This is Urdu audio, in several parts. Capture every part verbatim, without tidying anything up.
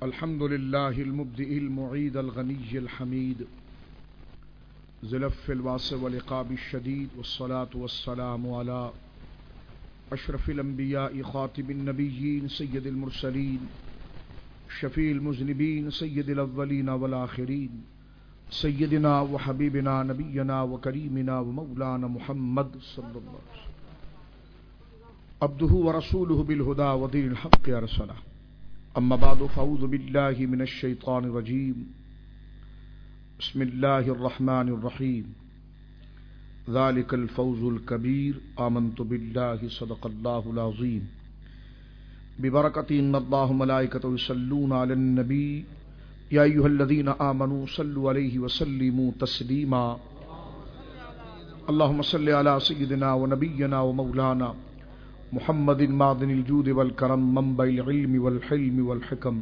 الحمد لله المبدئ المعيد الغني الحميد ذي العفو الواسع والعقاب الشديد والصلاة والسلام على أشرف الأنبياء خاتم النبيين سيد المرسلين شفيع المذنبين سيد الأولين والآخرين سيدنا وحبيبنا نبينا وكريمنا ومولانا محمد صلى الله عليه وسلم عبده ورسوله بالهدى ودين الحق أرسله. أما بعد فأعوذ بالله من الشيطان الرجيم. بسم الله الرحمن الرحيم. ذلك الفوز الكبير. آمنت بالله صدق الله العظيم. ببركة إن الله ملائكته يصلون على النبي يا أيها الذين آمنوا صلوا عليه وسلموا تسليما. اللهم صل على سيدنا ونبينا ومولانا محمد معدن الجود والكرم منبع العلم والحلم والحكم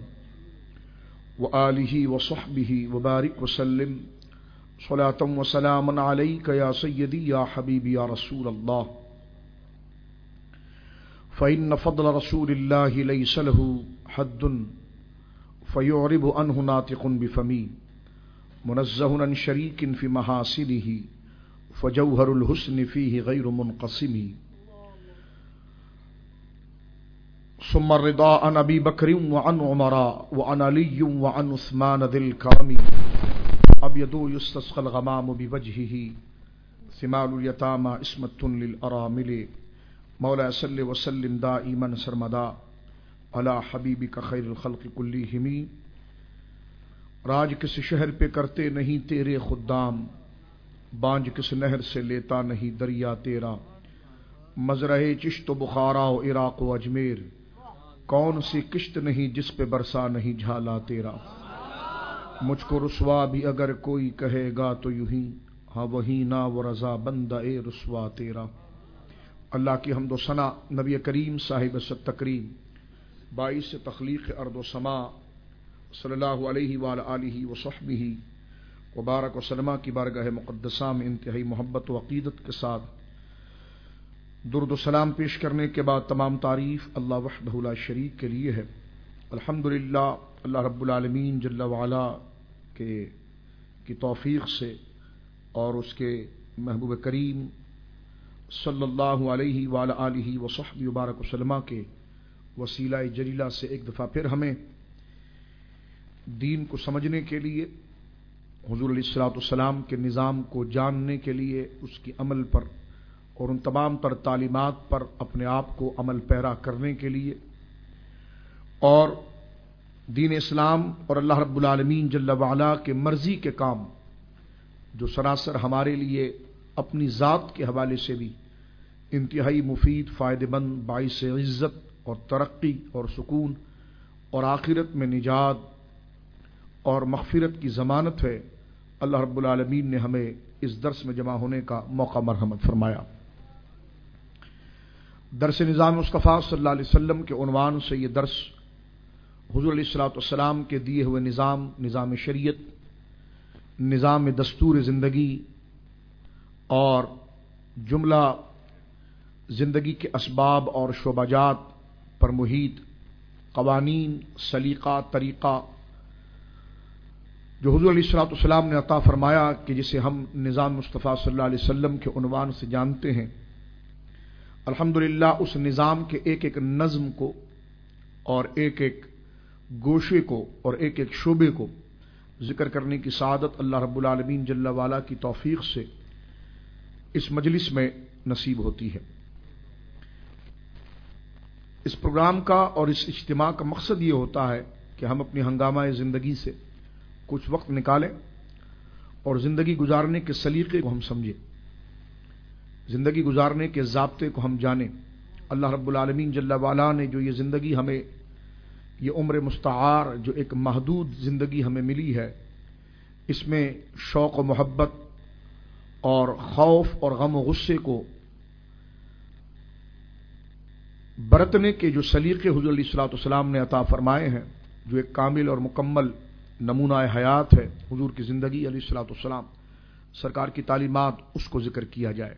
وآله وصحبه وبارك وسلم صلاة وسلام عليك يا سيدي يا حبيبي يا رسول الله. فإن فضل رسول الله ليس له حد فيعرب عنه ناطق بفمي منزه عن شريك في محاسنه فجوهر الحسن فيه غير منقسم. ثم الرضا عن ابي بکر وعن عمر وعن علی وعن عثمان ذی الکرم. ابيض يستسقى الغمام بوجهه ثمال اليتامى عصمة للارامل. مولاي صل وسلم دائما سرمدا على حبیبک خیر الخلق کلہم. راج کس شہر پہ کرتے نہیں تیرے خدام، بانج کس نہر سے لیتا نہیں دریا تیرا. مزرعہ چشت و بخارا و عراق و اجمیر، کون سی کشت نہیں جس پہ برسا نہیں جھالا تیرا. مجھ کو رسوا بھی اگر کوئی کہے گا تو یوں ہی، ہاں وہی نا و رضا بندہ اے رسوا تیرا. اللہ کی حمد و ثنا نبی کریم صاحب ست تکریم باعث تخلیق ارض و سما صلی اللہ علیہ وآلہ آلہ وصحبہ وبارک وسلم کی بارگاہ مقدسہ میں انتہائی محبت و عقیدت کے ساتھ درود و سلام پیش کرنے کے بعد تمام تعریف اللہ وحدہ لا شریک کے لیے ہے. الحمدللہ اللہ رب العالمین جل وعلا کے کی توفیق سے اور اس کے محبوب کریم صلی اللہ علیہ وآلہ آلہ وصحبہ وبارک وسلم کے وسیلہ جلیلہ سے ایک دفعہ پھر ہمیں دین کو سمجھنے کے لیے، حضور علیہ الصلوۃ والسلام کے نظام کو جاننے کے لیے، اس کی عمل پر اور ان تمام تر تعلیمات پر اپنے آپ کو عمل پیرا کرنے کے لیے، اور دین اسلام اور اللہ رب العالمین جل وعلا کے مرضی کے کام جو سراسر ہمارے لیے اپنی ذات کے حوالے سے بھی انتہائی مفید، فائدہ مند، باعث عزت اور ترقی اور سکون اور آخرت میں نجات اور مغفرت کی ضمانت ہے، اللہ رب العالمین نے ہمیں اس درس میں جمع ہونے کا موقع مرحمت فرمایا. درس نظام مصطفیٰ صلی اللہ علیہ وسلم کے عنوان سے یہ درس حضور علیہ الصلوۃ والسلام کے دیے ہوئے نظام، نظام شریعت، نظام دستور زندگی اور جملہ زندگی کے اسباب اور شعبہ جات پر محیط قوانین، سلیقہ، طریقہ جو حضور علیہ الصلوۃ والسلام نے عطا فرمایا کہ جسے ہم نظام مصطفیٰ صلی اللہ علیہ وسلم کے عنوان سے جانتے ہیں. الحمدللہ اس نظام کے ایک ایک نظم کو اور ایک ایک گوشے کو اور ایک ایک شعبے کو ذکر کرنے کی سعادت اللہ رب العالمین جل وعلا کی توفیق سے اس مجلس میں نصیب ہوتی ہے. اس پروگرام کا اور اس اجتماع کا مقصد یہ ہوتا ہے کہ ہم اپنی ہنگامہ زندگی سے کچھ وقت نکالیں اور زندگی گزارنے کے سلیقے کو ہم سمجھیں، زندگی گزارنے کے ضابطے کو ہم جانیں. اللہ رب العالمین جل وعلا نے جو یہ زندگی ہمیں، یہ عمر مستعار جو ایک محدود زندگی ہمیں ملی ہے، اس میں شوق و محبت اور خوف اور غم و غصے کو برتنے کے جو سلیقے حضور علیہ الصلوۃ والسلام نے عطا فرمائے ہیں، جو ایک کامل اور مکمل نمونہ حیات ہے حضور کی زندگی علیہ الصلوۃ والسلام، سرکار کی تعلیمات، اس کو ذکر کیا جائے.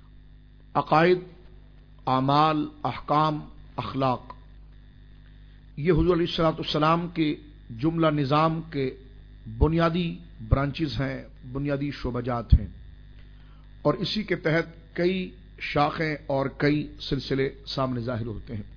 عقائد، اعمال، احکام، اخلاق، یہ حضور علیہ الصلوۃ والسلام کے جملہ نظام کے بنیادی برانچز ہیں، بنیادی شعبہ جات ہیں، اور اسی کے تحت کئی شاخیں اور کئی سلسلے سامنے ظاہر ہوتے ہیں۔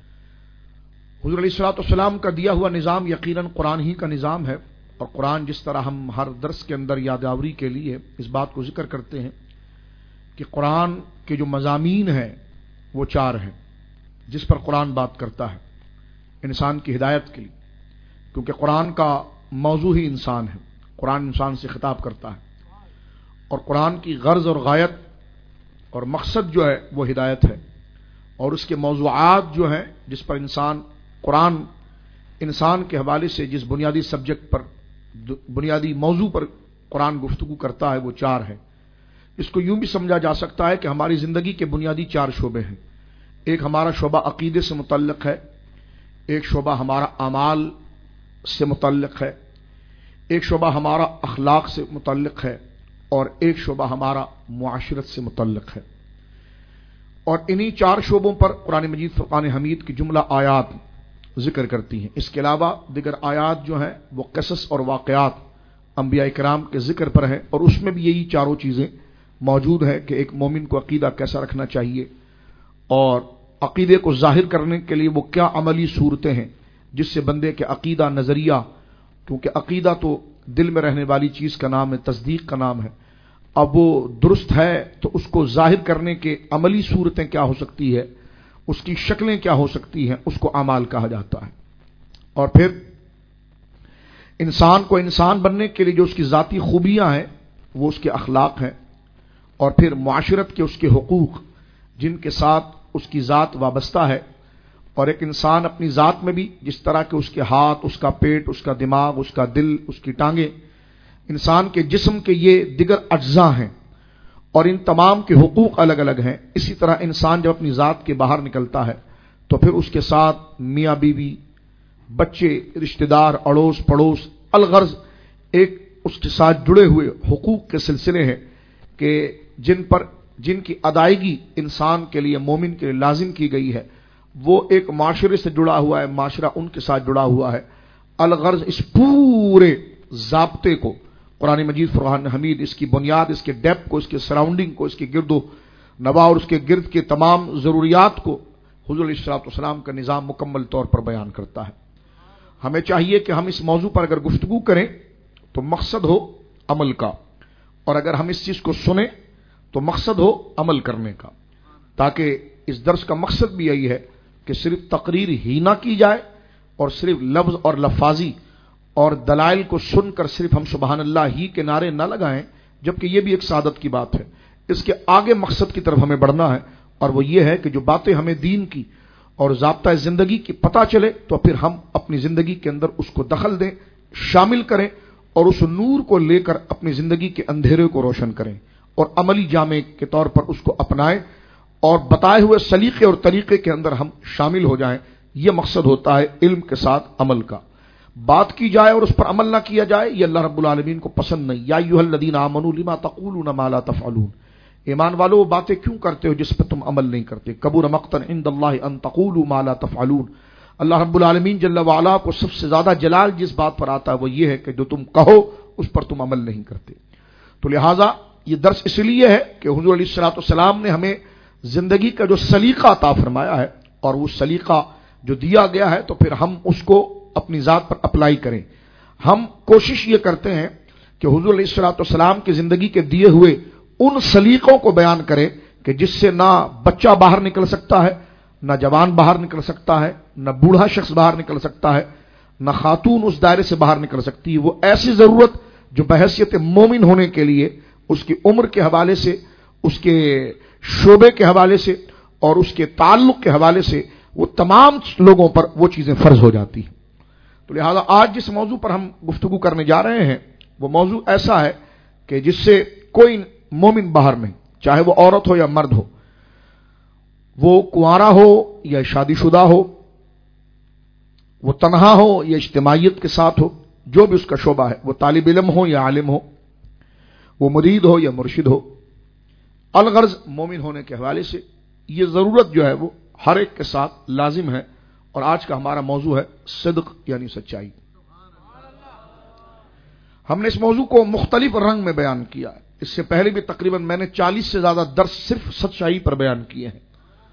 حضور علیہ الصلوۃ والسلام کا دیا ہوا نظام یقیناً قرآن ہی کا نظام ہے، اور قرآن جس طرح ہم ہر درس کے اندر یادآوری کے لیے اس بات کو ذکر کرتے ہیں کہ قرآن کے جو مضامین ہیں وہ چار ہیں جس پر قرآن بات کرتا ہے انسان کی ہدایت کے لیے، کیونکہ قرآن کا موضوع ہی انسان ہے، قرآن انسان سے خطاب کرتا ہے، اور قرآن کی غرض اور غایت اور مقصد جو ہے وہ ہدایت ہے، اور اس کے موضوعات جو ہیں جس پر انسان قرآن انسان کے حوالے سے جس بنیادی سبجیکٹ پر بنیادی موضوع پر قرآن گفتگو کرتا ہے وہ چار ہے۔ اس کو یوں بھی سمجھا جا سکتا ہے کہ ہماری زندگی کے بنیادی چار شعبے ہیں۔ ایک ہمارا شعبہ عقیدے سے متعلق ہے، ایک شعبہ ہمارا اعمال سے متعلق ہے، ایک شعبہ ہمارا اخلاق سے متعلق ہے، اور ایک شعبہ ہمارا معاشرت سے متعلق ہے۔ اور انہی چار شعبوں پر قرآن مجید فرقان حمید کی جملہ آیات ذکر کرتی ہیں۔ اس کے علاوہ دیگر آیات جو ہیں وہ قصص اور واقعات انبیاء کرام کے ذکر پر ہیں، اور اس میں بھی یہی چاروں چیزیں موجود ہیں کہ ایک مومن کو عقیدہ کیسا رکھنا چاہیے، اور عقیدے کو ظاہر کرنے کے لیے وہ کیا عملی صورتیں ہیں جس سے بندے کے عقیدہ نظریہ، کیونکہ عقیدہ تو دل میں رہنے والی چیز کا نام ہے، تصدیق کا نام ہے، اب وہ درست ہے تو اس کو ظاہر کرنے کے عملی صورتیں کیا ہو سکتی ہے، اس کی شکلیں کیا ہو سکتی ہیں، اس کو اعمال کہا جاتا ہے۔ اور پھر انسان کو انسان بننے کے لیے جو اس کی ذاتی خوبیاں ہیں وہ اس کے اخلاق ہیں، اور پھر معاشرت کے اس کے حقوق جن کے ساتھ اس کی ذات وابستہ ہے، اور ایک انسان اپنی ذات میں بھی جس طرح کے اس کے ہاتھ، اس کا پیٹ، اس کا دماغ، اس کا دل، اس کی ٹانگیں، انسان کے جسم کے یہ دیگر اجزاء ہیں، اور ان تمام کے حقوق الگ الگ ہیں۔ اسی طرح انسان جب اپنی ذات کے باہر نکلتا ہے تو پھر اس کے ساتھ میاں بیوی، بچے، رشتہ دار، اڑوس پڑوس، الغرض ایک اس کے ساتھ جڑے ہوئے حقوق کے سلسلے ہیں کہ جن پر جن کی ادائیگی انسان کے لیے، مومن کے لیے لازم کی گئی ہے، وہ ایک معاشرے سے جڑا ہوا ہے، معاشرہ ان کے ساتھ جڑا ہوا ہے۔ الغرض اس پورے ضابطے کو قرآن مجید فرقان حمید اس کی بنیاد، اس کے ڈیپتھ کو، اس کے سراؤنڈنگ کو، اس کے گرد و نواح اور اس کے گرد کے تمام ضروریات کو حضور علیہ الصلوۃ والسلام کا نظام مکمل طور پر بیان کرتا ہے۔ ہمیں چاہیے کہ ہم اس موضوع پر اگر گفتگو کریں تو مقصد ہو عمل کا، اور اگر ہم اس چیز کو سنیں تو مقصد ہو عمل کرنے کا، تاکہ اس درس کا مقصد بھی یہی ہے کہ صرف تقریر ہی نہ کی جائے اور صرف لفظ اور لفاظی اور دلائل کو سن کر صرف ہم سبحان اللہ ہی کے نعرے نہ لگائیں، جبکہ یہ بھی ایک سعادت کی بات ہے۔ اس کے آگے مقصد کی طرف ہمیں بڑھنا ہے، اور وہ یہ ہے کہ جو باتیں ہمیں دین کی اور ضابطہ زندگی کی پتہ چلے تو پھر ہم اپنی زندگی کے اندر اس کو دخل دیں، شامل کریں، اور اس نور کو لے کر اپنی زندگی کے اندھیرے کو روشن کریں، اور عملی جامع کے طور پر اس کو اپنائیں، اور بتائے ہوئے سلیقے اور طریقے کے اندر ہم شامل ہو جائیں۔ یہ مقصد ہوتا ہے علم کے ساتھ عمل کا۔ بات کی جائے اور اس پر عمل نہ کیا جائے، یہ اللہ رب العالمین کو پسند نہیں۔ یا ایھا الذین آمنوا لما تقولون ما لا تفعلون، ایمان والو وہ باتیں کیوں کرتے ہو جس پہ تم عمل نہیں کرتے۔ کبر مقتا عند اللہ ان تقولوا ما لا تفعلون، اللہ رب العالمین جل وعلا کو سب سے زیادہ جلال جس بات پر آتا ہے وہ یہ ہے کہ جو تم کہو اس پر تم عمل نہیں کرتے۔ تو لہٰذا یہ درس اس لیے ہے کہ حضور علیہ الصلوۃ والسلام نے ہمیں زندگی کا جو سلیقہ عطا فرمایا ہے، اور وہ سلیقہ جو دیا گیا ہے تو پھر ہم اس کو اپنی ذات پر اپلائی کریں۔ ہم کوشش یہ کرتے ہیں کہ حضور علیہ الصلوۃ والسلام کی زندگی کے دیے ہوئے ان سلیقوں کو بیان کریں کہ جس سے نہ بچہ باہر نکل سکتا ہے، نہ جوان باہر نکل سکتا ہے، نہ بوڑھا شخص باہر نکل سکتا ہے، نہ خاتون اس دائرے سے باہر نکل سکتی ہے۔ وہ ایسی ضرورت جو بحیثیت مومن ہونے کے لیے اس کی عمر کے حوالے سے، اس کے شعبے کے حوالے سے اور اس کے تعلق کے حوالے سے وہ تمام لوگوں پر وہ چیزیں فرض ہو جاتی ہیں۔ تو لہذا آج جس موضوع پر ہم گفتگو کرنے جا رہے ہیں وہ موضوع ایسا ہے کہ جس سے کوئی مومن باہر نہیں، چاہے وہ عورت ہو یا مرد ہو، وہ کنوارا ہو یا شادی شدہ ہو، وہ تنہا ہو یا اجتماعیت کے ساتھ ہو، جو بھی اس کا شعبہ ہے، وہ طالب علم ہو یا عالم ہو، وہ مرید ہو یا مرشد ہو، الغرض مومن ہونے کے حوالے سے یہ ضرورت جو ہے وہ ہر ایک کے ساتھ لازم ہے، اور آج کا ہمارا موضوع ہے صدق یعنی سچائی۔ ہم نے اس موضوع کو مختلف رنگ میں بیان کیا ہے، اس سے پہلے بھی تقریباً میں نے چالیس سے زیادہ درس صرف سچائی پر بیان کیے ہیں،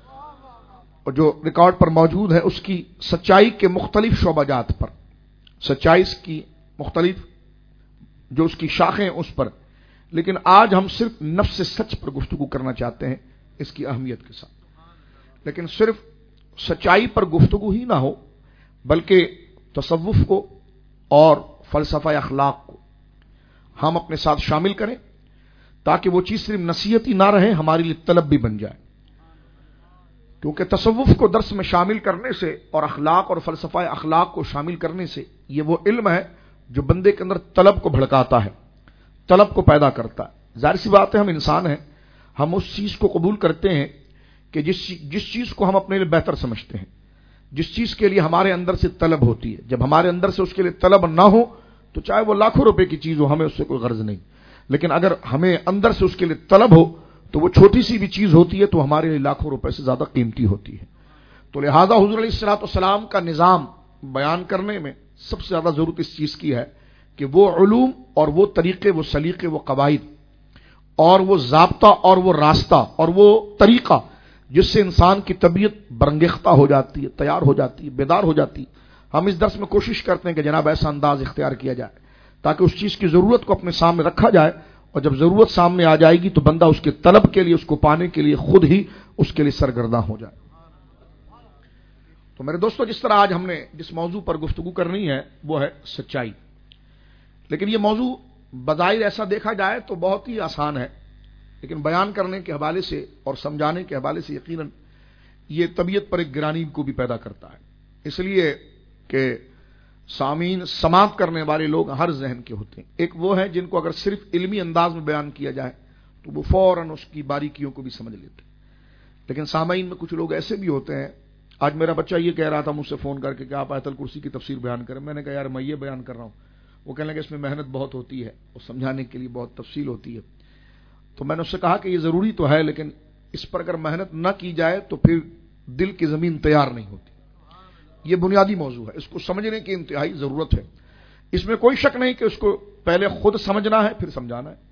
اور جو ریکارڈ پر موجود ہے اس کی سچائی کے مختلف شعبہ جات پر، سچائی کی مختلف جو اس کی شاخیں اس پر، لیکن آج ہم صرف نفس سچ پر گفتگو کرنا چاہتے ہیں اس کی اہمیت کے ساتھ۔ لیکن صرف سچائی پر گفتگو ہی نہ ہو بلکہ تصوف کو اور فلسفہ اخلاق کو ہم اپنے ساتھ شامل کریں تاکہ وہ چیز صرف نصیحتی نہ رہے، ہمارے لیے طلب بھی بن جائے، کیونکہ تصوف کو درس میں شامل کرنے سے اور اخلاق اور فلسفہ اخلاق کو شامل کرنے سے یہ وہ علم ہے جو بندے کے اندر طلب کو بھڑکاتا ہے، طلب کو پیدا کرتا ہے۔ ظاہر سی بات ہے ہم انسان ہیں، ہم اس چیز کو قبول کرتے ہیں کہ جس جس چیز کو ہم اپنے لیے بہتر سمجھتے ہیں، جس چیز کے لیے ہمارے اندر سے طلب ہوتی ہے، جب ہمارے اندر سے اس کے لیے طلب نہ ہو تو چاہے وہ لاکھوں روپے کی چیز ہو ہمیں اس سے کوئی غرض نہیں، لیکن اگر ہمیں اندر سے اس کے لیے طلب ہو تو وہ چھوٹی سی بھی چیز ہوتی ہے تو ہمارے لیے لاکھوں روپے سے زیادہ قیمتی ہوتی ہے۔ تو لہذا حضور علیہ الصلوۃ والسلام کا نظام بیان کرنے میں سب سے زیادہ ضرورت اس چیز کی ہے کہ وہ علوم اور وہ طریقے، وہ سلیقے، وہ قواعد اور وہ ضابطہ اور وہ راستہ اور وہ طریقہ جس سے انسان کی طبیعت برنگیختہ ہو جاتی ہے، تیار ہو جاتی ہے، بیدار ہو جاتی ہے، ہم اس درس میں کوشش کرتے ہیں کہ جناب ایسا انداز اختیار کیا جائے تاکہ اس چیز کی ضرورت کو اپنے سامنے رکھا جائے، اور جب ضرورت سامنے آ جائے گی تو بندہ اس کے طلب کے لیے، اس کو پانے کے لیے خود ہی اس کے لیے سرگرداں ہو جائے۔ تو میرے دوستو، جس طرح آج ہم نے جس موضوع پر گفتگو کرنی ہے وہ ہے سچائی، لیکن یہ موضوع بظاہر ایسا دیکھا جائے تو بہت ہی آسان ہے، لیکن بیان کرنے کے حوالے سے اور سمجھانے کے حوالے سے یقیناً یہ طبیعت پر ایک گرانی کو بھی پیدا کرتا ہے، اس لیے کہ سامعین سماعت کرنے والے لوگ ہر ذہن کے ہوتے ہیں۔ ایک وہ ہیں جن کو اگر صرف علمی انداز میں بیان کیا جائے تو وہ فوراً اس کی باریکیوں کو بھی سمجھ لیتے ہیں، لیکن سامعین میں کچھ لوگ ایسے بھی ہوتے ہیں۔ آج میرا بچہ یہ کہہ رہا تھا مجھ سے فون کر کے کہ آپ آیت الکرسی کی تفسیر بیان کریں، میں نے کہا یار میں یہ بیان کر رہا ہوں، وہ کہنے لگے اس میں محنت بہت ہوتی ہے اور سمجھانے کے لیے بہت تفصیل ہوتی ہے۔ تو میں نے اس سے کہا کہ یہ ضروری تو ہے، لیکن اس پر اگر محنت نہ کی جائے تو پھر دل کی زمین تیار نہیں ہوتی۔ یہ بنیادی موضوع ہے، اس کو سمجھنے کی انتہائی ضرورت ہے، اس میں کوئی شک نہیں کہ اس کو پہلے خود سمجھنا ہے پھر سمجھانا ہے،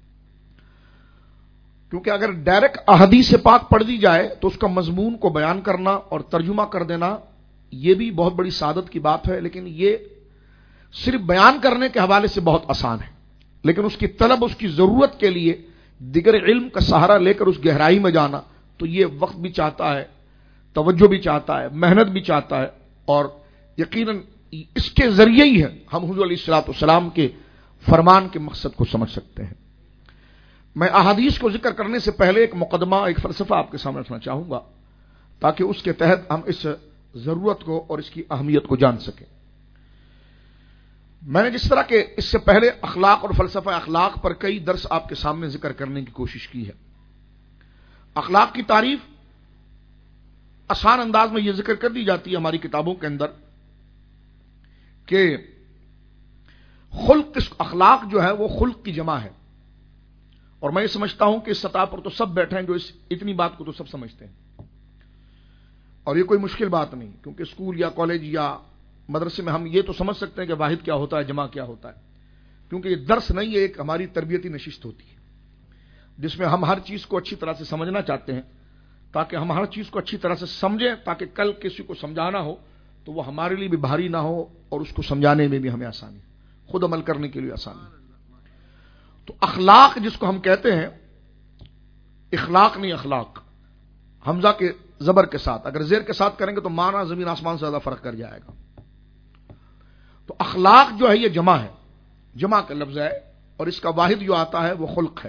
کیونکہ اگر ڈائریکٹ احادیث پاک پڑھ دی جائے تو اس کا مضمون کو بیان کرنا اور ترجمہ کر دینا یہ بھی بہت بڑی سعادت کی بات ہے، لیکن یہ صرف بیان کرنے کے حوالے سے بہت آسان ہے، لیکن اس کی طلب، اس کی ضرورت کے لیے دیگر علم کا سہارا لے کر اس گہرائی میں جانا تو یہ وقت بھی چاہتا ہے، توجہ بھی چاہتا ہے، محنت بھی چاہتا ہے، اور یقیناً اس کے ذریعے ہی ہے ہم حضور علیہ الصلوۃ والسلام کے فرمان کے مقصد کو سمجھ سکتے ہیں۔ میں احادیث کو ذکر کرنے سے پہلے ایک مقدمہ، ایک فلسفہ آپ کے سامنے رکھنا چاہوں گا تاکہ اس کے تحت ہم اس ضرورت کو اور اس کی اہمیت کو جان سکیں۔ میں نے جس طرح کہ اس سے پہلے اخلاق اور فلسفہ اخلاق پر کئی درس آپ کے سامنے ذکر کرنے کی کوشش کی ہے۔ اخلاق کی تعریف آسان انداز میں یہ ذکر کر دی جاتی ہے ہماری کتابوں کے اندر کہ خلق، اخلاق جو ہے وہ خلق کی جمع ہے، اور میں یہ سمجھتا ہوں کہ اس سطح پر تو سب بیٹھے ہیں جو اس اتنی بات کو تو سب سمجھتے ہیں، اور یہ کوئی مشکل بات نہیں، کیونکہ اسکول یا کالج یا مدرسے میں ہم یہ تو سمجھ سکتے ہیں کہ واحد کیا ہوتا ہے، جمع کیا ہوتا ہے، کیونکہ یہ درس نہیں ہے، ایک ہماری تربیتی نشست ہوتی ہے جس میں ہم ہر چیز کو اچھی طرح سے سمجھنا چاہتے ہیں تاکہ ہم ہر چیز کو اچھی طرح سے سمجھیں، تاکہ کل کسی کو سمجھانا ہو تو وہ ہمارے لیے بھی بھاری نہ ہو اور اس کو سمجھانے میں بھی ہمیں آسانی، خود عمل کرنے کے لیے آسانی۔ تو اخلاق جس کو ہم کہتے ہیں، اخلاق نہیں اخلاق، حمزہ کے زبر کے ساتھ، اگر زیر کے ساتھ کریں گے تو معنی زمین آسمان سے زیادہ فرق کر جائے گا۔ تو اخلاق جو ہے یہ جمع ہے، جمع کا لفظ ہے، اور اس کا واحد جو آتا ہے وہ خلق ہے۔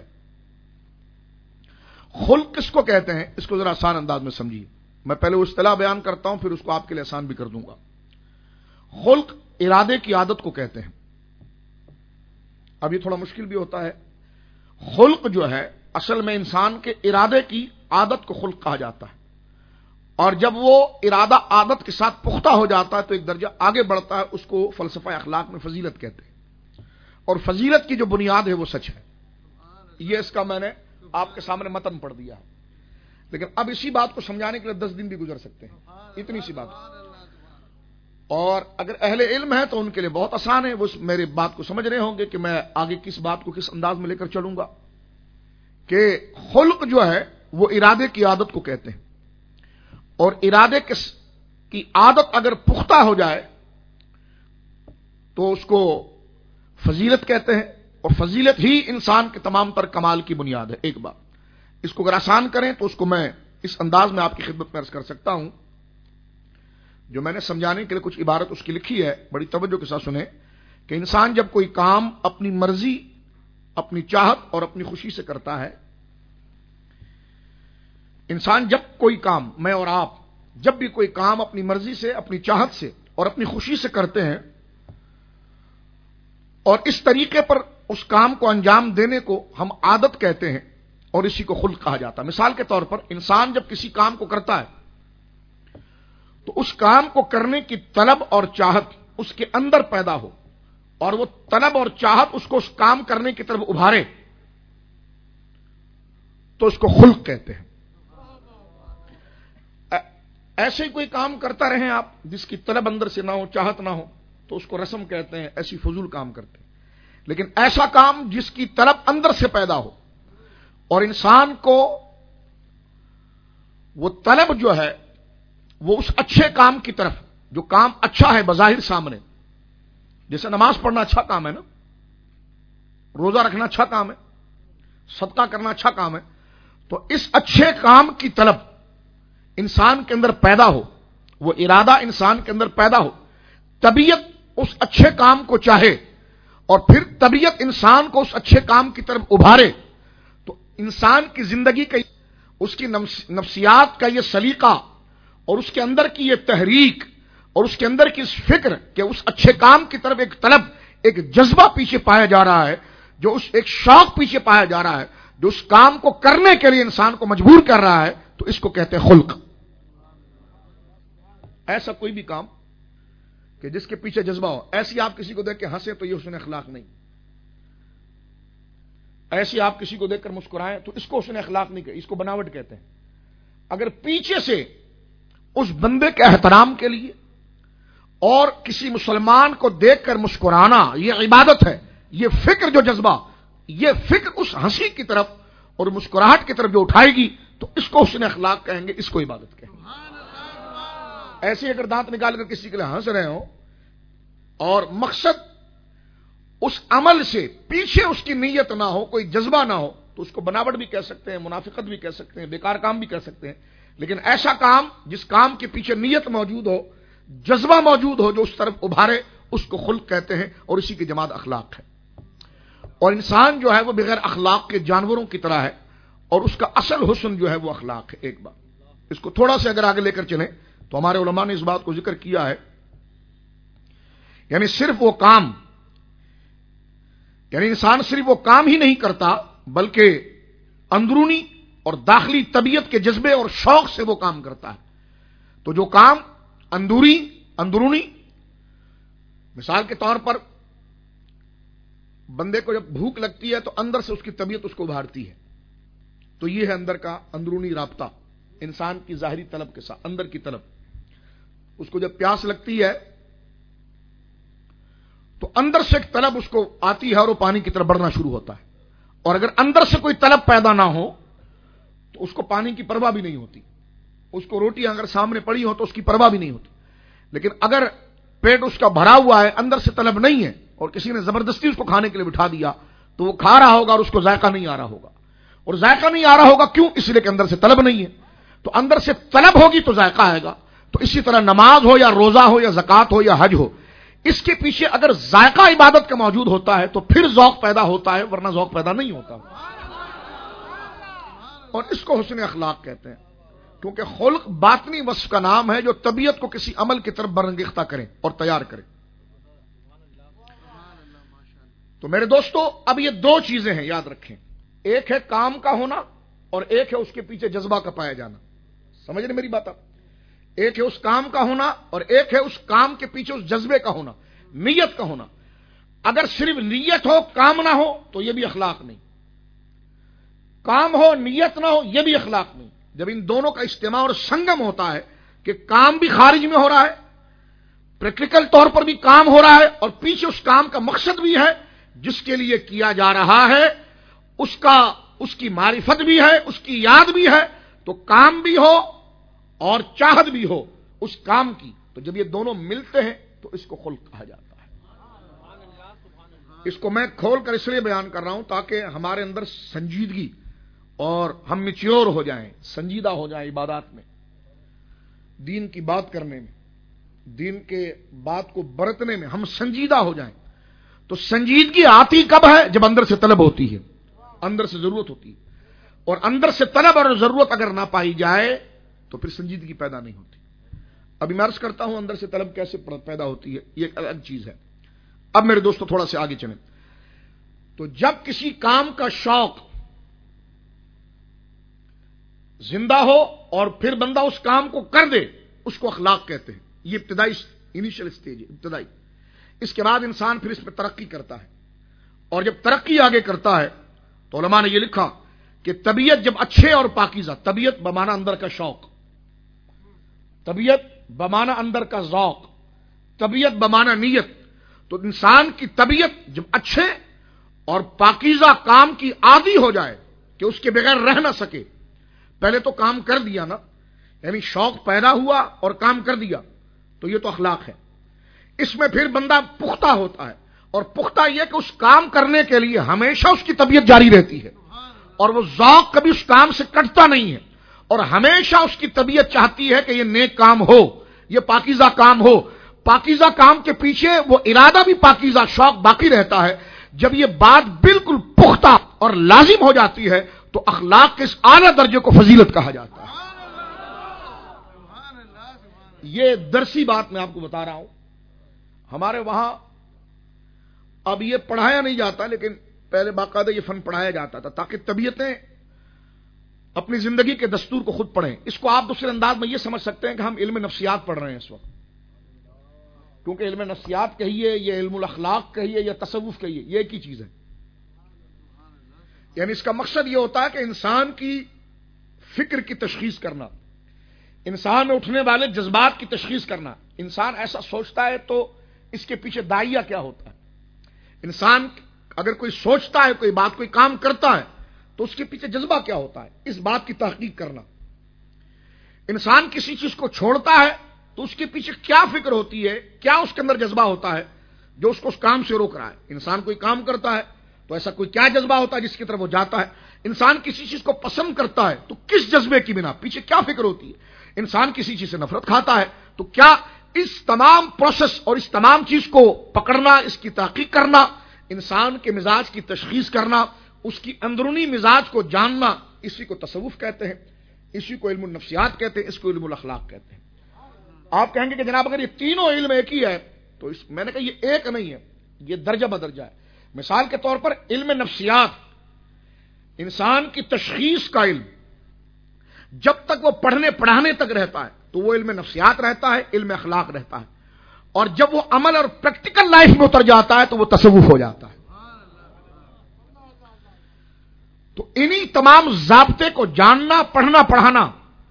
خلق کس کو کہتے ہیں اس کو ذرا آسان انداز میں سمجھیے، میں پہلے وہ اصطلاح بیان کرتا ہوں پھر اس کو آپ کے لیے آسان بھی کر دوں گا۔ خلق ارادے کی عادت کو کہتے ہیں۔ اب یہ تھوڑا مشکل بھی ہوتا ہے، خلق جو ہے اصل میں انسان کے ارادے کی عادت کو خلق کہا جاتا ہے، اور جب وہ ارادہ عادت کے ساتھ پختہ ہو جاتا ہے تو ایک درجہ آگے بڑھتا ہے، اس کو فلسفہ اخلاق میں فضیلت کہتے ہیں، اور فضیلت کی جو بنیاد ہے وہ سچ ہے۔ یہ اس کا میں نے آپ کے سامنے متن پڑھ دیا ہے، لیکن اب اسی بات کو سمجھانے کے لیے دس دن بھی گزر سکتے ہیں، اتنی سی بات۔ اور اگر اہل علم ہے تو ان کے لیے بہت آسان ہے، وہ میری بات کو سمجھ رہے ہوں گے کہ میں آگے کس بات کو کس انداز میں لے کر چلوں گا، کہ خلق جو ہے وہ ارادے کی عادت کو کہتے ہیں، اور ارادے کی عادت اگر پختہ ہو جائے تو اس کو فضیلت کہتے ہیں، اور فضیلت ہی انسان کے تمام تر کمال کی بنیاد ہے۔ ایک بات اس کو اگر آسان کریں تو اس کو میں اس انداز میں آپ کی خدمت میں عرض کر سکتا ہوں، جو میں نے سمجھانے کے لیے کچھ عبارت اس کی لکھی ہے، بڑی توجہ کے ساتھ سنیں، کہ انسان جب کوئی کام اپنی مرضی، اپنی چاہت اور اپنی خوشی سے کرتا ہے، انسان جب کوئی کام، میں اور آپ جب بھی کوئی کام اپنی مرضی سے، اپنی چاہت سے اور اپنی خوشی سے کرتے ہیں، اور اس طریقے پر اس کام کو انجام دینے کو ہم عادت کہتے ہیں، اور اسی کو خلق کہا جاتا ہے۔ مثال کے طور پر انسان جب کسی کام کو کرتا ہے تو اس کام کو کرنے کی طلب اور چاہت اس کے اندر پیدا ہو، اور وہ طلب اور چاہت اس کو اس کام کرنے کی طرف ابھارے، تو اس کو خلق کہتے ہیں۔ ایسے ہی کوئی کام کرتا رہیں آپ جس کی طلب اندر سے نہ ہو، چاہت نہ ہو، تو اس کو رسم کہتے ہیں، ایسی فضول کام کرتے ہیں۔ لیکن ایسا کام جس کی طلب اندر سے پیدا ہو اور انسان کو وہ طلب جو ہے وہ اس اچھے کام کی طرف، جو کام اچھا ہے بظاہر سامنے، جیسے نماز پڑھنا اچھا کام ہے نا، روزہ رکھنا اچھا کام ہے، صدقہ کرنا اچھا کام ہے، تو اس اچھے کام کی طلب انسان کے اندر پیدا ہو، وہ ارادہ انسان کے اندر پیدا ہو، طبیعت اس اچھے کام کو چاہے، اور پھر طبیعت انسان کو اس اچھے کام کی طرف ابھارے، تو انسان کی زندگی کا، اس کی نفسیات کا یہ سلیقہ، اور اس کے اندر کی یہ تحریک، اور اس کے اندر کی اس فکر کہ اس اچھے کام کی طرف ایک طلب، ایک جذبہ پیچھے پایا جا رہا ہے، جو اس ایک شوق پیچھے پایا جا رہا ہے، جو اس کام کو کرنے کے لیے انسان کو مجبور کر رہا ہے، تو اس کو کہتے ہیں خلق۔ ایسا کوئی بھی کام کہ جس کے پیچھے جذبہ ہو، ایسی آپ کسی کو دیکھ کے ہنسے تو یہ حسن اخلاق نہیں، ایسی آپ کسی کو دیکھ کر مسکرائیں تو اس کو حسن اخلاق نہیں کہتے، اس کو بناوٹ کہتے ہیں۔ اگر پیچھے سے اس بندے کے احترام کے لیے اور کسی مسلمان کو دیکھ کر مسکرانا یہ عبادت ہے، یہ فکر جو جذبہ، یہ فکر اس ہنسی کی طرف اور مسکراہٹ کی طرف جو اٹھائے گی، تو اس کو حسن اخلاق کہیں گے، اس کو عبادت کہیں گے۔ ایسے اگر دانت نکال کر کسی کے لیے ہنس رہے ہو اور مقصد اس عمل سے پیچھے اس کی نیت نہ ہو، کوئی جذبہ نہ ہو، تو اس کو بناوٹ بھی کہہ سکتے ہیں، منافقت بھی کہہ سکتے ہیں، بیکار کام بھی کہہ سکتے ہیں۔ لیکن ایسا کام جس کام کے پیچھے نیت موجود ہو، جذبہ موجود ہو، جو اس طرف ابھارے، اس کو خلق کہتے ہیں، اور اسی کی جماعت اخلاق ہے۔ اور انسان جو ہے وہ بغیر اخلاق کے جانوروں کی طرح ہے، اور اس کا اصل حسن جو ہے وہ اخلاق ہے۔ ایک بات اس کو تھوڑا سا اگر آگے لے کر چلیں تو ہمارے علماء نے اس بات کو ذکر کیا ہے، یعنی صرف وہ کام، یعنی انسان صرف وہ کام ہی نہیں کرتا بلکہ اندرونی اور داخلی طبیعت کے جذبے اور شوق سے وہ کام کرتا ہے۔ تو جو کام اندوری اندرونی، مثال کے طور پر بندے کو جب بھوک لگتی ہے تو اندر سے اس کی طبیعت اس کو ابھارتی ہے، تو یہ ہے اندر کا اندرونی رابطہ انسان کی ظاہری طلب کے ساتھ، اندر کی طلب۔ اس کو جب پیاس لگتی ہے تو اندر سے ایک طلب اس کو آتی ہے اور وہ پانی کی طرف بڑھنا شروع ہوتا ہے، اور اگر اندر سے کوئی طلب پیدا نہ ہو تو اس کو پانی کی پرواہ بھی نہیں ہوتی، اس کو روٹی اگر سامنے پڑی ہو تو اس کی پرواہ بھی نہیں ہوتی۔ لیکن اگر پیٹ اس کا بھرا ہوا ہے، اندر سے طلب نہیں ہے، اور کسی نے زبردستی اس کو کھانے کے لیے بٹھا دیا تو وہ کھا رہا ہوگا اور اس کو ذائقہ نہیں آ رہا ہوگا، اور ذائقہ نہیں آ رہا ہوگا کیوں؟ اس لیے کہ اندر سے طلب نہیں ہے۔ تو اندر سے طلب ہوگی تو ذائقہ آئے گا۔ تو اسی طرح نماز ہو یا روزہ ہو یا زکوٰۃ ہو یا حج ہو، اس کے پیچھے اگر ذائقہ عبادت کا موجود ہوتا ہے تو پھر ذوق پیدا ہوتا ہے، ورنہ ذوق پیدا نہیں ہوتا۔ اور اس کو حسن اخلاق کہتے ہیں، کیونکہ خلق باطنی وصف کا نام ہے جو طبیعت کو کسی عمل کی طرف برانگیختہ کرے اور تیار کرے۔ تو میرے دوستو، اب یہ دو چیزیں ہیں، یاد رکھیں، ایک ہے کام کا ہونا اور ایک ہے اس کے پیچھے جذبہ کا پایا جانا۔ سمجھ رہے میری بات آپ؟ ایک ہے اس کام کا ہونا اور ایک ہے اس کام کے پیچھے اس جذبے کا ہونا، نیت کا ہونا۔ اگر صرف نیت ہو کام نہ ہو تو یہ بھی اخلاق نہیں، کام ہو نیت نہ ہو یہ بھی اخلاق نہیں۔ جب ان دونوں کا اجتماع اور سنگم ہوتا ہے کہ کام بھی خارج میں ہو رہا ہے، پریکٹیکل طور پر بھی کام ہو رہا ہے اور پیچھے اس کام کا مقصد بھی ہے جس کے لیے کیا جا رہا ہے، اس کا اس کی معرفت بھی ہے، اس کی یاد بھی ہے، تو کام بھی ہو اور چاہت بھی ہو اس کام کی، تو جب یہ دونوں ملتے ہیں تو اس کو خلق کہا جاتا ہے۔ اس کو میں کھول کر اس لیے بیان کر رہا ہوں تاکہ ہمارے اندر سنجیدگی اور ہم میچیور ہو جائیں، سنجیدہ ہو جائیں عبادات میں، دین کی بات کرنے میں، دین کے بات کو برتنے میں ہم سنجیدہ ہو جائیں۔ تو سنجیدگی آتی کب ہے؟ جب اندر سے طلب ہوتی ہے، اندر سے ضرورت ہوتی ہے، اور اندر سے طلب اور ضرورت اگر نہ پائی جائے تو پھر سنجیدگی پیدا نہیں ہوتی۔ ابھی میں عرض کرتا ہوں اندر سے طلب کیسے پیدا ہوتی ہے، یہ ایک الگ چیز ہے۔ اب میرے دوستو تھوڑا سے آگے چلیں۔ تو جب کسی کام کا شوق زندہ ہو اور پھر بندہ اس کام کو کر دے، اس کو اخلاق کہتے ہیں۔ یہ ابتدائی انیشل سٹیج ہے، ابتدائی۔ اس کے بعد انسان پھر اس میں ترقی کرتا ہے، اور جب ترقی آگے کرتا ہے تو علماء نے یہ لکھا کہ طبیعت جب اچھے اور پاکیزہ، طبیعت بمانا اندر کا شوق، طبیعت بمانا اندر کا ذوق، طبیعت بمانا نیت، تو انسان کی طبیعت جب اچھے اور پاکیزہ کام کی عادی ہو جائے کہ اس کے بغیر رہ نہ سکے، پہلے تو کام کر دیا نا، یعنی شوق پیدا ہوا اور کام کر دیا، تو یہ تو اخلاق ہے۔ اس میں پھر بندہ پختہ ہوتا ہے، اور پختہ یہ کہ اس کام کرنے کے لیے ہمیشہ اس کی طبیعت جاری رہتی ہے، اور وہ ذوق کبھی اس کام سے کٹتا نہیں ہے، اور ہمیشہ اس کی طبیعت چاہتی ہے کہ یہ نیک کام ہو، یہ پاکیزہ کام ہو۔ پاکیزہ کام کے پیچھے وہ ارادہ بھی پاکیزہ، شوق باقی رہتا ہے۔ جب یہ بات بالکل پختہ اور لازم ہو جاتی ہے تو اخلاق کے اس اعلیٰ درجے کو فضیلت کہا جاتا ہے۔ یہ درسی بات میں آپ کو بتا رہا ہوں۔ ہمارے وہاں اب یہ پڑھایا نہیں جاتا، لیکن پہلے باقاعدہ یہ فن پڑھایا جاتا تھا تاکہ طبیعتیں اپنی زندگی کے دستور کو خود پڑھیں۔ اس کو آپ دوسرے انداز میں یہ سمجھ سکتے ہیں کہ ہم علم نفسیات پڑھ رہے ہیں اس وقت، کیونکہ علم نفسیات کہیے، یہ علم الاخلاق کہیے، یا تصوف کہیے، یہ ایک ہی چیز ہے۔ یعنی اس کا مقصد یہ ہوتا ہے کہ انسان کی فکر کی تشخیص کرنا، انسان میں اٹھنے والے جذبات کی تشخیص کرنا۔ انسان ایسا سوچتا ہے تو اس کے پیچھے داعیہ کیا ہوتا ہے، انسان اگر کوئی سوچتا ہے، کوئی بات، کوئی کام کرتا ہے تو اس کے پیچھے جذبہ کیا ہوتا ہے، اس بات کی تحقیق کرنا۔ انسان کسی چیز کو چھوڑتا ہے تو اس کے پیچھے کیا فکر ہوتی ہے، کیا اس کے اندر جذبہ ہوتا ہے جو اس کو اس کام سے روک رہا ہے۔ انسان کوئی کام کرتا ہے تو ایسا کوئی کیا جذبہ ہوتا ہے جس کی طرف وہ جاتا ہے۔ انسان کسی چیز کو پسند کرتا ہے تو کس جذبے کی بنا، پیچھے کیا فکر ہوتی ہے۔ انسان کسی چیز سے نفرت کھاتا ہے تو کیا، اس تمام پروسیس اور اس تمام چیز کو پکڑنا، اس کی تحقیق کرنا، انسان کے مزاج کی تشخیص کرنا، اس کی اندرونی مزاج کو جاننا، اسی کو تصوف کہتے ہیں، اسی کو علم النفسیات کہتے ہیں، اس کو علم الاخلاق کہتے ہیں۔ آپ کہیں گے کہ جناب اگر یہ تینوں علم ایک ہی ہے تو اس میں نے کہا یہ ایک نہیں ہے، یہ درجہ بدرجہ ہے۔ مثال کے طور پر علم نفسیات، انسان کی تشخیص کا علم، جب تک وہ پڑھنے پڑھانے تک رہتا ہے تو وہ علم نفسیات رہتا ہے، علم اخلاق رہتا ہے، اور جب وہ عمل اور پریکٹیکل لائف میں اتر جاتا ہے تو وہ تصوف ہو جاتا ہے۔ تو انہی تمام ضابطے کو جاننا، پڑھنا پڑھانا،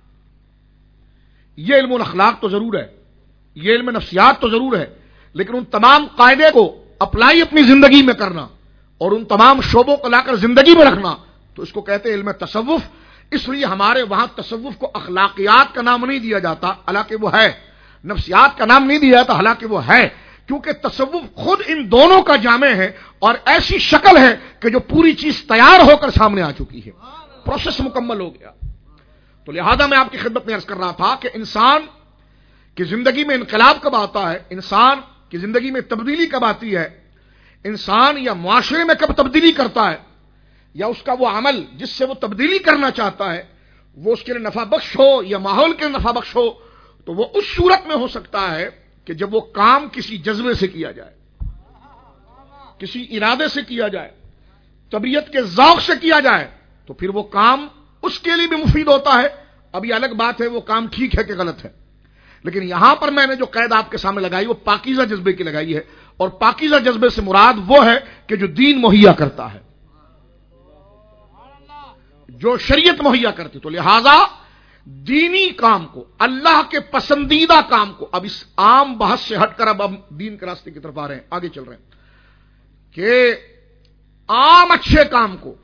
یہ علم الاخلاق تو ضرور ہے، یہ علم نفسیات تو ضرور ہے، لیکن ان تمام قاعدے کو اپلائی اپنی زندگی میں کرنا اور ان تمام شعبوں کو لا کر زندگی میں رکھنا، تو اس کو کہتے ہیں علم تصوف۔ اس لیے ہمارے وہاں تصوف کو اخلاقیات کا نام نہیں دیا جاتا، حالانکہ وہ ہے، نفسیات کا نام نہیں دیا جاتا، حالانکہ وہ ہے، کیونکہ تصوف خود ان دونوں کا جامع ہے اور ایسی شکل ہے کہ جو پوری چیز تیار ہو کر سامنے آ چکی ہے، پروسیس مکمل ہو گیا۔ تو لہذا میں آپ کی خدمت میں عرض کر رہا تھا کہ انسان کی زندگی میں انقلاب کب آتا ہے، انسان کی زندگی میں تبدیلی کب آتی ہے، انسان یا معاشرے میں کب تبدیلی کرتا ہے، یا اس کا وہ عمل جس سے وہ تبدیلی کرنا چاہتا ہے وہ اس کے لیے نفع بخش ہو یا ماحول کے لیے نفع بخش ہو، تو وہ اس صورت میں ہو سکتا ہے کہ جب وہ کام کسی جذبے سے کیا جائے، کسی ارادے سے کیا جائے، طبیعت کے ذوق سے کیا جائے، تو پھر وہ کام اس کے لیے بھی مفید ہوتا ہے۔ اب یہ الگ بات ہے وہ کام ٹھیک ہے کہ غلط ہے، لیکن یہاں پر میں نے جو قید آپ کے سامنے لگائی وہ پاکیزہ جذبے کی لگائی ہے، اور پاکیزہ جذبے سے مراد وہ ہے کہ جو دین مہیا کرتا ہے، جو شریعت مہیا کرتی۔ تو لہذا دینی کام کو، اللہ کے پسندیدہ کام کو، اب اس عام بحث سے ہٹ کر اب ہم دین کے راستے کی طرف آ رہے ہیں، آگے چل رہے ہیں کہ عام اچھے کام کو،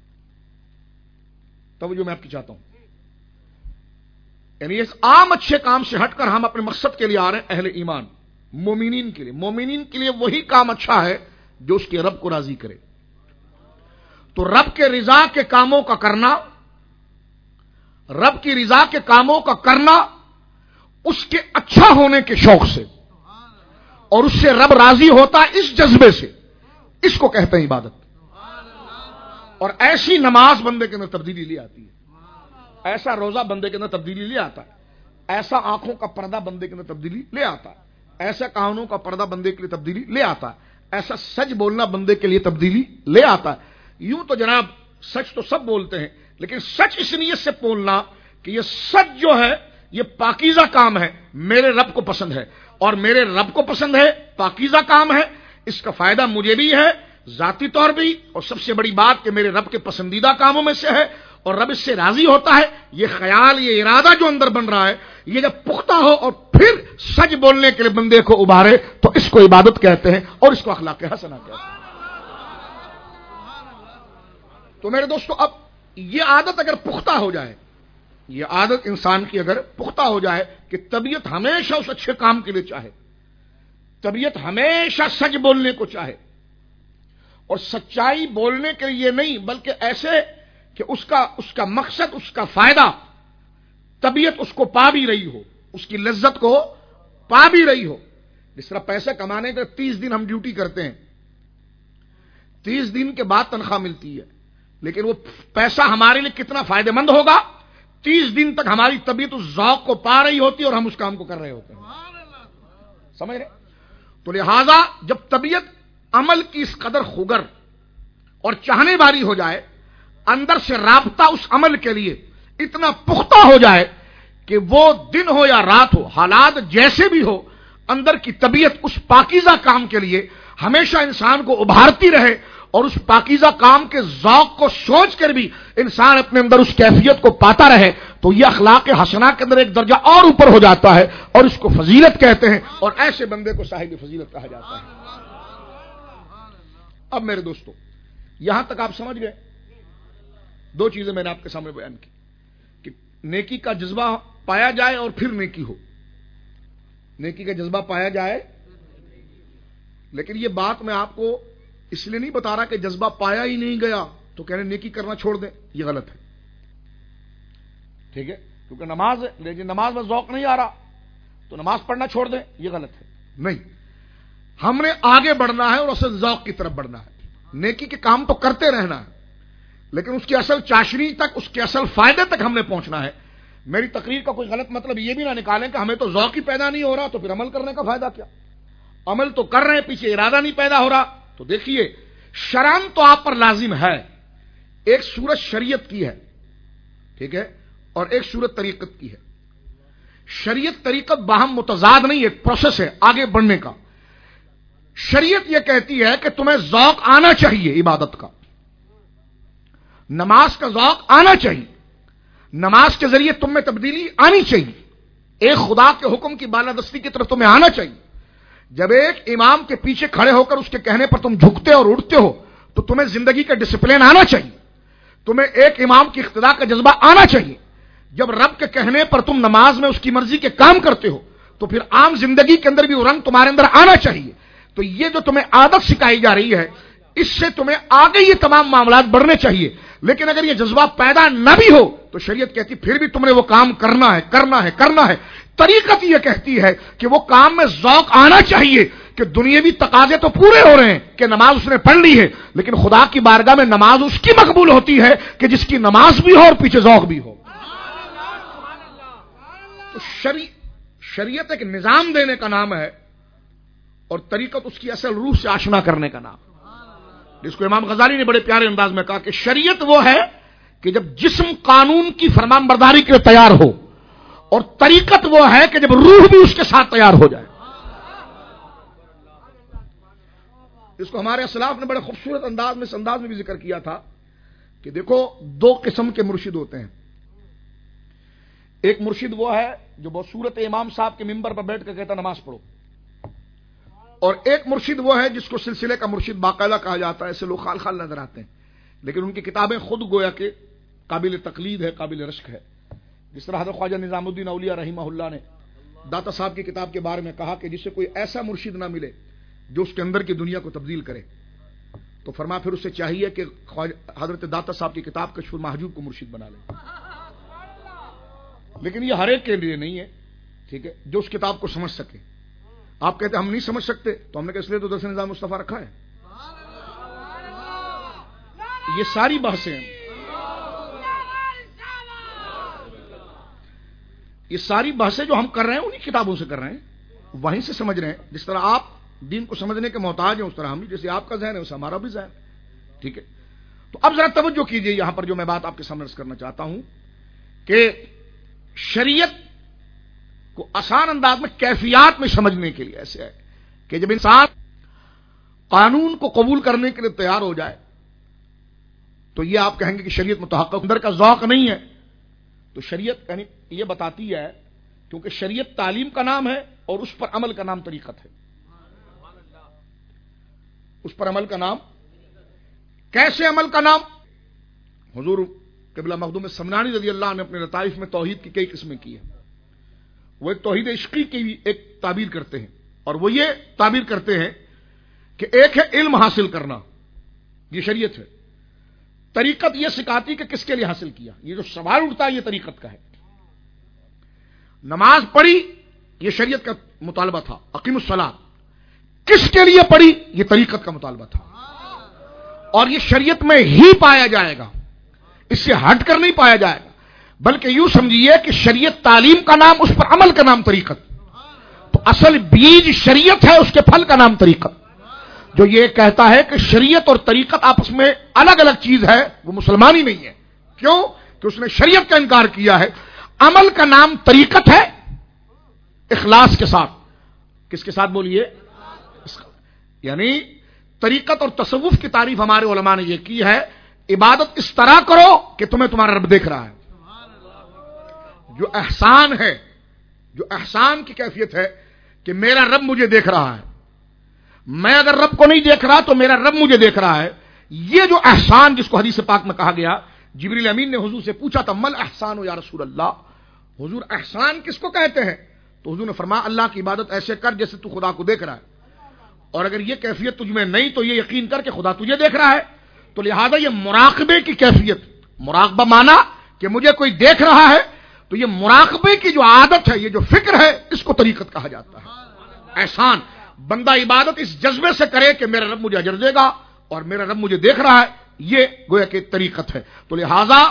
توجہ میں آپ کی چاہتا ہوں، یعنی اس عام اچھے کام سے ہٹ کر ہم اپنے مقصد کے لیے آ رہے ہیں، اہل ایمان مومنین کے لیے۔ مومنین کے لیے وہی کام اچھا ہے جو اس کے رب کو راضی کرے۔ تو رب کے رضا کے کاموں کا کرنا، رب کی رضا کے کاموں کا کرنا اس کے اچھا ہونے کے شوق سے، اور اس سے رب راضی ہوتا ہے اس جذبے سے، اس کو کہتے ہیں عبادت۔ اور ایسی نماز بندے کے اندر تبدیلی لے آتی ہے، ایسا روزہ بندے کے اندر تبدیلی لے آتا ہے، ایسا آنکھوں کا پردہ بندے کے اندر تبدیلی لے آتا ہے، ایسا کانوں کا پردہ بندے کے لیے تبدیلی لے آتا ہے، ایسا سچ بولنا بندے کے لیے تبدیلی لے آتا ہے۔ یوں تو جناب سچ تو سب بولتے ہیں، لیکن سچ اس نیت سے بولنا کہ یہ سچ جو ہے یہ پاکیزہ کام ہے، میرے رب کو پسند ہے، اور میرے رب کو پسند ہے، پاکیزہ کام ہے، اس کا فائدہ مجھے بھی ہے ذاتی طور بھی، اور سب سے بڑی بات کہ میرے رب کے پسندیدہ کاموں میں سے ہے، اور رب اس سے راضی ہوتا ہے۔ یہ خیال، یہ ارادہ جو اندر بن رہا ہے، یہ جب پختہ ہو اور پھر سچ بولنے کے لیے بندے کو ابھارے تو اس کو عبادت کہتے ہیں، اور اس کو اخلاق حسنہ کہتے ہیں۔ تو میرے دوستو، اب یہ عادت اگر پختہ ہو جائے، یہ عادت انسان کی اگر پختہ ہو جائے کہ طبیعت ہمیشہ اس اچھے کام کے لیے چاہے، طبیعت ہمیشہ سچ بولنے کو چاہے، اور سچائی بولنے کے لیے نہیں بلکہ ایسے کہ اس کا اس کا مقصد، اس کا فائدہ طبیعت اس کو پا بھی رہی ہو، اس کی لذت کو پا بھی رہی ہو۔ جس طرح پیسے کمانے کے تیس دن ہم ڈیوٹی کرتے ہیں، تیس دن کے بعد تنخواہ ملتی ہے، لیکن وہ پیسہ ہمارے لیے کتنا فائدہ مند ہوگا، تیس دن تک ہماری طبیعت اس ذوق کو پا رہی ہوتی ہے اور ہم اس کام کو کر رہے ہوتے ہیں، سمجھ رہے؟ تو لہذا جب طبیعت عمل کی اس قدر خگر اور چاہنے والی ہو جائے، اندر سے رابطہ اس عمل کے لیے اتنا پختہ ہو جائے کہ وہ دن ہو یا رات ہو، حالات جیسے بھی ہو، اندر کی طبیعت اس پاکیزہ کام کے لیے ہمیشہ انسان کو ابھارتی رہے، اور اس پاکیزہ کام کے ذوق کو سوچ کر بھی انسان اپنے اندر اس کیفیت کو پاتا رہے، تو یہ اخلاق حسنہ کے اندر ایک درجہ اور اوپر ہو جاتا ہے، اور اس کو فضیلت کہتے ہیں، اور ایسے بندے کو صاحب فضیلت کہا جاتا ہے۔ اب میرے دوستو، یہاں تک آپ سمجھ گئے؟ دو چیزیں میں نے آپ کے سامنے بیان کی کہ نیکی کا جذبہ پایا جائے اور پھر نیکی ہو، نیکی کا جذبہ پایا جائے، لیکن یہ بات میں آپ کو اس لیے نہیں بتا رہا کہ جذبہ پایا ہی نہیں گیا تو کہنے نیکی کرنا چھوڑ دیں، یہ غلط ہے، ٹھیک ہے؟ کیونکہ نماز ہے، لیکن نماز میں ذوق نہیں آ رہا تو نماز پڑھنا چھوڑ دیں، یہ غلط ہے۔ نہیں، ہم نے آگے بڑھنا ہے اور اصل ذوق کی طرف بڑھنا ہے، نیکی کے کام تو کرتے رہنا ہے، لیکن اس کی اصل چاشنی تک، اس کے اصل فائدے تک ہم نے پہنچنا ہے۔ میری تقریر کا کوئی غلط مطلب یہ بھی نہ نکالیں کہ ہمیں تو ذوق ہی پیدا نہیں ہو رہا تو پھر عمل کرنے کا فائدہ کیا؟ عمل تو کر رہے ہیں، پیچھے ارادہ نہیں پیدا ہو رہا۔ تو دیکھیے، شرعاً تو آپ پر لازم ہے، ایک صورت شریعت کی ہے، ٹھیک ہے، اور ایک صورت طریقت کی ہے۔ شریعت طریقت باہم متضاد نہیں، ایک پروسیس ہے آگے بڑھنے کا۔ شریعت یہ کہتی ہے کہ تمہیں ذوق آنا چاہیے عبادت کا، نماز کا ذوق آنا چاہیے، نماز کے ذریعے تم میں تبدیلی آنی چاہیے، ایک خدا کے حکم کی بالادستی کی طرف تمہیں آنا چاہیے۔ جب ایک امام کے پیچھے کھڑے ہو کر اس کے کہنے پر تم جھکتے اور اٹھتے ہو تو تمہیں زندگی کا ڈسپلن آنا چاہیے، تمہیں ایک امام کی اقتداء کا جذبہ آنا چاہیے۔ جب رب کے کہنے پر تم نماز میں اس کی مرضی کے کام کرتے ہو تو پھر عام زندگی کے اندر بھی وہ رنگ تمہارے اندر آنا چاہیے۔ تو یہ جو تمہیں عادت سکھائی جا رہی ہے، اس سے تمہیں آگے یہ تمام معاملات بڑھنے چاہیے، لیکن اگر یہ جذبہ پیدا نہ بھی ہو تو شریعت کہتی پھر بھی تم نے وہ کام کرنا ہے کرنا ہے کرنا ہے۔ طریقت یہ کہتی ہے کہ وہ کام میں ذوق آنا چاہیے کہ دنیاوی تقاضے تو پورے ہو رہے ہیں کہ نماز اس نے پڑھ لی ہے، لیکن خدا کی بارگاہ میں نماز اس کی مقبول ہوتی ہے کہ جس کی نماز بھی ہو اور پیچھے ذوق بھی ہو۔ تو شری شریعت ایک نظام دینے کا نام ہے، اور طریقت اس کی اصل روح سے آشنا کرنے کا نام، جس کو امام غزالی نے بڑے پیارے انداز میں کہا کہ شریعت وہ ہے کہ جب جسم قانون کی فرمان برداری کے لیے تیار ہو، اور طریقت وہ ہے کہ جب روح بھی اس کے ساتھ تیار ہو جائے۔ اس کو ہمارے اسلاف نے بڑے خوبصورت انداز میں اس انداز میں بھی ذکر کیا تھا کہ دیکھو، دو قسم کے مرشد ہوتے ہیں، ایک مرشد وہ ہے جو بصورت امام صاحب کے ممبر پر بیٹھ کر کہتا نماز پڑھو، اور ایک مرشد وہ ہے جس کو سلسلے کا مرشد باقاعدہ کہا جاتا ہے. ایسے لوگ خال خال نظر آتے ہیں لیکن ان کی کتابیں خود گویا کہ قابل تقلید ہے، قابل رشک ہے. جس طرح حضرت خواجہ نظام الدین اولیاء رحمہ اللہ نے داتا صاحب کی کتاب کے بارے میں کہا کہ جسے کوئی ایسا مرشد نہ ملے جو اس کے اندر کی دنیا کو تبدیل کرے، تو فرما پھر اسے چاہیے کہ حضرت داتا صاحب کی کتاب کشف المحجوب کو مرشد بنا لے. لیکن یہ ہر ایک کے لیے نہیں ہے، ٹھیک ہے، جو اس کتاب کو سمجھ سکے. آپ کہتے ہم نہیں سمجھ سکتے، تو ہم نے کہا اس لیے تو درس نظام مصطفیٰ رکھا ہے. یہ ساری بحثیں ہیں، یہ ساری بحثیں جو ہم کر رہے ہیں انہی کتابوں سے کر رہے ہیں، وہیں سے سمجھ رہے ہیں. جس طرح آپ دین کو سمجھنے کے محتاج ہیں اس طرح ہم بھی، جیسے آپ کا ذہن ہے ویسے ہمارا بھی ذہن ہے، ٹھیک ہے. تو اب ذرا توجہ کیجئے یہاں پر جو میں بات آپ کے سامنے عرض کرنا چاہتا ہوں کہ شریعت کو آسان انداز میں کیفیات میں سمجھنے کے لیے ایسے ہے کہ جب انسان قانون کو قبول کرنے کے لیے تیار ہو جائے تو یہ آپ کہیں گے کہ شریعت متحقق اندر کا ذوق نہیں ہے. تو شریعت یعنی یہ بتاتی ہے، کیونکہ شریعت تعلیم کا نام ہے اور اس پر عمل کا نام طریقت ہے. اس پر عمل کا نام کیسے عمل کا نام؟ حضور قبلہ مخدوم سمنانی رضی اللہ عنہ نے اپنے لطائف میں توحید کی کئی قسمیں کی ہیں. وہ ایک توحید عشقی کی بھی ایک تعبیر کرتے ہیں، اور وہ یہ تعبیر کرتے ہیں کہ ایک ہے علم حاصل کرنا، یہ شریعت ہے. طریقت یہ سکھاتی کہ کس کے لیے حاصل کیا. یہ جو سوال اٹھتا ہے یہ طریقت کا ہے. نماز پڑھی یہ شریعت کا مطالبہ تھا، اقیم الصلاۃ کس کے لیے پڑھی یہ طریقت کا مطالبہ تھا، اور یہ شریعت میں ہی پایا جائے گا، اس سے ہٹ کر نہیں پایا جائے گا. بلکہ یوں سمجھیے کہ شریعت تعلیم کا نام، اس پر عمل کا نام طریقت. تو اصل بیج شریعت ہے، اس کے پھل کا نام طریقت. جو یہ کہتا ہے کہ شریعت اور طریقت آپس میں الگ الگ چیز ہے وہ مسلمان ہی نہیں ہے. کیوں؟ کہ اس نے شریعت کا انکار کیا ہے. عمل کا نام طریقت ہے اخلاص کے ساتھ. کس کے ساتھ بولیے؟ یعنی طریقت اور تصوف کی تعریف ہمارے علماء نے یہ کی ہے، عبادت اس طرح کرو کہ تمہیں تمہارا رب دیکھ رہا ہے. جو احسان ہے، جو احسان کی کیفیت ہے کہ میرا رب مجھے دیکھ رہا ہے. میں اگر رب کو نہیں دیکھ رہا تو میرا رب مجھے دیکھ رہا ہے. یہ جو احسان جس کو حدیث پاک میں کہا گیا، جبریل امین نے حضور سے پوچھا تھا مل احسان ہو یا رسول اللہ، حضور احسان کس کو کہتے ہیں؟ تو حضور نے فرمایا اللہ کی عبادت ایسے کر جیسے تو خدا کو دیکھ رہا ہے. اور اگر یہ کیفیت تجھ میں نہیں تو یہ یقین کر کہ خدا تجھے دیکھ رہا ہے. تو لہذا یہ مراقبے کی کیفیت، مراقبہ مانا کہ مجھے کوئی دیکھ رہا ہے، تو یہ مراقبے کی جو عادت ہے، یہ جو فکر ہے، اس کو طریقت کہا جاتا ہے. احسان بندہ عبادت اس جذبے سے کرے کہ میرا رب مجھے اجر دے گا اور میرا رب مجھے دیکھ رہا ہے، یہ گویا کہ طریقت ہے. تو لہذا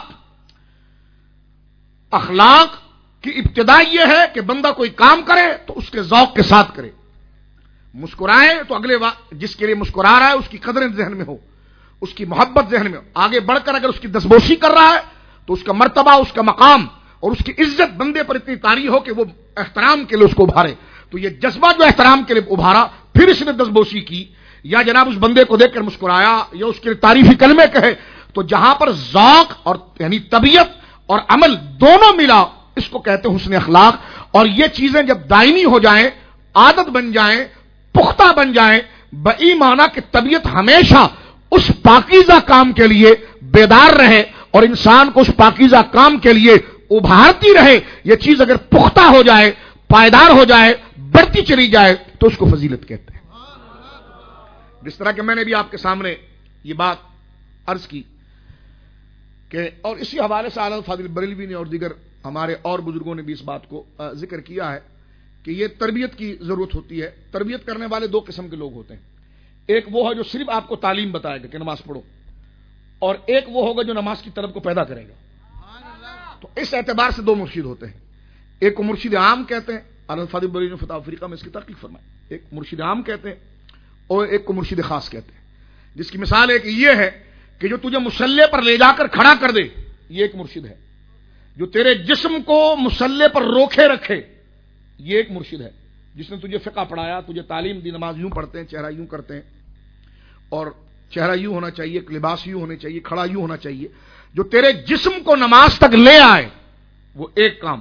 اخلاق کی ابتدا یہ ہے کہ بندہ کوئی کام کرے تو اس کے ذوق کے ساتھ کرے. مسکرائے تو اگلے جس کے لیے مسکرا رہا ہے اس کی قدریں ذہن میں ہو، اس کی محبت ذہن میں ہو. آگے بڑھ کر اگر اس کی دسبوسی کر رہا ہے تو اس کا مرتبہ، اس کا مقام اور اس کی عزت بندے پر اتنی طاری ہو کہ وہ احترام کے لیے اس کو ابھارے. تو یہ جذبہ جو احترام کے لیے ابھارا، پھر اس نے دسبوسی کی یا جناب اس بندے کو دیکھ کر مسکرایا یا اس کے تعریفی کلمے کہے، تو جہاں پر ذوق اور یعنی طبیعت اور عمل دونوں ملا، اس کو کہتے ہیں حسن اخلاق. اور یہ چیزیں جب دائمی ہو جائیں، عادت بن جائیں، پختہ بن جائیں، بایمانہ کہ طبیعت ہمیشہ اس پاکیزہ کام کے لیے بیدار رہے اور انسان کو اس پاکیزہ کام کے لیے ابھارتی رہے، یہ چیز اگر پختہ ہو جائے، پائیدار ہو جائے، بڑھتی چلی جائے، تو اس کو فضیلت کہتے ہیں. جس طرح کہ میں نے بھی آپ کے سامنے یہ بات عرض کی کہ، اور اسی حوالے سے اعلیٰ فاضل بریلوی نے اور دیگر ہمارے اور بزرگوں نے بھی اس بات کو ذکر کیا ہے کہ یہ تربیت کی ضرورت ہوتی ہے. تربیت کرنے والے دو قسم کے لوگ ہوتے ہیں. ایک وہ ہے جو صرف آپ کو تعلیم بتائے گا کہ نماز پڑھو، اور ایک وہ ہوگا جو نماز کی طلب کو پیدا کرے گا. تو اس اعتبار سے دو مرشد ہوتے ہیں. ایک کو مرشد عام کہتے ہیں، اعلیٰ فاضل بریلوی نے فتح افریقہ میں اس کی تحقیق فرمائی. ایک مرشد عام کہتے ہیں اور ایک کو مرشد خاص کہتے ہیں، جس کی مثال ایک یہ ہے کہ جو تجھے مسلح پر لے جا کر کھڑا کر دے، یہ ایک مرشد ہے. جو تیرے جسم کو مسلح پر روکے رکھے، یہ ایک مرشد ہے. جس نے تجھے فقہ پڑھایا، تجھے تعلیم دی، نماز یوں پڑھتے ہیں، چہرہ یوں کرتے ہیں، اور چہرہ یوں ہونا چاہیے، لباس یوں ہونے چاہیے، کھڑا یوں ہونا چاہیے. جو تیرے جسم کو نماز تک لے آئے، وہ ایک کام.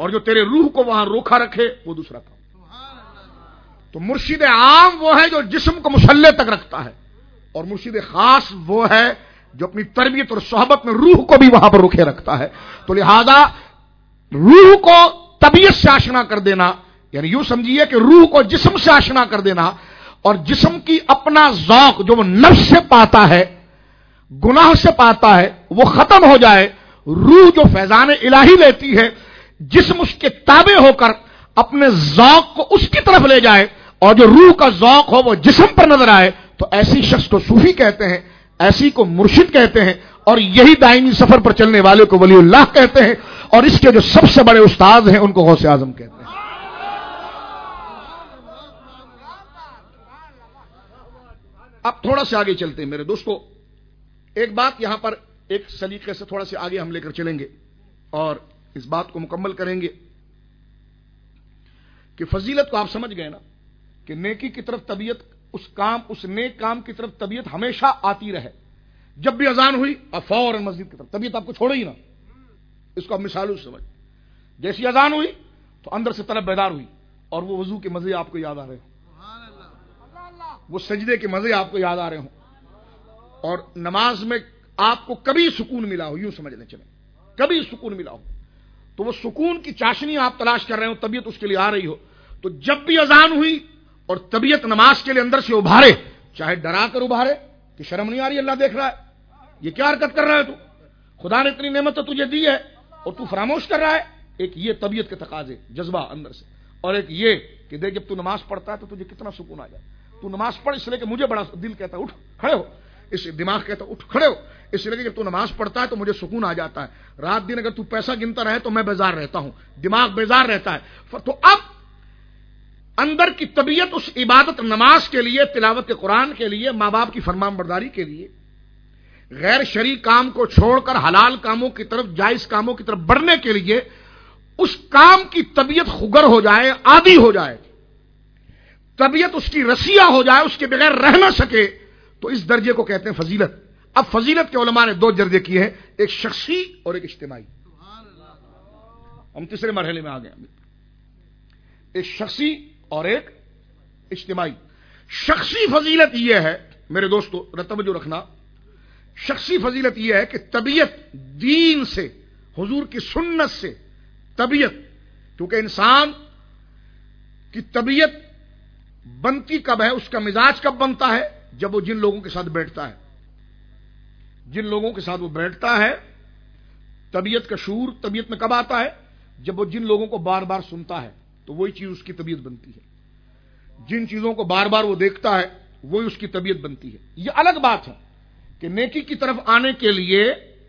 اور جو تیرے روح کو وہاں روکا رکھے وہ دوسرا کام. تو مرشد عام وہ ہے جو جسم کو مسلح تک رکھتا ہے، اور مرشد خاص وہ ہے جو اپنی تربیت اور صحبت میں روح کو بھی وہاں پر روکے رکھتا ہے. تو لہذا روح کو طبیعت سے آشنا کر دینا، یعنی یوں سمجھیے کہ روح کو جسم سے آشنا کر دینا، اور جسم کی اپنا ذوق جو وہ نفس سے پاتا ہے، گناہ سے پاتا ہے، وہ ختم ہو جائے. روح جو فیضان الہی لیتی ہے، جسم اس کے تابع ہو کر اپنے ذوق کو اس کی طرف لے جائے، اور جو روح کا ذوق ہو وہ جسم پر نظر آئے، تو ایسی شخص کو صوفی کہتے ہیں، ایسی کو مرشد کہتے ہیں، اور یہی دائمی سفر پر چلنے والے کو ولی اللہ کہتے ہیں، اور اس کے جو سب سے بڑے استاد ہیں ان کو غوث اعظم کہتے ہیں. اب تھوڑا سا آگے چلتے ہیں میرے دوستو. ایک بات یہاں پر ایک سلیقے سے تھوڑا سا آگے ہم لے کر چلیں گے اور اس بات کو مکمل کریں گے کہ فضیلت کو آپ سمجھ گئے نا، کہ نیکی کی طرف طبیعت، اس کام اس نیک کام کی طرف طبیعت ہمیشہ آتی رہے. جب بھی اذان ہوئی اب فوراً مسجد کی طرف طبیعت آپ کو چھوڑے ہی نا. اس کو آپ مثالوں سے سمجھ. جیسی اذان ہوئی تو اندر سے طلب بیدار ہوئی، اور وہ وضو کے مزے آپ کو یاد آ رہے ہوں، وہ سجدے کے مزے آپ کو یاد آ رہے ہوں، اور نماز میں آپ کو کبھی سکون ملا ہو، یوں سمجھنے چلیں کبھی سکون ملا ہو، تو وہ سکون کی چاشنی آپ تلاش کر رہے ہو، طبیعت اس کے لیے آ رہی ہو. تو جب بھی اذان ہوئی اور طبیعت نماز کے لیے اندر سے ابھارے، چاہے ڈرا کر ابھارے کہ شرم نہیں آ رہی، اللہ دیکھ رہا ہے، یہ کیا حرکت کر رہا ہے تو، خدا نے اتنی نعمت تو تجھے دی ہے اور تو فراموش کر رہا ہے. ایک یہ طبیعت کے تقاضے، جذبہ اندر سے، اور ایک یہ کہ دیکھ جب تو نماز پڑھتا ہے تو تجھے کتنا سکون آ جائے. تو نماز پڑھ اس لیے کہ مجھے بڑا دل کہتا ہے اٹھ کھڑے ہو، اس دماغ کہتا ہے اٹھ کھڑے ہو، اس لیے کہ جب تو نماز پڑھتا ہے تو مجھے سکون آ جاتا ہے. رات دن اگر تو پیسہ گنتا رہے تو میں بیزار رہتا ہوں، دماغ بیزار رہتا ہے. تو اب اندر کی طبیعت اس عبادت نماز کے لیے، تلاوت قرآن کے لیے، ماں باپ کی فرمان برداری کے لیے، غیر شرعی کام کو چھوڑ کر حلال کاموں کی طرف، جائز کاموں کی طرف بڑھنے کے لیے اس کام کی طبیعت خگر ہو جائے، عادی ہو جائے، طبیعت اس کی رسیہ ہو جائے، اس کے بغیر رہ نہ سکے، تو اس درجے کو کہتے ہیں فضیلت. اب فضیلت کے علماء نے دو درجے کیے ہیں، ایک شخصی اور ایک اجتماعی. ہم تیسرے مرحلے میں آ گئے. ایک شخصی اور ایک اجتماعی. شخصی فضیلت یہ ہے میرے دوستو، توجہ رکھنا، شخصی فضیلت یہ ہے کہ طبیعت دین سے، حضور کی سنت سے طبیعت، کیونکہ انسان کی طبیعت بنتی کب ہے، اس کا مزاج کب بنتا ہے، جب وہ جن لوگوں کے ساتھ بیٹھتا ہے. جن لوگوں کے ساتھ وہ بیٹھتا ہے، طبیعت کا شعور طبیعت میں کب آتا ہے، جب وہ جن لوگوں کو بار بار سنتا ہے تو وہی چیز اس کی طبیعت بنتی ہے. جن چیزوں کو بار بار وہ دیکھتا ہے وہی اس کی طبیعت بنتی ہے. یہ الگ بات ہے کہ نیکی کی طرف آنے کے لیے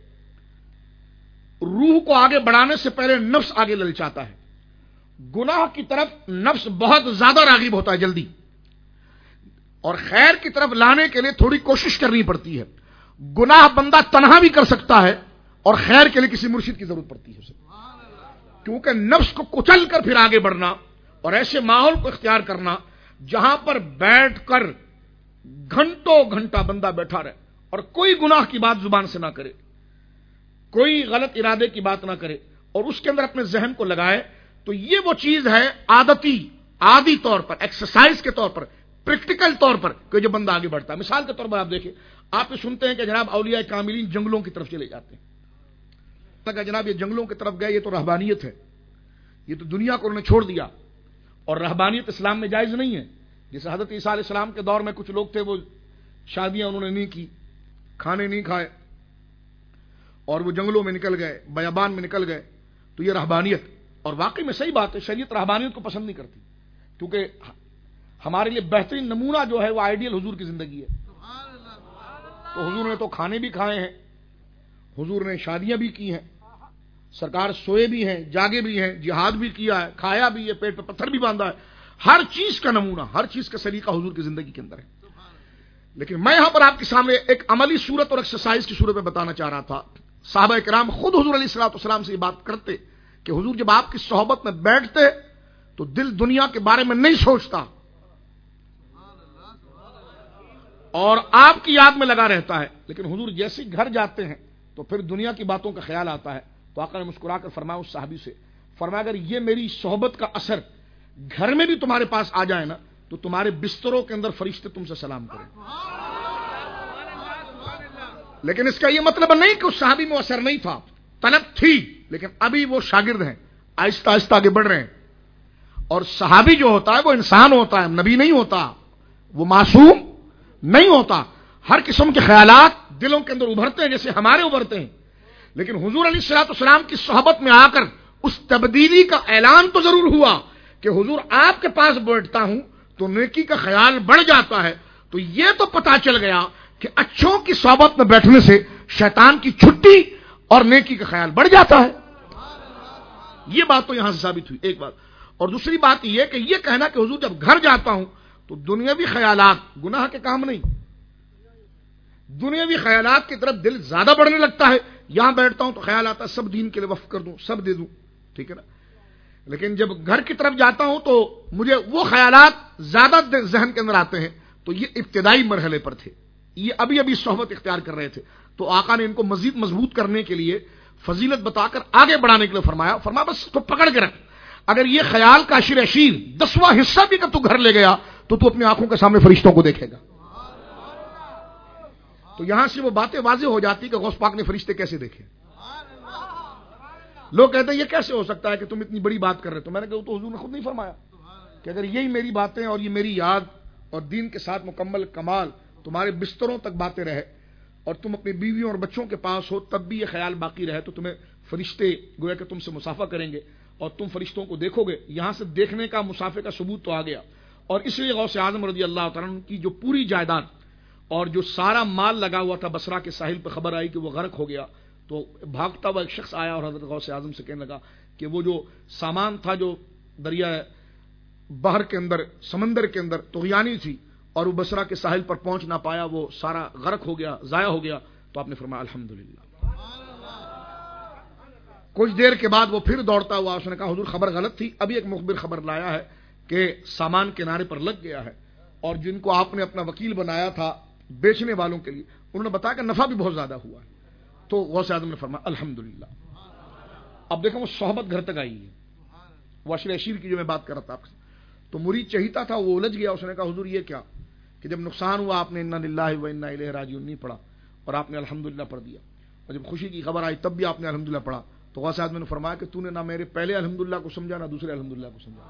روح کو آگے بڑھانے سے پہلے نفس آگے للچاتا ہے. گناہ کی طرف نفس بہت زیادہ راغب ہوتا ہے جلدی، اور خیر کی طرف لانے کے لیے تھوڑی کوشش کرنی پڑتی ہے. گناہ بندہ تنہا بھی کر سکتا ہے، اور خیر کے لیے کسی مرشد کی ضرورت پڑتی ہے اسے، کیونکہ نفس کو کچل کر پھر آگے بڑھنا اور ایسے ماحول کو اختیار کرنا جہاں پر بیٹھ کر گھنٹوں گھنٹہ بندہ بیٹھا رہے اور کوئی گناہ کی بات زبان سے نہ کرے، کوئی غلط ارادے کی بات نہ کرے، اور اس کے اندر اپنے ذہن کو لگائے، تو یہ وہ چیز ہے عادتی، عادی طور پر، ایکسرسائز کے طور پر، پریکٹیکل طور پر کہ جو بندہ آگے بڑھتا ہے. مثال کے طور پر آپ دیکھیں، آپ یہ سنتے ہیں کہ جناب اولیاء کاملین جنگلوں کی طرف چلے جاتے ہیں. کہ جناب یہ جنگلوں کی طرف گئے، یہ تو رہبانیت ہے، یہ تو دنیا کو انہوں نے چھوڑ دیا، اور رہبانیت اسلام میں جائز نہیں ہے. جیسے حضرت عیسیٰ علیہ السلام کے دور میں کچھ لوگ تھے، وہ شادیاں انہوں نے نہیں کی، کھانے نہیں کھائے، اور وہ جنگلوں میں نکل گئے، بیابان میں نکل گئے، تو یہ رہبانیت. اور واقعی میں صحیح بات ہے، شریعت رہبانیت کو پسند نہیں کرتی، کیونکہ ہمارے لیے بہترین نمونہ جو ہے وہ آئیڈیل حضور کی زندگی ہے. تو حضور نے تو کھانے بھی کھائے ہیں، حضور نے شادیاں بھی کی ہیں، سرکار سوئے بھی ہیں، جاگے بھی ہیں، جہاد بھی کیا ہے، کھایا بھی ہے، پیٹ پہ پتھر بھی باندھا ہے. ہر چیز کا نمونہ، ہر چیز کا سلیقہ حضور کی زندگی کے اندر ہے. لیکن میں یہاں پر آپ کے سامنے ایک عملی صورت اور ایکسرسائز کی صورت میں بتانا چاہ رہا تھا. صحابہ کرام خود حضور علیہ الصلوۃ والسلام سے یہ بات کرتے کہ حضور جب آپ کی صحبت میں بیٹھتے تو دل دنیا کے بارے میں نہیں سوچتا اور آپ کی یاد میں لگا رہتا ہے، لیکن حضور جیسے گھر جاتے ہیں تو پھر دنیا کی باتوں کا خیال آتا ہے. تو آقا نے مسکرا کر فرمایا اس صحابی سے، فرمایا اگر یہ میری صحبت کا اثر گھر میں بھی تمہارے پاس آ جائے نا تو تمہارے بستروں کے اندر فرشتے تم سے سلام کریں. لیکن اس کا یہ مطلب نہیں کہ اس صحابی میں اثر نہیں تھا، طلب تھی، لیکن ابھی وہ شاگرد ہیں، آہستہ آہستہ آگے بڑھ رہے ہیں. اور صحابی جو ہوتا ہے وہ انسان ہوتا ہے، نبی نہیں ہوتا، وہ معصوم نہیں ہوتا. ہر قسم کے خیالات دلوں کے اندر ابھرتے ہیں جیسے ہمارے ابھرتے ہیں. لیکن حضور علیہ الصلوۃ والسلام کی صحبت میں آ کر اس تبدیلی کا اعلان تو ضرور ہوا کہ حضور آپ کے پاس بیٹھتا ہوں تو نیکی کا خیال بڑھ جاتا ہے. تو یہ تو پتا چل گیا کہ اچھوں کی صحبت میں بیٹھنے سے شیطان کی چھٹی اور نیکی کا خیال بڑھ جاتا ہے. یہ بات تو یہاں سے ثابت ہوئی ایک بات. اور دوسری بات یہ کہ یہ کہنا کہ حضور جب گھر جاتا ہوں تو دنیاوی خیالات، گناہ کے کام نہیں، دنیاوی خیالات کی طرف دل زیادہ بڑھنے لگتا ہے. یہاں بیٹھتا ہوں تو خیال آتا ہے سب دین کے لیے وقف کر دوں، سب دے دوں، ٹھیک ہے نا. لیکن جب گھر کی طرف جاتا ہوں تو مجھے وہ خیالات زیادہ ذہن کے اندر آتے ہیں. تو یہ ابتدائی مرحلے پر تھے، یہ ابھی ابھی صحبت اختیار کر رہے تھے. تو آقا نے ان کو مزید مضبوط کرنے کے لیے فضیلت بتا کر آگے بڑھانے کے لیے فرمایا فرمایا بس تو پکڑ کے رکھ، اگر یہ خیال کا اشیر اشیر دسواں حصہ بھی کہ تو گھر لے گیا تو تو اپنی آنکھوں کے سامنے فرشتوں کو دیکھے گا. تو یہاں سے وہ باتیں واضح ہو جاتی کہ غوث پاک نے فرشتے کیسے دیکھے. لوگ کہتے ہیں یہ کیسے ہو سکتا ہے کہ تم اتنی بڑی بات کر رہے. تو میں نے کہا تو حضور نے خود نہیں فرمایا کہ اگر یہی میری باتیں اور یہ میری یاد اور دین کے ساتھ مکمل کمال تمہارے بستروں تک باتیں رہے اور تم اپنی بیویوں اور بچوں کے پاس ہو تب بھی یہ خیال باقی رہے تو تمہیں فرشتے گویا کہ تم سے مسافہ کریں گے اور تم فرشتوں کو دیکھو گے. یہاں سے دیکھنے کا مسافے کا ثبوت تو آ گیا. اور اس لیے غوث اعظم رضی اللہ تعالیٰ عنہ کی جو پوری جائیداد اور جو سارا مال لگا ہوا تھا بصرہ کے ساحل پہ خبر آئی کہ وہ غرق ہو گیا تو بھاگتا ہوا ایک شخص آیا اور حضرت غوث اعظم سے کہنے لگا کہ وہ جو سامان تھا جو دریا بحر کے اندر سمندر کے اندر طغیانی تھی اور وہ بصرہ کے ساحل پر پہنچ نہ پایا، وہ سارا غرق ہو گیا، ضائع ہو گیا. تو آپ نے فرمایا الحمدللہ. کچھ دیر کے بعد وہ پھر دوڑتا ہوا، اس نے کہا حضور خبر غلط تھی، ابھی ایک مخبر خبر لایا ہے کہ سامان کنارے پر لگ گیا ہے اور جن کو آپ نے اپنا وکیل بنایا تھا بیچنے والوں کے لیے انہوں نے بتایا کہ نفع بھی بہت زیادہ ہوا ہے. تو غوث اعظم نے فرمایا الحمدللہ. اب دیکھو وہ صحبت گھر تک آئی ہے، وہ اشر اشیر کی جو میں بات کر رہا تھا آپ سے. تو مرید چہیتا تھا، وہ الجھ گیا. اس نے کہا حضور یہ کیا کہ جب نقصان ہوا آپ نے انا للہ و انا الیہ راجعون نہیں پڑھا اور آپ نے الحمدللہ پڑھ دیا، اور جب خوشی کی خبر آئی تب بھی آپ نے الحمدللہ پڑھا. تو غوث اعظم نے فرمایا کہ تو نے نہ میرے پہلے الحمدللہ کو سمجھا نہ دوسرے الحمدللہ کو سمجھا.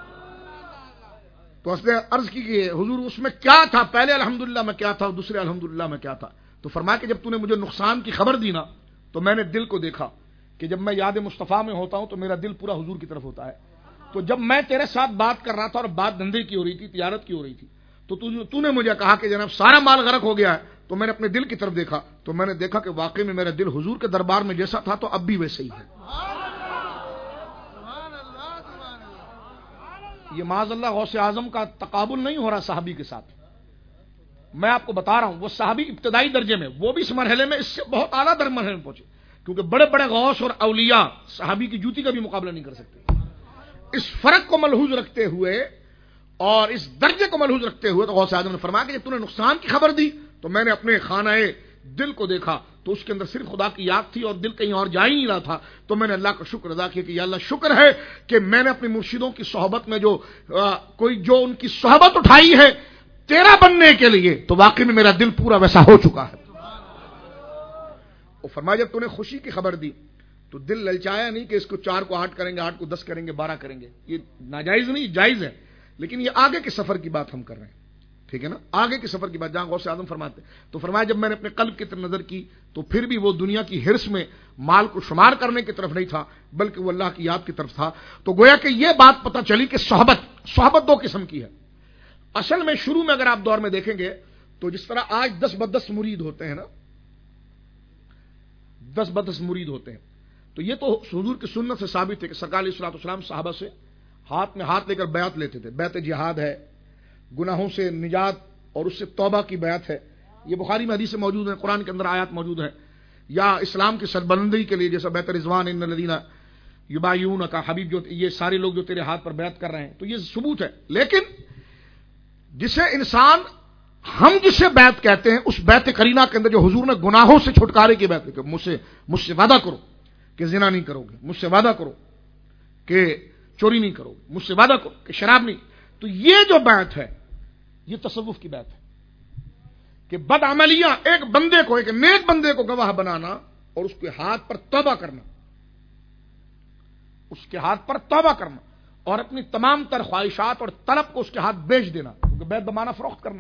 تو اس نے عرض کی کہ حضور اس میں کیا تھا، پہلے الحمدللہ میں کیا تھا اور دوسرے الحمدللہ میں کیا تھا. تو فرمایا کہ جب تو نے مجھے نقصان کی خبر دی نا تو میں نے دل کو دیکھا کہ جب میں یاد مصطفیٰ میں ہوتا ہوں تو میرا دل پورا حضور کی طرف ہوتا ہے. تو جب میں تیرے ساتھ بات کر رہا تھا اور بات دھندے کی ہو رہی تھی، تجارت کی ہو رہی تھی، تو تو نے مجھے کہا کہ جناب سارا مال غرق ہو گیا ہے. تو میں نے اپنے دل کی طرف دیکھا تو میں نے دیکھا کہ واقعی میں میرا دل حضور کے دربار میں جیسا تھا تو اب بھی ویسے ہی ہے. یہ معاذ اللہ غوث اعظم کا تقابل نہیں ہو رہا صحابی کے ساتھ. میں آپ کو بتا رہا ہوں وہ صحابی ابتدائی درجے میں، وہ بھی اس مرحلے میں اس سے بہت اعلیٰ در مرحلے میں پہنچے، کیونکہ بڑے بڑے غوث اور اولیاء صحابی کی جوتی کا بھی مقابلہ نہیں کر سکتے. اس فرق کو ملحوظ رکھتے ہوئے اور اس درجے کو ملحوظ رکھتے ہوئے تو غوث اعظم نے فرمایا کہ جب تو نے نقصان کی خبر دی تو میں نے اپنے خانہ دل کو دیکھا تو اس کے اندر صرف خدا کی یاد تھی اور دل کہیں اور جا ہی نہیں رہا تھا. تو میں نے اللہ کا شکر ادا کیا کہ یا اللہ شکر ہے کہ میں نے اپنے مرشدوں کی صحبت میں جو آ, کوئی جو ان کی صحبت اٹھائی ہے تیرا بننے کے لیے تو واقعی میں میرا دل پورا ویسا ہو چکا ہے. اور فرمایا جب تو نے خوشی کی خبر دی تو دل للچایا نہیں کہ اس کو چار کو آٹھ کریں گے، آٹھ کو دس کریں گے، بارہ کریں گے. یہ ناجائز نہیں، جائز ہے، لیکن یہ آگے کے سفر کی بات ہم کر رہے ہیں، ٹھیک ہے نا، آگے کے سفر کی بات جہاں غوث اعظم فرماتے. تو فرمایا جب میں نے اپنے قلب کی طرف نظر کی تو پھر بھی وہ دنیا کی ہرس میں مال کو شمار کرنے کی طرف نہیں تھا بلکہ وہ اللہ کی یاد کی طرف تھا. تو گویا کہ یہ بات پتہ چلی کہ صحبت صحبت دو قسم کی ہے. اصل میں شروع میں اگر آپ دور میں دیکھیں گے تو جس طرح آج دس بدس مرید ہوتے ہیں نا، دس بدس مرید ہوتے ہیں، تو یہ تو حضور کی سنت سے ثابت ہے کہ سرکار علیہ الصلوۃ والسلام صحابہ سے ہاتھ میں ہاتھ لے کر بیعت لیتے تھے. بیعت جہاد ہے، گناہوں سے نجات اور اس سے توبہ کی بیعت ہے. یہ بخاری میں حدیث موجود ہے، قرآن کے اندر آیات موجود ہیں. یا اسلام کی سربلندی کے لیے جیسا بیعت رضوان ان الذین یبایعونک حبیب، جو یہ سارے لوگ جو تیرے ہاتھ پر بیعت کر رہے ہیں، تو یہ ثبوت ہے. لیکن جسے انسان ہم جسے بیعت کہتے ہیں اس بیعت کرینہ کے اندر جو حضور نے گناہوں سے چھٹکارے کی بیعت کی، مجھ سے مجھ سے وعدہ کرو کہ زنا نہیں کرو گے، مجھ سے وعدہ کرو کہ چوری نہیں کرو، مجھ سے وعدہ کرو کہ شراب نہیں. تو یہ جو بیعت ہے یہ تصوف کی بیعت ہے کہ بد عملیاں ایک بندے کو، ایک نیک بندے کو گواہ بنانا اور اس کے ہاتھ پر توبہ کرنا، اس کے ہاتھ پر توبہ کرنا اور اپنی تمام تر خواہشات اور طلب کو اس کے ہاتھ بیچ دینا، کیونکہ بیعت بمانا فروخت کرنا،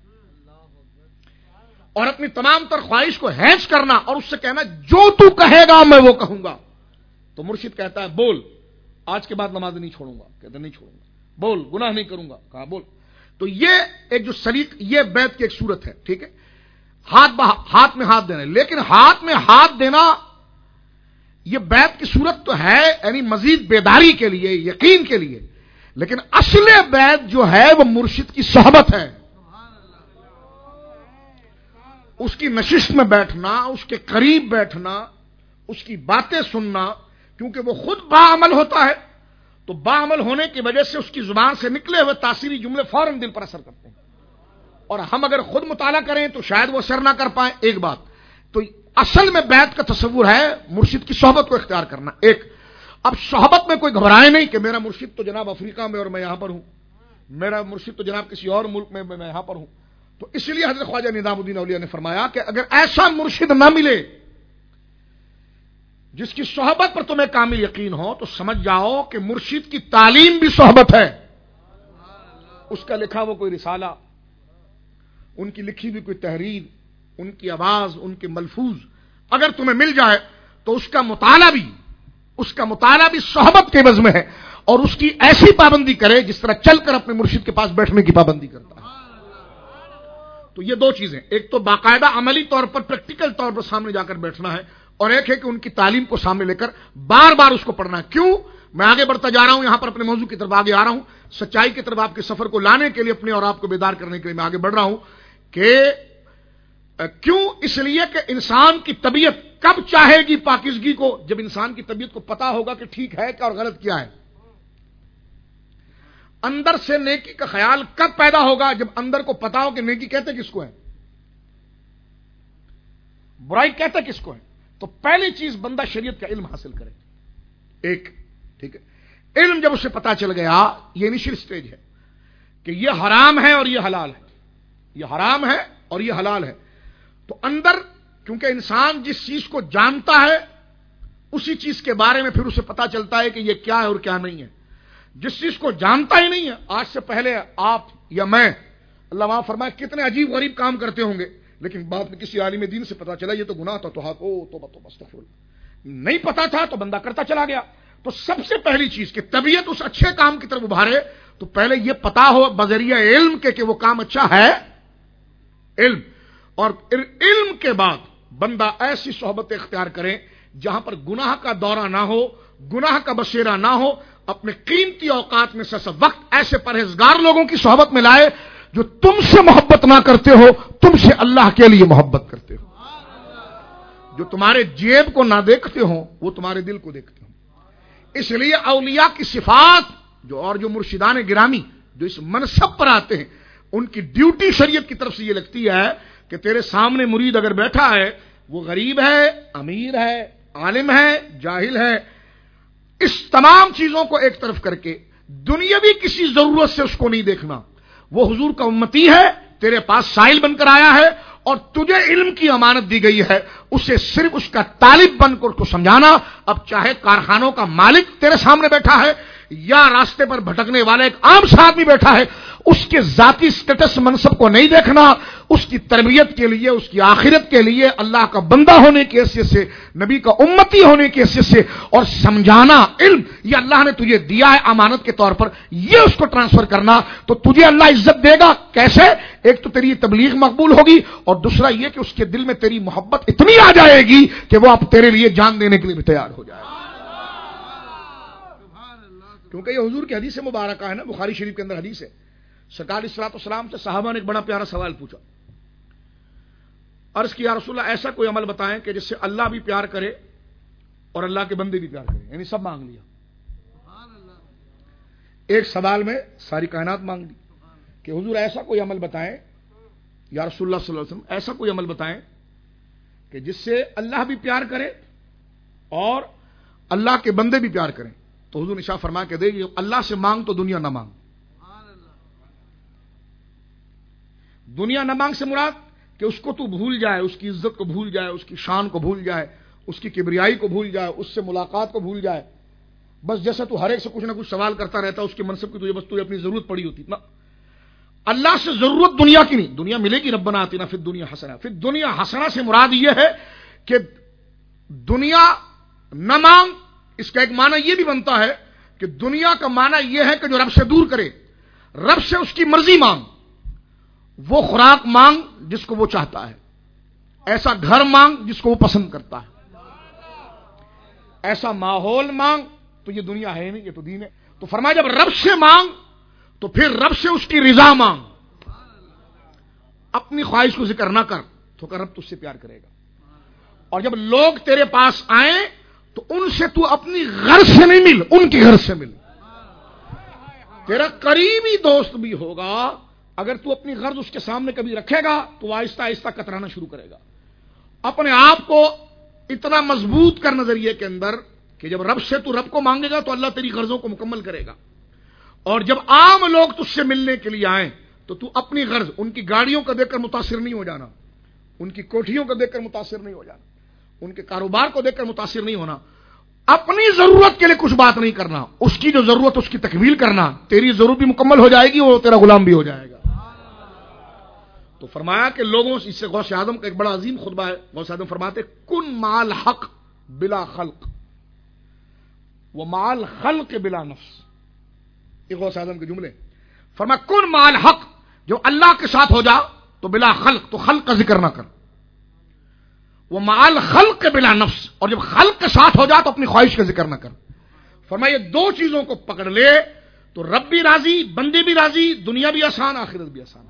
اور اپنی تمام تر خواہش کو ہینچ کرنا اور اس سے کہنا جو تو کہے گا میں وہ کہوں گا. تو مرشد کہتا ہے بول آج کے بعد نماز نہیں چھوڑوں گا، کہتے نہیں چھوڑوں گا. بول گناہ نہیں کروں گا، کہا بول. تو یہ ایک جو سلیق، یہ بیعت کی ایک صورت ہے. ٹھیک ہے، ہاتھ ہاتھ میں ہاتھ دینا. لیکن ہاتھ میں ہاتھ دینا یہ بیعت کی صورت تو ہے، یعنی مزید بیداری کے لیے، یقین کے لیے. لیکن اصل بیعت جو ہے وہ مرشد کی صحبت ہے. اس کی نشست میں بیٹھنا، اس کے قریب بیٹھنا، اس کی باتیں سننا، کیونکہ وہ خود باعمل ہوتا ہے. تو باعمل ہونے کی وجہ سے اس کی زبان سے نکلے ہوئے تاثیری جملے فوراً دل پر اثر کرتے ہیں، اور ہم اگر خود مطالعہ کریں تو شاید وہ اثر نہ کر پائیں. ایک بات تو اصل میں بیعت کا تصور ہے مرشد کی صحبت کو اختیار کرنا. ایک اب صحبت میں کوئی گھبرائے نہیں کہ میرا مرشد تو جناب افریقہ میں اور میں یہاں پر ہوں، میرا مرشد تو جناب کسی اور ملک میں میں یہاں پر ہوں. تو اس لیے حضرت خواجہ نظام الدین اولیاء نے فرمایا کہ اگر ایسا مرشد نہ ملے جس کی صحبت پر تمہیں کامل یقین ہو تو سمجھ جاؤ کہ مرشد کی تعلیم بھی صحبت ہے. اس کا لکھا وہ کوئی رسالہ، ان کی لکھی بھی کوئی تحریر، ان کی آواز، ان کے ملفوظ اگر تمہیں مل جائے تو اس کا مطالعہ بھی اس کا مطالعہ بھی صحبت کے عوض میں ہے، اور اس کی ایسی پابندی کرے جس طرح چل کر اپنے مرشد کے پاس بیٹھنے کی پابندی کرتا ہے. تو یہ دو چیزیں، ایک تو باقاعدہ عملی طور پر پریکٹیکل طور پر سامنے جا کر بیٹھنا ہے، اور ایک ہے کہ ان کی تعلیم کو سامنے لے کر بار بار اس کو پڑھنا ہے. کیوں؟ میں آگے بڑھتا جا رہا ہوں، یہاں پر اپنے موضوع کی طرف آگے آ رہا ہوں، سچائی کی طرف آپ کے سفر کو لانے کے لیے، اپنے اور آپ کو بیدار کرنے کے لیے میں آگے بڑھ رہا ہوں. کہ کیوں؟ اس لیے کہ انسان کی طبیعت کب چاہے گی پاکیزگی کو؟ جب انسان کی طبیعت کو پتا ہوگا کہ ٹھیک ہے کیا اور غلط کیا ہے. اندر سے نیکی کا خیال کب پیدا ہوگا؟ جب اندر کو پتا ہو کہ نیکی کہتے کس کو ہے، برائی کہتے کس کو ہے. تو پہلی چیز بندہ شریعت کا علم حاصل کرے. ایک ٹھیک ہے، علم جب اسے پتا چل گیا، یہ انیشل سٹیج ہے کہ یہ حرام ہے اور یہ حلال ہے، یہ حرام ہے اور یہ حلال ہے. تو اندر کیونکہ انسان جس چیز کو جانتا ہے اسی چیز کے بارے میں پھر اسے پتا چلتا ہے کہ یہ کیا ہے اور کیا نہیں ہے. جس چیز کو جانتا ہی نہیں ہے، آج سے پہلے آپ یا میں، اللہ معاف فرمائے، کتنے عجیب غریب کام کرتے ہوں گے، لیکن بعد میں کسی عالم دین سے پتا چلا یہ تو گناہ تھا تو ہاتھ او توبہ توبہ استغفر اللہ، نہیں پتا تھا تو بندہ کرتا چلا گیا. تو سب سے پہلی چیز کہ طبیعت اس اچھے کام کی طرف ابھارے تو پہلے یہ پتا ہو بذریعہ علم کے کہ وہ کام اچھا ہے، علم. اور علم کے بعد بندہ ایسی صحبت اختیار کرے جہاں پر گناہ کا دورہ نہ ہو، گناہ کا بسیرا نہ ہو. اپنے قیمتی اوقات میں سے سب وقت ایسے پرہیزگار لوگوں کی صحبت میں لائے جو تم سے محبت نہ کرتے ہو، تم سے اللہ کے لیے محبت کرتے ہو، جو تمہارے جیب کو نہ دیکھتے ہو وہ تمہارے دل کو دیکھتے ہو. اس لیے اولیاء کی صفات جو اور جو مرشدان گرامی جو اس منصب پر آتے ہیں، ان کی ڈیوٹی شریعت کی طرف سے یہ لگتی ہے کہ تیرے سامنے مرید اگر بیٹھا ہے، وہ غریب ہے، امیر ہے، عالم ہے، جاہل ہے، اس تمام چیزوں کو ایک طرف کر کے دنیاوی کسی ضرورت سے اس کو نہیں دیکھنا. وہ حضور کا امتی ہے، تیرے پاس سائل بن کر آیا ہے اور تجھے علم کی امانت دی گئی ہے، اسے صرف اس کا طالب بن کر کو سمجھانا. اب چاہے کارخانوں کا مالک تیرے سامنے بیٹھا ہے یا راستے پر بھٹکنے والا ایک عام سا آدمی بیٹھا ہے، اس کے ذاتی سٹیٹس منصب کو نہیں دیکھنا، اس کی تربیت کے لیے، اس کی آخرت کے لیے، اللہ کا بندہ ہونے کی حیثیت سے، نبی کا امتی ہونے کی حیثیت سے، اور سمجھانا علم یہ اللہ نے تجھے دیا ہے امانت کے طور پر، یہ اس کو ٹرانسفر کرنا. تو تجھے اللہ عزت دے گا. کیسے؟ ایک تو تیری تبلیغ مقبول ہوگی، اور دوسرا یہ کہ اس کے دل میں تیری محبت اتنی آ جائے گی کہ وہ اب تیرے لیے جان دینے کے لیے بھی تیار ہو جائے گا. کیونکہ یہ حضور کی حدیث مبارکہ ہے نا، بخاری شریف کے اندر حدیث ہے. سرکار علیہ الصلوۃ والسلام سے صحابہ نے ایک بڑا پیارا سوال پوچھا، عرض کیا رسول اللہ ایسا کوئی عمل بتائیں کہ جس سے اللہ بھی پیار کرے اور اللہ کے بندے بھی پیار کریں، یعنی سب مانگ لیا. ایک سوال میں ساری کائنات مانگ لی کہ حضور ایسا کوئی عمل بتائیں، یا رسول اللہ صلی اللہ علیہ وسلم ایسا کوئی عمل بتائیں کہ جس سے اللہ بھی پیار کرے اور اللہ کے بندے بھی پیار کریں. تو حضور نشا فرما کے دے گی اللہ سے مانگ تو دنیا نہ مانگ. دنیا نہ مانگ سے مراد کہ اس کو تو بھول جائے، اس کی عزت کو بھول جائے، اس کی شان کو بھول جائے، اس کی کبریائی کو بھول جائے، اس سے ملاقات کو بھول جائے. بس جیسا تو ہر ایک سے کچھ نہ کچھ سوال کرتا رہتا، اس کے منصب کی تجھے بس تجھے اپنی ضرورت پڑی ہوتی نہ. اللہ سے ضرورت دنیا کی نہیں. دنیا ملے گی ربنا آتنا فی الدنیا حسنہ. فی الدنیا حسنہ سے مراد یہ ہے کہ دنیا نہ مانگ. اس کا ایک معنی یہ بھی بنتا ہے کہ دنیا کا معنی یہ ہے کہ جو رب سے دور کرے، رب سے اس کی مرضی مانگ. وہ خوراک مانگ جس کو وہ چاہتا ہے، ایسا گھر مانگ جس کو وہ پسند کرتا ہے، ایسا ماحول مانگ. تو یہ دنیا ہے نہیں، یہ تو دین ہے. تو فرمایا جب رب سے مانگ تو پھر رب سے اس کی رضا مانگ. اپنی خواہش کو ذکر نہ کر تو کہ رب تجھ سے پیار کرے گا. اور جب لوگ تیرے پاس آئیں تو ان سے تو اپنی غرض سے نہیں مل، ان کی غرض سے مل. تیرا قریبی دوست بھی ہوگا، اگر تو اپنی غرض اس کے سامنے کبھی رکھے گا تو آہستہ آہستہ کترانا شروع کرے گا. اپنے آپ کو اتنا مضبوط کر نظریے کے اندر کہ جب رب سے تو رب کو مانگے گا تو اللہ تیری غرضوں کو مکمل کرے گا. اور جب عام لوگ تجھ سے ملنے کے لیے آئیں تو تو اپنی غرض، ان کی گاڑیوں کو دیکھ کر متاثر نہیں ہو جانا، ان کی کوٹھیوں کو دیکھ کر متاثر نہیں ہو جانا، ان کے کاروبار کو دیکھ کر متاثر نہیں ہونا. اپنی ضرورت کے لیے کچھ بات نہیں کرنا، اس کی جو ضرورت اس کی تکمیل کرنا. تیری ضرورت بھی مکمل ہو جائے گی، وہ تیرا غلام بھی ہو جائے گا. تو فرمایا کہ لوگوں سے، اس سے غوث اعظم کا ایک بڑا عظیم خطبہ ہے. غوث اعظم فرماتے کن مال حق بلا خلق وہ مال خلق بلا نفس. یہ غوث اعظم کے جملے. فرمایا کن مال حق، جو اللہ کے ساتھ ہو جا تو بلا خلق، تو خلق کا ذکر نہ کر. وہ مال خلق بلا نفس، اور جب خلق کے ساتھ ہو جا تو اپنی خواہش کا ذکر نہ کر. فرمایا یہ دو چیزوں کو پکڑ لے تو رب بھی راضی، بندے بھی راضی، دنیا بھی آسان، آخرت بھی آسان.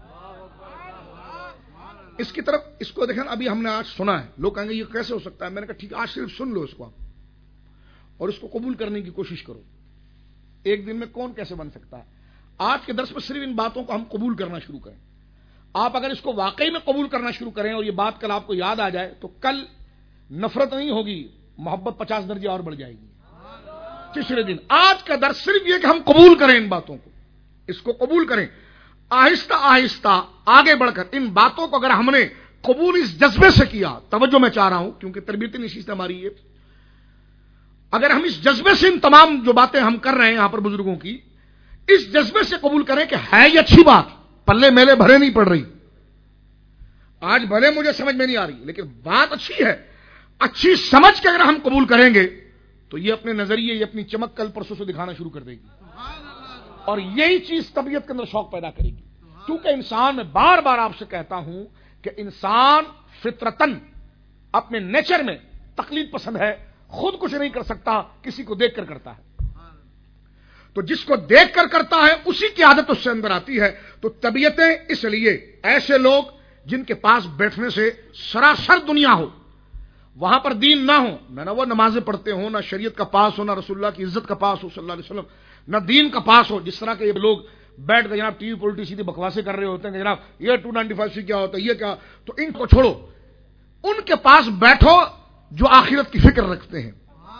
اس کی طرف اس کو دیکھیں. ابھی ہم نے آج سنا ہے، لوگ کہیں گے یہ کیسے ہو سکتا ہے. میں نے کہا ٹھیک ہے، آج صرف سن لو اس کو اور اس کو قبول کرنے کی کوشش کرو. ایک دن میں کون کیسے بن سکتا ہے؟ آج کے درس میں صرف ان باتوں کو ہم قبول کرنا شروع کریں. آپ اگر اس کو واقعی میں قبول کرنا شروع کریں اور یہ بات کل آپ کو یاد آ جائے تو کل نفرت نہیں ہوگی، محبت پچاس درجے اور بڑھ جائے گی. تیسرے دن آج کا درس صرف یہ کہ ہم قبول کریں ان باتوں کو، اس کو قبول کریں. آہستہ آہستہ آگے بڑھ کر ان باتوں کو اگر ہم نے قبول اس جذبے سے کیا، توجہ میں چاہ رہا ہوں کیونکہ تربیتی نشست ہماری یہ، اگر ہم اس جذبے سے ان تمام جو باتیں ہم کر رہے ہیں یہاں پر بزرگوں کی، اس جذبے سے قبول کریں کہ ہے یہ اچھی بات، پلے میلے بھرے نہیں پڑ رہی، آج بھلے مجھے سمجھ میں نہیں آ رہی لیکن بات اچھی ہے، اچھی سمجھ کے اگر ہم قبول کریں گے تو یہ اپنے نظریے، یہ اپنی چمک کل پرسوں سے دکھانا شروع کر دے گی. اور یہی چیز طبیعت کے اندر شوق پیدا کرے گی. کیونکہ انسان، میں بار بار آپ سے کہتا ہوں کہ انسان فطرتاً اپنے نیچر میں تقلید پسند ہے، خود کچھ نہیں کر سکتا، کسی کو دیکھ کر کرتا ہے. تو جس کو دیکھ کر کرتا ہے اسی کی عادت اس سے اندر آتی ہے. تو طبیعتیں، اس لیے ایسے لوگ جن کے پاس بیٹھنے سے سراسر دنیا ہو، وہاں پر دین نہ ہو، نہ وہ نمازیں پڑھتے ہوں، نہ شریعت کا پاس ہو، نہ رسول اللہ کی عزت کا پاس ہو صلی اللہ علیہ وسلم، نہ دین کا پاس ہو. جس طرح کے یہ لوگ بیٹھ کے جناب ٹی وی پولیٹی سیدھی بکواسیں کر رہے ہوتے ہیں کہ جناب یہ ٹو نائنٹی فائیو سی کیا ہوتا ہے، یہ کیا. تو ان کو چھوڑو، ان کے پاس بیٹھو جو آخرت کی فکر رکھتے ہیں،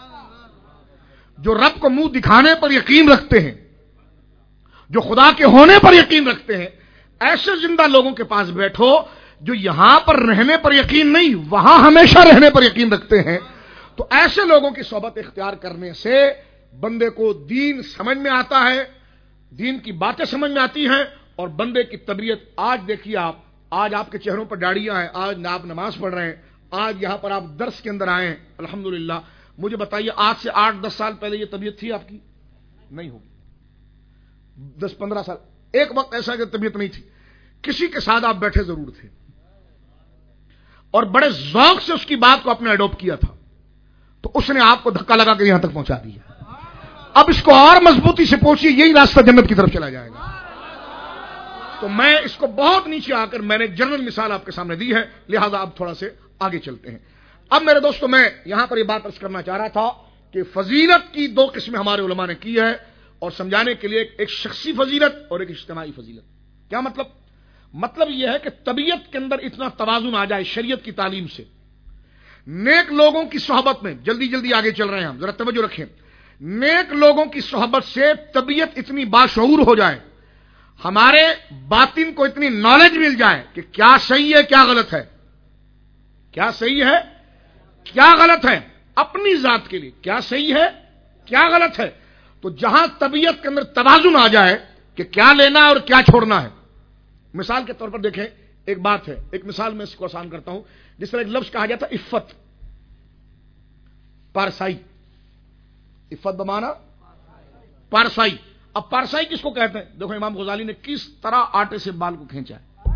جو رب کو منہ دکھانے پر یقین رکھتے ہیں، جو خدا کے ہونے پر یقین رکھتے ہیں. ایسے زندہ لوگوں کے پاس بیٹھو جو یہاں پر رہنے پر یقین نہیں، وہاں ہمیشہ رہنے پر یقین رکھتے ہیں. تو ایسے لوگوں کی صحبت اختیار کرنے سے بندے کو دین سمجھ میں آتا ہے، دین کی باتیں سمجھ میں آتی ہیں، اور بندے کی طبیعت. آج دیکھیے آپ، آج آپ کے چہروں پر داڑیاں ہیں، آج آپ نماز پڑھ رہے ہیں، آج یہاں پر آپ درس کے اندر آئے ہیں الحمدللہ. مجھے بتائیے آج سے آٹھ دس سال پہلے یہ طبیعت تھی آپ کی؟ نہیں ہوگی. دس پندرہ سال ایک وقت ایسا کہ طبیعت نہیں تھی، کسی کے ساتھ آپ بیٹھے ضرور تھے اور بڑے ذوق سے اس کی بات کو آپ نے اڈاپٹ کیا تھا، تو اس نے آپ کو دھکا لگا کے یہاں تک پہنچا دیا. اب اس کو اور مضبوطی سے پہنچیے، یہی راستہ جنت کی طرف چلا جائے گا. تو میں اس کو بہت نیچے آ کر میں نے جنرل مثال آپ کے سامنے دی ہے، لہذا اب تھوڑا سے آگے چلتے ہیں. اب میرے دوستو، میں یہاں پر یہ بات عرض کرنا چاہ رہا تھا کہ فضیلت کی دو قسمیں ہمارے علماء نے کی ہے، اور سمجھانے کے لیے ایک شخصی فضیلت اور ایک اجتماعی فضیلت. کیا مطلب؟ مطلب یہ ہے کہ طبیعت کے اندر اتنا توازن آ جائے شریعت کی تعلیم سے، نیک لوگوں کی صحبت میں. جلدی جلدی آگے چل رہے ہیں ہم، ذرا توجہ رکھیں. نیک لوگوں کی صحبت سے طبیعت اتنی باشعور ہو جائے، ہمارے باطن کو اتنی نالج مل جائے کہ کیا صحیح ہے کیا غلط ہے، کیا صحیح ہے کیا غلط ہے، اپنی ذات کے لیے کیا صحیح ہے کیا غلط ہے، تو جہاں طبیعت کے اندر توازن آ جائے کہ کیا لینا ہے اور کیا چھوڑنا ہے۔ مثال کے طور پر دیکھیں، ایک بات ہے، ایک مثال میں اس کو آسان کرتا ہوں، جس طرح ایک لفظ کہا جاتا ہے عفت، پارسائی، عفت بمانا پارسائی۔ اب پارسائی کس کو کہتے ہیں؟ دیکھو امام غزالی نے کس طرح آٹے سے بال کو کھینچا ہے۔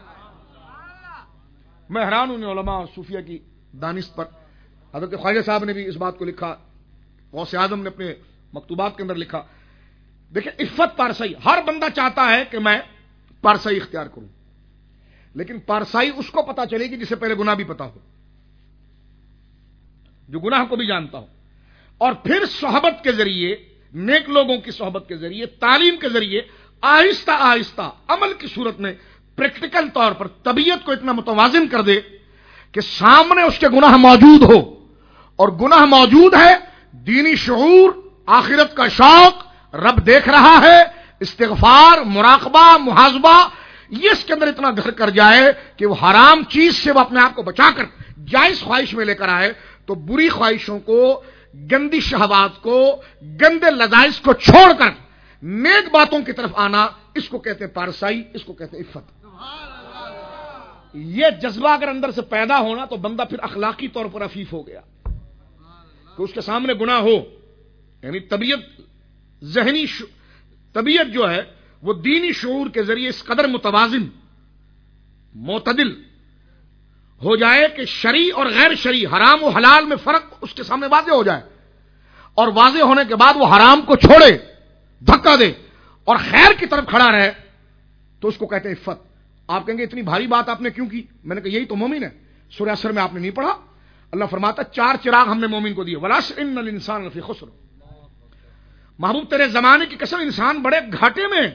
میں حیران ہوں علماء اور صوفیہ کی دانست پر۔ حضرت خواجہ صاحب نے بھی اس بات کو لکھا، غوث اعظم نے اپنے مکتوبات کے اندر لکھا۔ دیکھیں عفت پارسائی، ہر بندہ چاہتا ہے کہ میں پارسائی اختیار کروں، لیکن پارسائی اس کو پتا چلے گی جسے پہلے گناہ بھی پتا ہو، جو گناہ کو بھی جانتا ہو، اور پھر صحبت کے ذریعے، نیک لوگوں کی صحبت کے ذریعے، تعلیم کے ذریعے آہستہ آہستہ عمل کی صورت میں پریکٹیکل طور پر طبیعت کو اتنا متوازن کر دے کہ سامنے اس کے گناہ موجود ہو، اور گناہ موجود ہے، دینی شعور، آخرت کا شوق، رب دیکھ رہا ہے، استغفار، مراقبہ، محاسبہ، یہ اس کے اندر اتنا گھر کر جائے کہ وہ حرام چیز سے وہ اپنے آپ کو بچا کر جائز خواہش میں لے کر آئے، تو بری خواہشوں کو، گندی شہوات کو، گندے لذائذ کو چھوڑ کر نیک باتوں کی طرف آنا، اس کو کہتے ہیں پارسائی، اس کو کہتے ہیں عفت۔ یہ جذبہ اگر اندر سے پیدا ہونا تو بندہ پھر اخلاقی طور پر عفیف ہو گیا کہ اس کے سامنے گناہ ہو، یعنی طبیعت ذہنی ش... طبیعت جو ہے وہ دینی شعور کے ذریعے اس قدر متوازن، معتدل ہو جائے کہ شرعی اور غیر شرعی، حرام و حلال میں فرق اس کے سامنے واضح ہو جائے، اور واضح ہونے کے بعد وہ حرام کو چھوڑے، دھکا دے اور خیر کی طرف کھڑا رہے، تو اس کو کہتے ہیں عفت۔ آپ کہیں گے اتنی بھاری بات آپ نے کیوں کی؟ میں نے کہا یہی تو مومن ہے۔ سورہ عصر میں آپ نے نہیں پڑھا؟ اللہ فرماتا چار چراغ ہم نے مومن کو دیے، والعصر ان الانسان لفی خسر۔ محبوب تیرے زمانے کی قسم، انسان بڑے گھاٹے میں،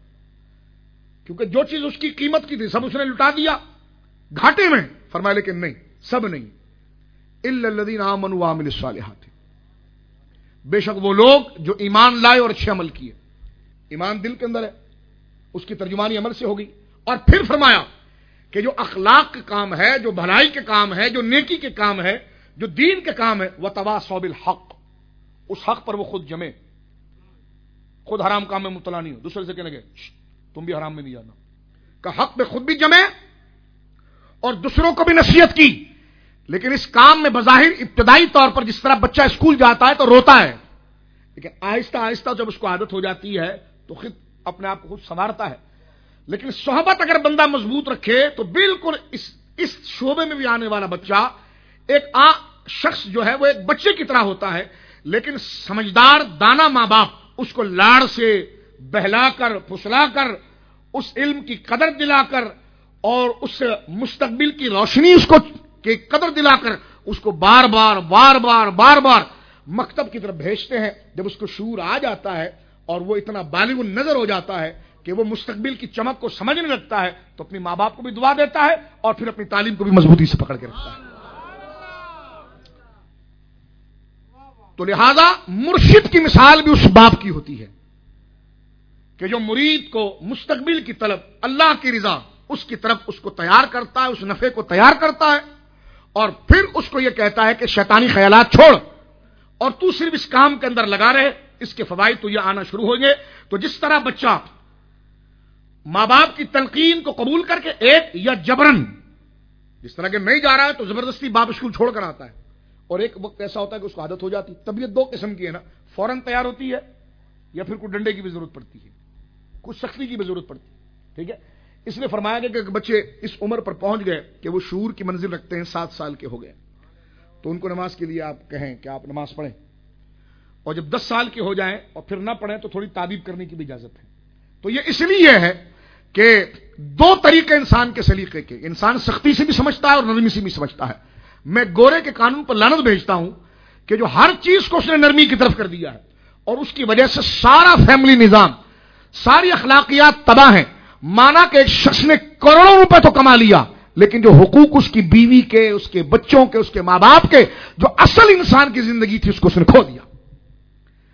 کیونکہ جو چیز اس کی قیمت کی تھی سب اس نے لٹا دیا، گھاٹے میں۔ فرمایا لیکن نہیں، سب نہیں، الا الذین آمنوا وعملوا الصالحات، بے شک وہ لوگ جو ایمان لائے اور اچھے عمل کیے۔ ایمان دل کے اندر ہے، اس کی ترجمانی عمل سے ہوگی۔ اور پھر فرمایا کہ جو اخلاق کے کام ہے، جو بھلائی کے کام ہے، جو نیکی کے کام ہے، جو دین کے کام ہے، وتواصوا بالحق، اس حق پر وہ خود جمے، خود حرام کام میں مبتلا نہیں ہو، دوسرے سے کہنے لگے تم بھی حرام میں نہیں جانا، کہ حق پہ خود بھی جمے اور دوسروں کو بھی نصیحت کی۔ لیکن اس کام میں بظاہر ابتدائی طور پر جس طرح بچہ اسکول جاتا ہے تو روتا ہے، لیکن آہستہ آہستہ جب اس کو عادت ہو جاتی ہے تو خود اپنے آپ کو خود سنوارتا ہے۔ لیکن صحبت اگر بندہ مضبوط رکھے تو بالکل اس اس شعبے میں بھی آنے والا بچہ ایک آ شخص جو ہے وہ ایک بچے کی طرح ہوتا ہے، لیکن سمجھدار دانا ماں باپ اس کو لاڑ سے بہلا کر، پھسلا کر، اس علم کی قدر دلا کر اور اس مستقبل کی روشنی اس کو کی قدر دلا کر اس کو بار بار بار بار بار بار مکتب کی طرف بھیجتے ہیں۔ جب اس کو شعور آ جاتا ہے اور وہ اتنا بالغ نظر ہو جاتا ہے کہ وہ مستقبل کی چمک کو سمجھنے لگتا ہے تو اپنی ماں باپ کو بھی دعا دیتا ہے اور پھر اپنی تعلیم کو بھی مضبوطی سے پکڑ کے رکھتا ہے۔ تو لہذا مرشد کی مثال بھی اس باپ کی ہوتی ہے کہ جو مرید کو مستقبل کی طلب، اللہ کی رضا، اس کی طرف اس کو تیار کرتا ہے، اس نفع کو تیار کرتا ہے، اور پھر اس کو یہ کہتا ہے کہ شیطانی خیالات چھوڑ اور تو صرف اس کام کے اندر لگا رہے، اس کے فوائد تو یہ آنا شروع ہوں گے۔ تو جس طرح بچہ ماں باپ کی تلقین کو قبول کر کے ایک یا جبرن، جس طرح کہ نہیں جا رہا ہے تو زبردستی باپ اسکول چھوڑ کر آتا ہے، اور ایک وقت ایسا ہوتا ہے کہ اس کو عادت ہو جاتی۔ طبیعت دو قسم کی ہے نا، فوراً تیار ہوتی ہے یا پھر کوئی ڈنڈے کی بھی ضرورت پڑتی ہے، کچھ سختی کی بھی ضرورت پڑتی ہے، ٹھیک ہے۔ اس لیے فرمایا گیا کہ بچے اس عمر پر پہنچ گئے کہ وہ شعور کی منزل رکھتے ہیں، سات سال کے ہو گئے تو ان کو نماز کے لیے آپ کہیں کہ آپ نماز پڑھیں، اور جب دس سال کے ہو جائیں اور پھر نہ پڑھیں تو تھوڑی تعبیر کرنے کی بھی اجازت ہے۔ تو یہ اس لیے ہے کہ دو طریقے انسان کے سلیقے کے، انسان سختی سے بھی سمجھتا ہے اور نرمی سے بھی سمجھتا ہے۔ میں گورے کے قانون پر لعنت بھیجتا ہوں کہ جو ہر چیز کو اس نے نرمی کی طرف کر دیا ہے، اور اس کی وجہ سے سارا فیملی نظام، ساری اخلاقیات تباہ ہیں۔ مانا کہ ایک شخص نے کروڑوں روپے تو کما لیا، لیکن جو حقوق اس کی بیوی کے، اس کے بچوں کے، اس کے ماں باپ کے، جو اصل انسان کی زندگی تھی، اس کو اس نے کھو دیا۔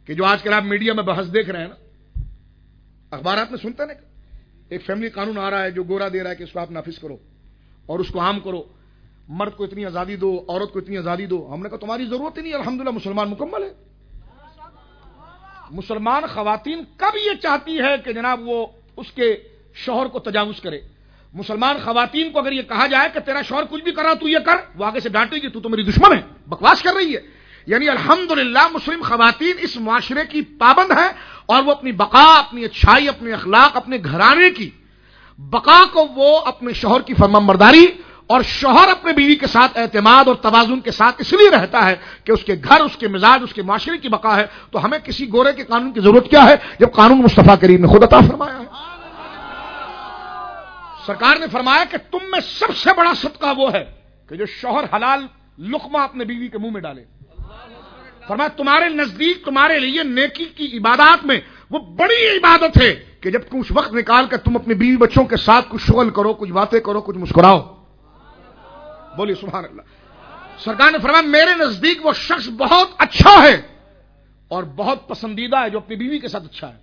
کہ جو آج کل آپ میڈیا میں بحث دیکھ رہے ہیں نا، اخبارات میں سنتے نا، ایک فیملی قانون آ رہا ہے جو گورا دے رہا ہے کہ اس کو آپ نافذ کرو اور اس کو عام کرو، مرد کو اتنی آزادی دو، عورت کو اتنی آزادی دو. ہم نے کہا تمہاری ضرورت ہی نہیں، الحمدللہ مسلمان مکمل ہے. مسلمان خواتین کب یہ چاہتی ہے کہ جناب وہ اس کے شوہر کو تجاوز کرے؟ مسلمان خواتین کو اگر یہ کہا جائے کہ تیرا شوہر کچھ بھی کر رہا تو یہ کر، وہ آگے سے ڈانٹے گی تو تو میری دشمن ہے، بکواس کر رہی ہے. یعنی الحمدللہ مسلم خواتین اس معاشرے کی پابند ہے اور وہ اپنی بقا، اپنی اچھائی، اپنے اخلاق، اپنے گھرانے کی بقا کو وہ اپنے شوہر کی فرمانبرداری اور شوہر اپنے بیوی کے ساتھ اعتماد اور توازن کے ساتھ اس لیے رہتا ہے کہ اس کے گھر، اس کے مزاج، اس کے معاشرے کی بقا ہے. تو ہمیں کسی گورے کے قانون کی ضرورت کیا ہے جب قانون مصطفیٰ کریم نے خود عطا فرمایا ہے. سرکار نے فرمایا کہ تم میں سب سے بڑا صدقہ وہ ہے کہ جو شوہر حلال لقمہ اپنے بیوی کے منہ میں ڈالے. فرمایا تمہارے نزدیک تمہارے لیے نیکی کی عبادات میں وہ بڑی عبادت ہے کہ جب کچھ وقت نکال کر تم اپنی بیوی بچوں کے ساتھ کچھ شغل کرو، کچھ باتیں کرو، کچھ مسکراؤ. بولیے سبحان اللہ. سرکار نے فرمایا میرے نزدیک وہ شخص بہت اچھا ہے اور بہت پسندیدہ ہے جو اپنی بیوی کے ساتھ اچھا ہے،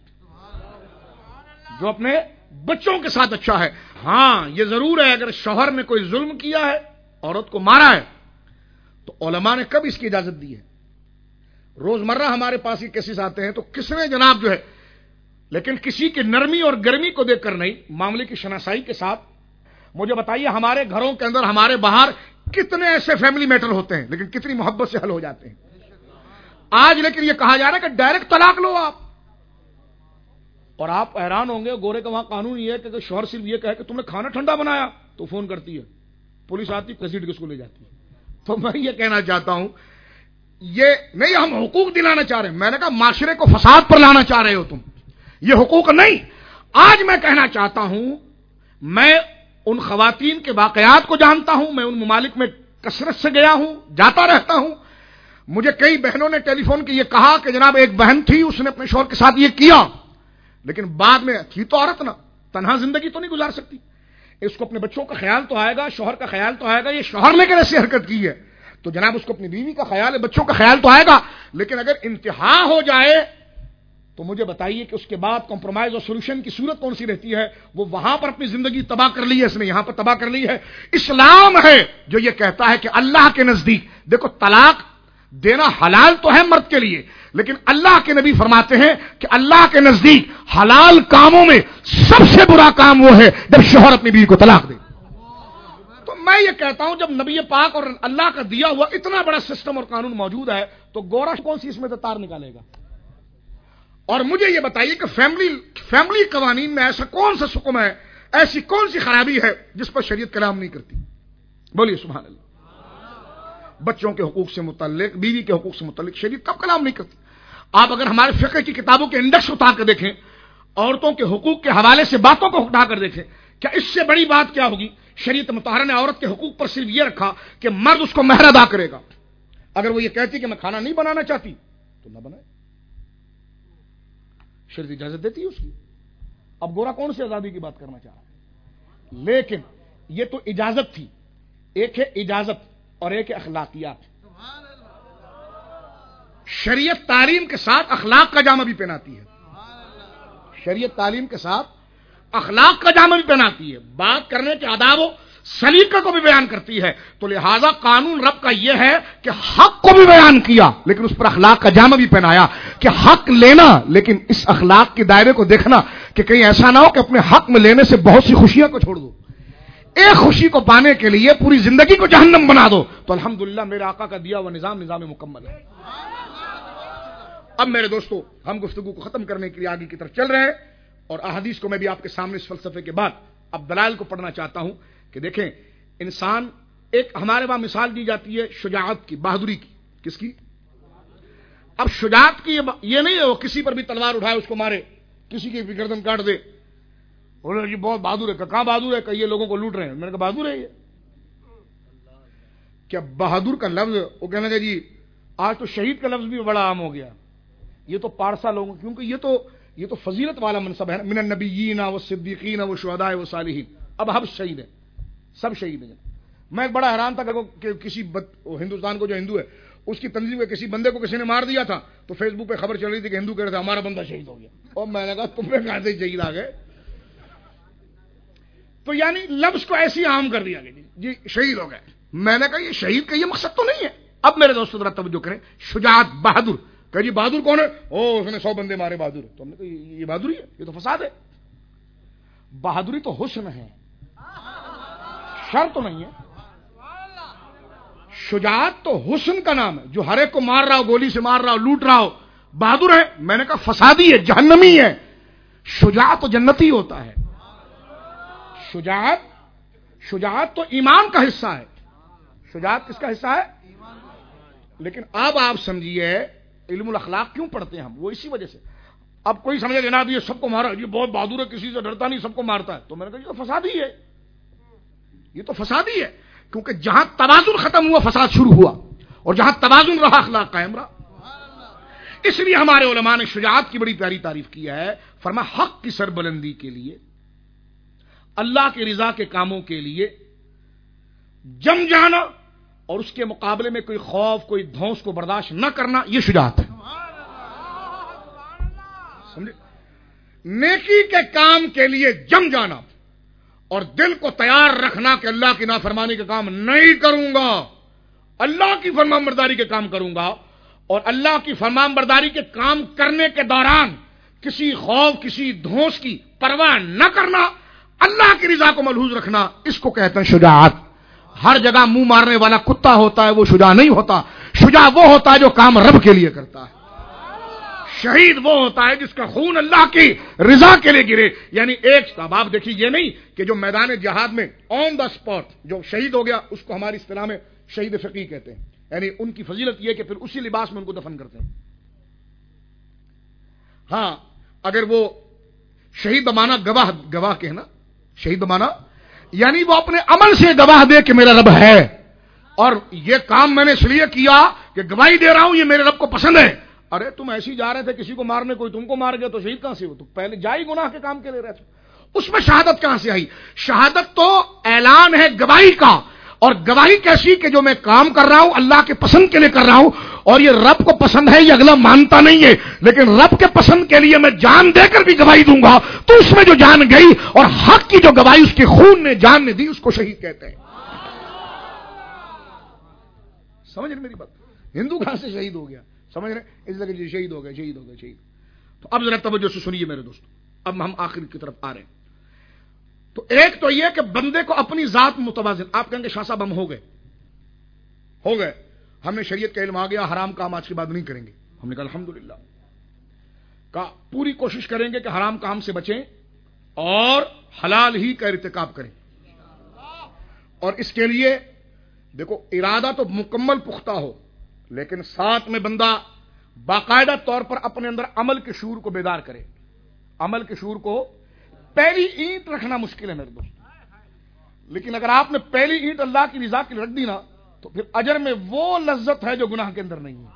جو اپنے بچوں کے ساتھ اچھا ہے. ہاں یہ ضرور ہے اگر شوہر نے کوئی ظلم کیا ہے، عورت کو مارا ہے، تو علماء نے کب اس کی اجازت دی ہے؟ روزمرہ ہمارے پاس یہ کیسز آتے ہیں تو کس نے جناب جو ہے، لیکن کسی کی نرمی اور گرمی کو دیکھ کر نہیں، معاملے کی شناسائی کے ساتھ. مجھے بتائیے ہمارے گھروں کے اندر، ہمارے باہر کتنے ایسے فیملی میٹر ہوتے ہیں لیکن کتنی محبت سے حل ہو جاتے ہیں. آج لیکن یہ کہا جا رہا ہے کہ ڈائریکٹ طلاق لو آپ، اور آپ حیران ہوں گے گورے کا وہاں قانون یہ ہے کہ شوہر صرف یہ کہے کہ تم نے کھانا ٹھنڈا بنایا تو فون کرتی ہے، پولیس آتی گھسیٹ کے اس کو لے جاتی ہے. تو میں یہ کہنا چاہتا ہوں یہ نہیں ہم حقوق دلانا چاہ رہے ہیں، میں نے کہا معاشرے کو فساد پر لانا چاہ رہے ہو تم، یہ حقوق نہیں. آج میں کہنا چاہتا ہوں میں ان خواتین کے واقعات کو جانتا ہوں، میں ان ممالک میں کثرت سے گیا ہوں، جاتا رہتا ہوں. مجھے کئی بہنوں نے ٹیلی فون کے یہ کہا کہ جناب ایک بہن تھی اس نے اپنے شوہر کے ساتھ یہ کیا، لیکن بعد میں تھی تو عورت نا، تنہا زندگی تو نہیں گزار سکتی، اس کو اپنے بچوں کا خیال تو آئے گا، شوہر کا خیال تو آئے گا. یہ شوہر نے کیسے حرکت کی ہے تو جناب اس کو اپنی بیوی کا خیال ہے، بچوں کا خیال تو آئے گا. لیکن اگر انتہا ہو جائے تو مجھے بتائیے کہ اس کے بعد کمپرومائز اور سولوشن کی صورت کون سی رہتی ہے؟ وہ وہاں پر اپنی زندگی تباہ کر لی ہے، اس نے یہاں پر تباہ کر لی ہے. اسلام ہے جو یہ کہتا ہے کہ اللہ کے نزدیک دیکھو طلاق دینا حلال تو ہے مرد کے لیے، لیکن اللہ کے نبی فرماتے ہیں کہ اللہ کے نزدیک حلال کاموں میں سب سے برا کام وہ ہے جب شوہر اپنی بیوی کو طلاق دے. تو میں یہ کہتا ہوں جب نبی پاک اور اللہ کا دیا ہوا اتنا بڑا سسٹم اور قانون موجود ہے تو گورا کون سی اس میں تار نکالے گا؟ اور مجھے یہ بتائیے کہ فیملی فیملی قوانین میں ایسا کون سا حکم ہے، ایسی کون سی خرابی ہے جس پر شریعت کلام نہیں کرتی؟ بولیے سبحان اللہ. بچوں کے حقوق سے متعلق، بیوی کے حقوق سے متعلق شریعت کب کلام نہیں کرتی؟ آپ اگر ہمارے فقہ کی کتابوں کے انڈیکس اٹھا کر دیکھیں، عورتوں کے حقوق کے حوالے سے باتوں کو اٹھا کر دیکھیں، کیا اس سے بڑی بات کیا ہوگی؟ شریعت مطہرہ نے عورت کے حقوق پر صرف یہ رکھا کہ مرد اس کو مہر ادا کرے گا. اگر وہ یہ کہتی کہ میں کھانا نہیں بنانا چاہتی تو نہ بنائے، شریعت اجازت دیتی ہے اس کی. اب گورا کون سی آزادی کی بات کرنا چاہ رہا ہے؟ لیکن یہ تو اجازت تھی، ایک ہے اجازت اور ایک ہے اخلاقیات. شریعت تعلیم کے ساتھ اخلاق کا جامہ بھی پہناتی ہے، شریعت تعلیم کے ساتھ اخلاق کا جامہ بھی پہناتی ہے، بات کرنے کے آداب و سلیقہ کو بھی بیان کرتی ہے. تو لہذا قانون رب کا یہ ہے کہ حق کو بھی بیان کیا لیکن اس پر اخلاق کا جامہ بھی پہنایا کہ حق لینا، لیکن اس اخلاق کے دائرے کو دیکھنا کہ کہیں ایسا نہ ہو کہ اپنے حق میں لینے سے بہت سی خوشیاں کو چھوڑ دو، ایک خوشی کو پانے کے لیے پوری زندگی کو جہنم بنا دو. تو الحمدللہ میرے آقا کا دیا ہوا نظام نظام مکمل ہے. اب میرے دوستو ہم گفتگو کو ختم کرنے کے لیے آگے کی طرف چل رہے ہیں اور احادیث کو میں بھی آپ کے سامنے اس فلسفے کے بعد اب دلائل کو پڑھنا چاہتا ہوں کہ دیکھیں انسان، ایک ہمارے وہاں مثال دی جاتی ہے شجاعت کی، بہادری کی. کس کی؟ اب شجاعت کی یہ نہیں ہے وہ کسی پر بھی تلوار اٹھائے اس کو مارے، کسی کی بھی گردن کاٹ دے، بولے یہ بہت بہادر ہے. کہاں بہادر ہے؟ کہ یہ لوگوں کو لوٹ رہے ہیں. میں نے کہا بہادر ہے یہ؟ کیا بہادر کا لفظ وہ کہنا کہ جی آج تو شہید کا لفظ بھی بڑا عام ہو گیا. یہ تو پارسا لوگوں، کیونکہ یہ تو یہ تو فضیلت والا منصب ہے، من النبیین والصدیقین والشہداء والصالحین. اب ہم شہید ہیں، سب شہید ہیں. میں ایک بڑا حیران تھا کہ کسی ہندوستان کو جو ہندو ہے اس کی تنظیم کے کسی بندے کو کسی نے مار دیا تھا تو فیس بک پہ خبر چل رہی تھی کہ ہندو کہہ رہے تھے ہمارا بندہ شہید ہو گیا، اور میں نے کہا تم نے کہاں سے شہید آ گئے؟ تو یعنی لفظ کو ایسی عام کر دیا گیا جی شہید ہو گئے۔ میں نے کہا یہ شہید کا یہ مقصد تو نہیں ہے۔ اب میرے دوستوں ذرا توجہ کریں، شجاعت بہادر کہ جی بہادر کون ہے؟ او اس نے سو بندے مارے بہادر، تو ہم نے کہا یہ بہادری ہے؟ یہ تو فساد ہے۔ بہادری تو حسن ہے، شر تو نہیں ہے۔ شجاعت تو حسن کا نام ہے، جو ہر ایک کو مار رہا ہو، گولی سے مار رہا ہو، لوٹ رہا ہو، بہادر ہے؟ میں نے کہا فسادی ہے، جہنمی ہے۔ شجاعت تو جنتی ہوتا ہے۔ شجاعت شجاعت تو ایمان کا حصہ ہے۔ شجاعت کس کا حصہ ہے؟ لیکن اب آپ سمجھیے علم الاخلاق کیوں پڑھتے ہیں ہم؟ وہ اسی وجہ سے۔ اب کوئی سمجھے جناب یہ سب کو مارا، یہ بہت بہادر ہے، کسی سے ڈرتا نہیں، سب کو مارتا ہے، تو میں نے کہا یہ تو فسادی ہے، یہ تو فسادی ہے، کیونکہ جہاں توازن ختم ہوا فساد شروع ہوا، اور جہاں توازن رہا اخلاق قائم رہا۔ اس لیے ہمارے علماء نے شجاعت کی بڑی پیاری تعریف کی ہے، فرما حق کی سربلندی کے لیے، اللہ کی رضا کے کاموں کے لیے جم جانا اور اس کے مقابلے میں کوئی خوف کوئی دھونس کو برداشت نہ کرنا، یہ شجاعت ہے۔ سمجھے؟ نیکی کے کام کے لیے جم جانا اور دل کو تیار رکھنا کہ اللہ کی نافرمانی کے کام نہیں کروں گا، اللہ کی فرمان برداری کے کام کروں گا، اور اللہ کی فرمان برداری کے کام کرنے کے دوران کسی خوف کسی دھونس کی پرواہ نہ کرنا، اللہ کی رضا کو ملحوظ رکھنا، اس کو کہتے ہیں شجاعت۔ ہر جگہ منہ مارنے والا کتا ہوتا ہے وہ شجاع نہیں ہوتا، شجاع وہ ہوتا ہے جو کام رب کے لیے کرتا ہے۔ شہید وہ ہوتا ہے جس کا خون اللہ کی رضا کے لیے گرے۔ یعنی ایک اب آپ دیکھیے، یہ نہیں کہ جو میدان جہاد میں آن دا اسپاٹ جو شہید ہو گیا اس کو ہماری اصطلاح میں شہید فقیہ کہتے ہیں، یعنی ان کی فضیلت یہ کہ پھر اسی لباس میں ان کو دفن کرتے ہیں۔ ہاں اگر وہ شہید بمانا گواہ گواہ کہنا، شہید بمانا یعنی وہ اپنے عمل سے گواہ دے کہ میرا رب ہے، اور یہ کام میں نے اس لیے کیا کہ گواہی دے رہا ہوں یہ میرے رب کو پسند ہے۔ ارے تم ایسی جا رہے تھے کسی کو مارنے، کوئی تم کو مار گیا تو شہید کہاں سے ہو؟ تو پہلے جائی گناہ کے کام کے لے رہے تھے، اس میں شہادت کہاں سے آئی؟ شہادت تو اعلان ہے گواہی کا، اور گواہی کیسی کہ جو میں کام کر رہا ہوں اللہ کے پسند کے لیے کر رہا ہوں، اور یہ رب کو پسند ہے یہ اگلا مانتا نہیں ہے، لیکن رب کے پسند کے لیے میں جان دے کر بھی گواہی دوں گا، تو اس میں جو جان گئی اور حق کی جو گواہی اس کے خون نے جان نے دی اس کو شہید کہتے ہیں۔ سمجھ رہے میری بات؟ ہندو کہاں سے شہید ہو گیا؟ سمجھ رہے؟ اس لیے کہ شہید ہو گئے شہید ہو گئے شہید۔ تو اب ذرا توجہ سے سنیے میرے دوست، اب ہم آخر کی طرف آ رہے ہیں۔ تو ایک تو یہ کہ بندے کو اپنی ذات متوازن، آپ کہیں گے شاہ صاحب ہم ہو گئے ہو گئے ہم نے شریعت کا علم آ گیا، حرام کام آج کے بعد نہیں کریں گے۔ ہم نے کہا الحمدللہ، کہا پوری کوشش کریں گے کہ حرام کام سے بچیں اور حلال ہی کا ارتکاب کریں، اور اس کے لیے دیکھو ارادہ تو مکمل پختہ ہو، لیکن ساتھ میں بندہ باقاعدہ طور پر اپنے اندر عمل کے شعور کو بیدار کرے۔ عمل کے شعور کو، پہلی اینٹ رکھنا مشکل ہے میرے دوست، لیکن اگر آپ نے پہلی اینٹ اللہ کی رضا کے لیے رکھ دی نا تو پھر اجر میں وہ لذت ہے جو گناہ کے اندر نہیں ہے۔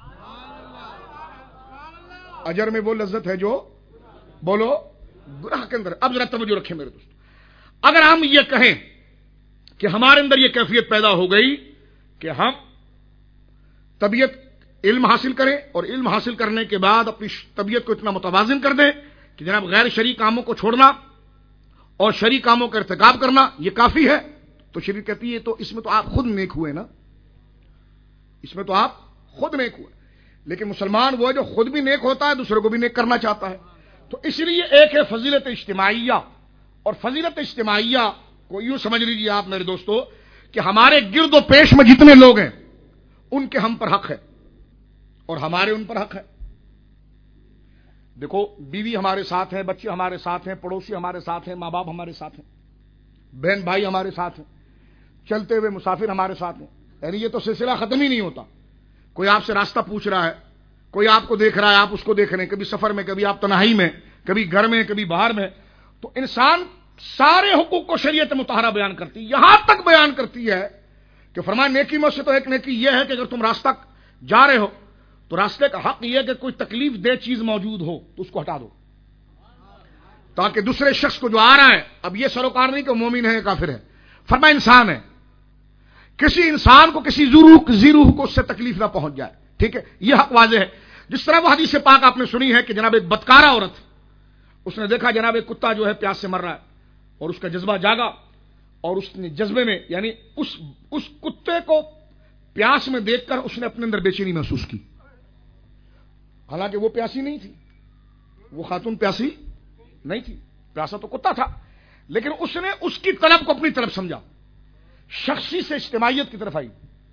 اجر میں وہ لذت ہے جو بولو گناہ کے اندر۔ اب ذرا توجہ رکھیں میرے دوست، اگر ہم یہ کہیں کہ ہمارے اندر یہ کیفیت پیدا ہو گئی کہ ہم طبیعت علم حاصل کریں اور علم حاصل کرنے کے بعد اپنی طبیعت کو اتنا متوازن کر دیں کہ جناب غیر شرعی کاموں کو چھوڑنا اور شرعی کاموں کا ارتکاب کرنا یہ کافی ہے، تو شریعت کہتی ہے تو اس میں تو آپ خود نیک ہوئے نا، اس میں تو آپ خود نیک ہوئے۔ لیکن مسلمان وہ ہے جو خود بھی نیک ہوتا ہے دوسرے کو بھی نیک کرنا چاہتا ہے۔ تو اس لیے ایک ہے فضیلت اجتماعیہ، اور فضیلت اجتماعیہ کو یوں سمجھ لیجیے آپ میرے دوستو کہ ہمارے گرد و پیش میں جتنے لوگ ہیں ان کے ہم پر حق ہے اور ہمارے ان پر حق ہے۔ دیکھو بیوی ہمارے ساتھ ہے، بچے ہمارے ساتھ ہیں، پڑوسی ہمارے ساتھ ہیں، ماں باپ ہمارے ساتھ ہیں، بہن بھائی ہمارے ساتھ ہیں، چلتے ہوئے مسافر ہمارے ساتھ ہیں، یعنی یہ تو سلسلہ ختم ہی نہیں ہوتا۔ کوئی آپ سے راستہ پوچھ رہا ہے، کوئی آپ کو دیکھ رہا ہے، آپ اس کو دیکھ رہے ہیں، کبھی سفر میں، کبھی آپ تنہائی میں، کبھی گھر میں، کبھی باہر میں، تو انسان سارے حقوق کو شریعت مطہرہ بیان کرتی ہے، یہاں تک بیان کرتی ہے کہ فرمایا نیکی میں سے تو ایک نیکی یہ ہے کہ اگر تم راستہ جا رہے ہو تو راستے کا حق یہ ہے کہ کوئی تکلیف دہ چیز موجود ہو تو اس کو ہٹا دو، تاکہ دوسرے شخص کو جو آ رہا ہے، اب یہ سروکار نہیں کہ مومن ہے یا کافر ہے، فرمایا انسان ہے، کسی انسان کو کسی ضرور ضرور کو اس سے تکلیف نہ پہنچ جائے. ٹھیک ہے, یہ حق واضح ہے. جس طرح وہ حدیث پاک آپ نے سنی ہے کہ جناب ایک بدکارہ عورت, اس نے دیکھا جناب ایک کتا جو ہے پیاس سے مر رہا ہے, اور اس کا جذبہ جاگا, اور اس نے جذبے میں یعنی اس اس کتے کو پیاس میں دیکھ کر اس نے اپنے اندر بے چینی محسوس کی. حالانکہ وہ پیاسی نہیں تھی, وہ خاتون پیاسی نہیں تھی, پیاسا تو کتا تھا, لیکن اس نے اس کی طلب کو اپنی طرف سمجھا, شخصی سے اجتماعیت کی طرف آئی,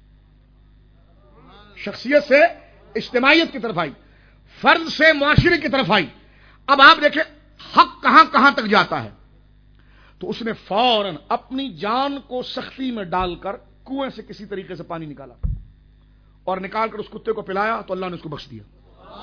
شخصیت سے اجتماعیت کی طرف آئی, فرد سے معاشرے کی طرف آئی. اب آپ دیکھیں حق کہاں کہاں تک جاتا ہے. تو اس نے فوراً اپنی جان کو سختی میں ڈال کر کنویں سے کسی طریقے سے پانی نکالا, اور نکال کر اس کتے کو پلایا, تو اللہ نے اس کو بخش دیا.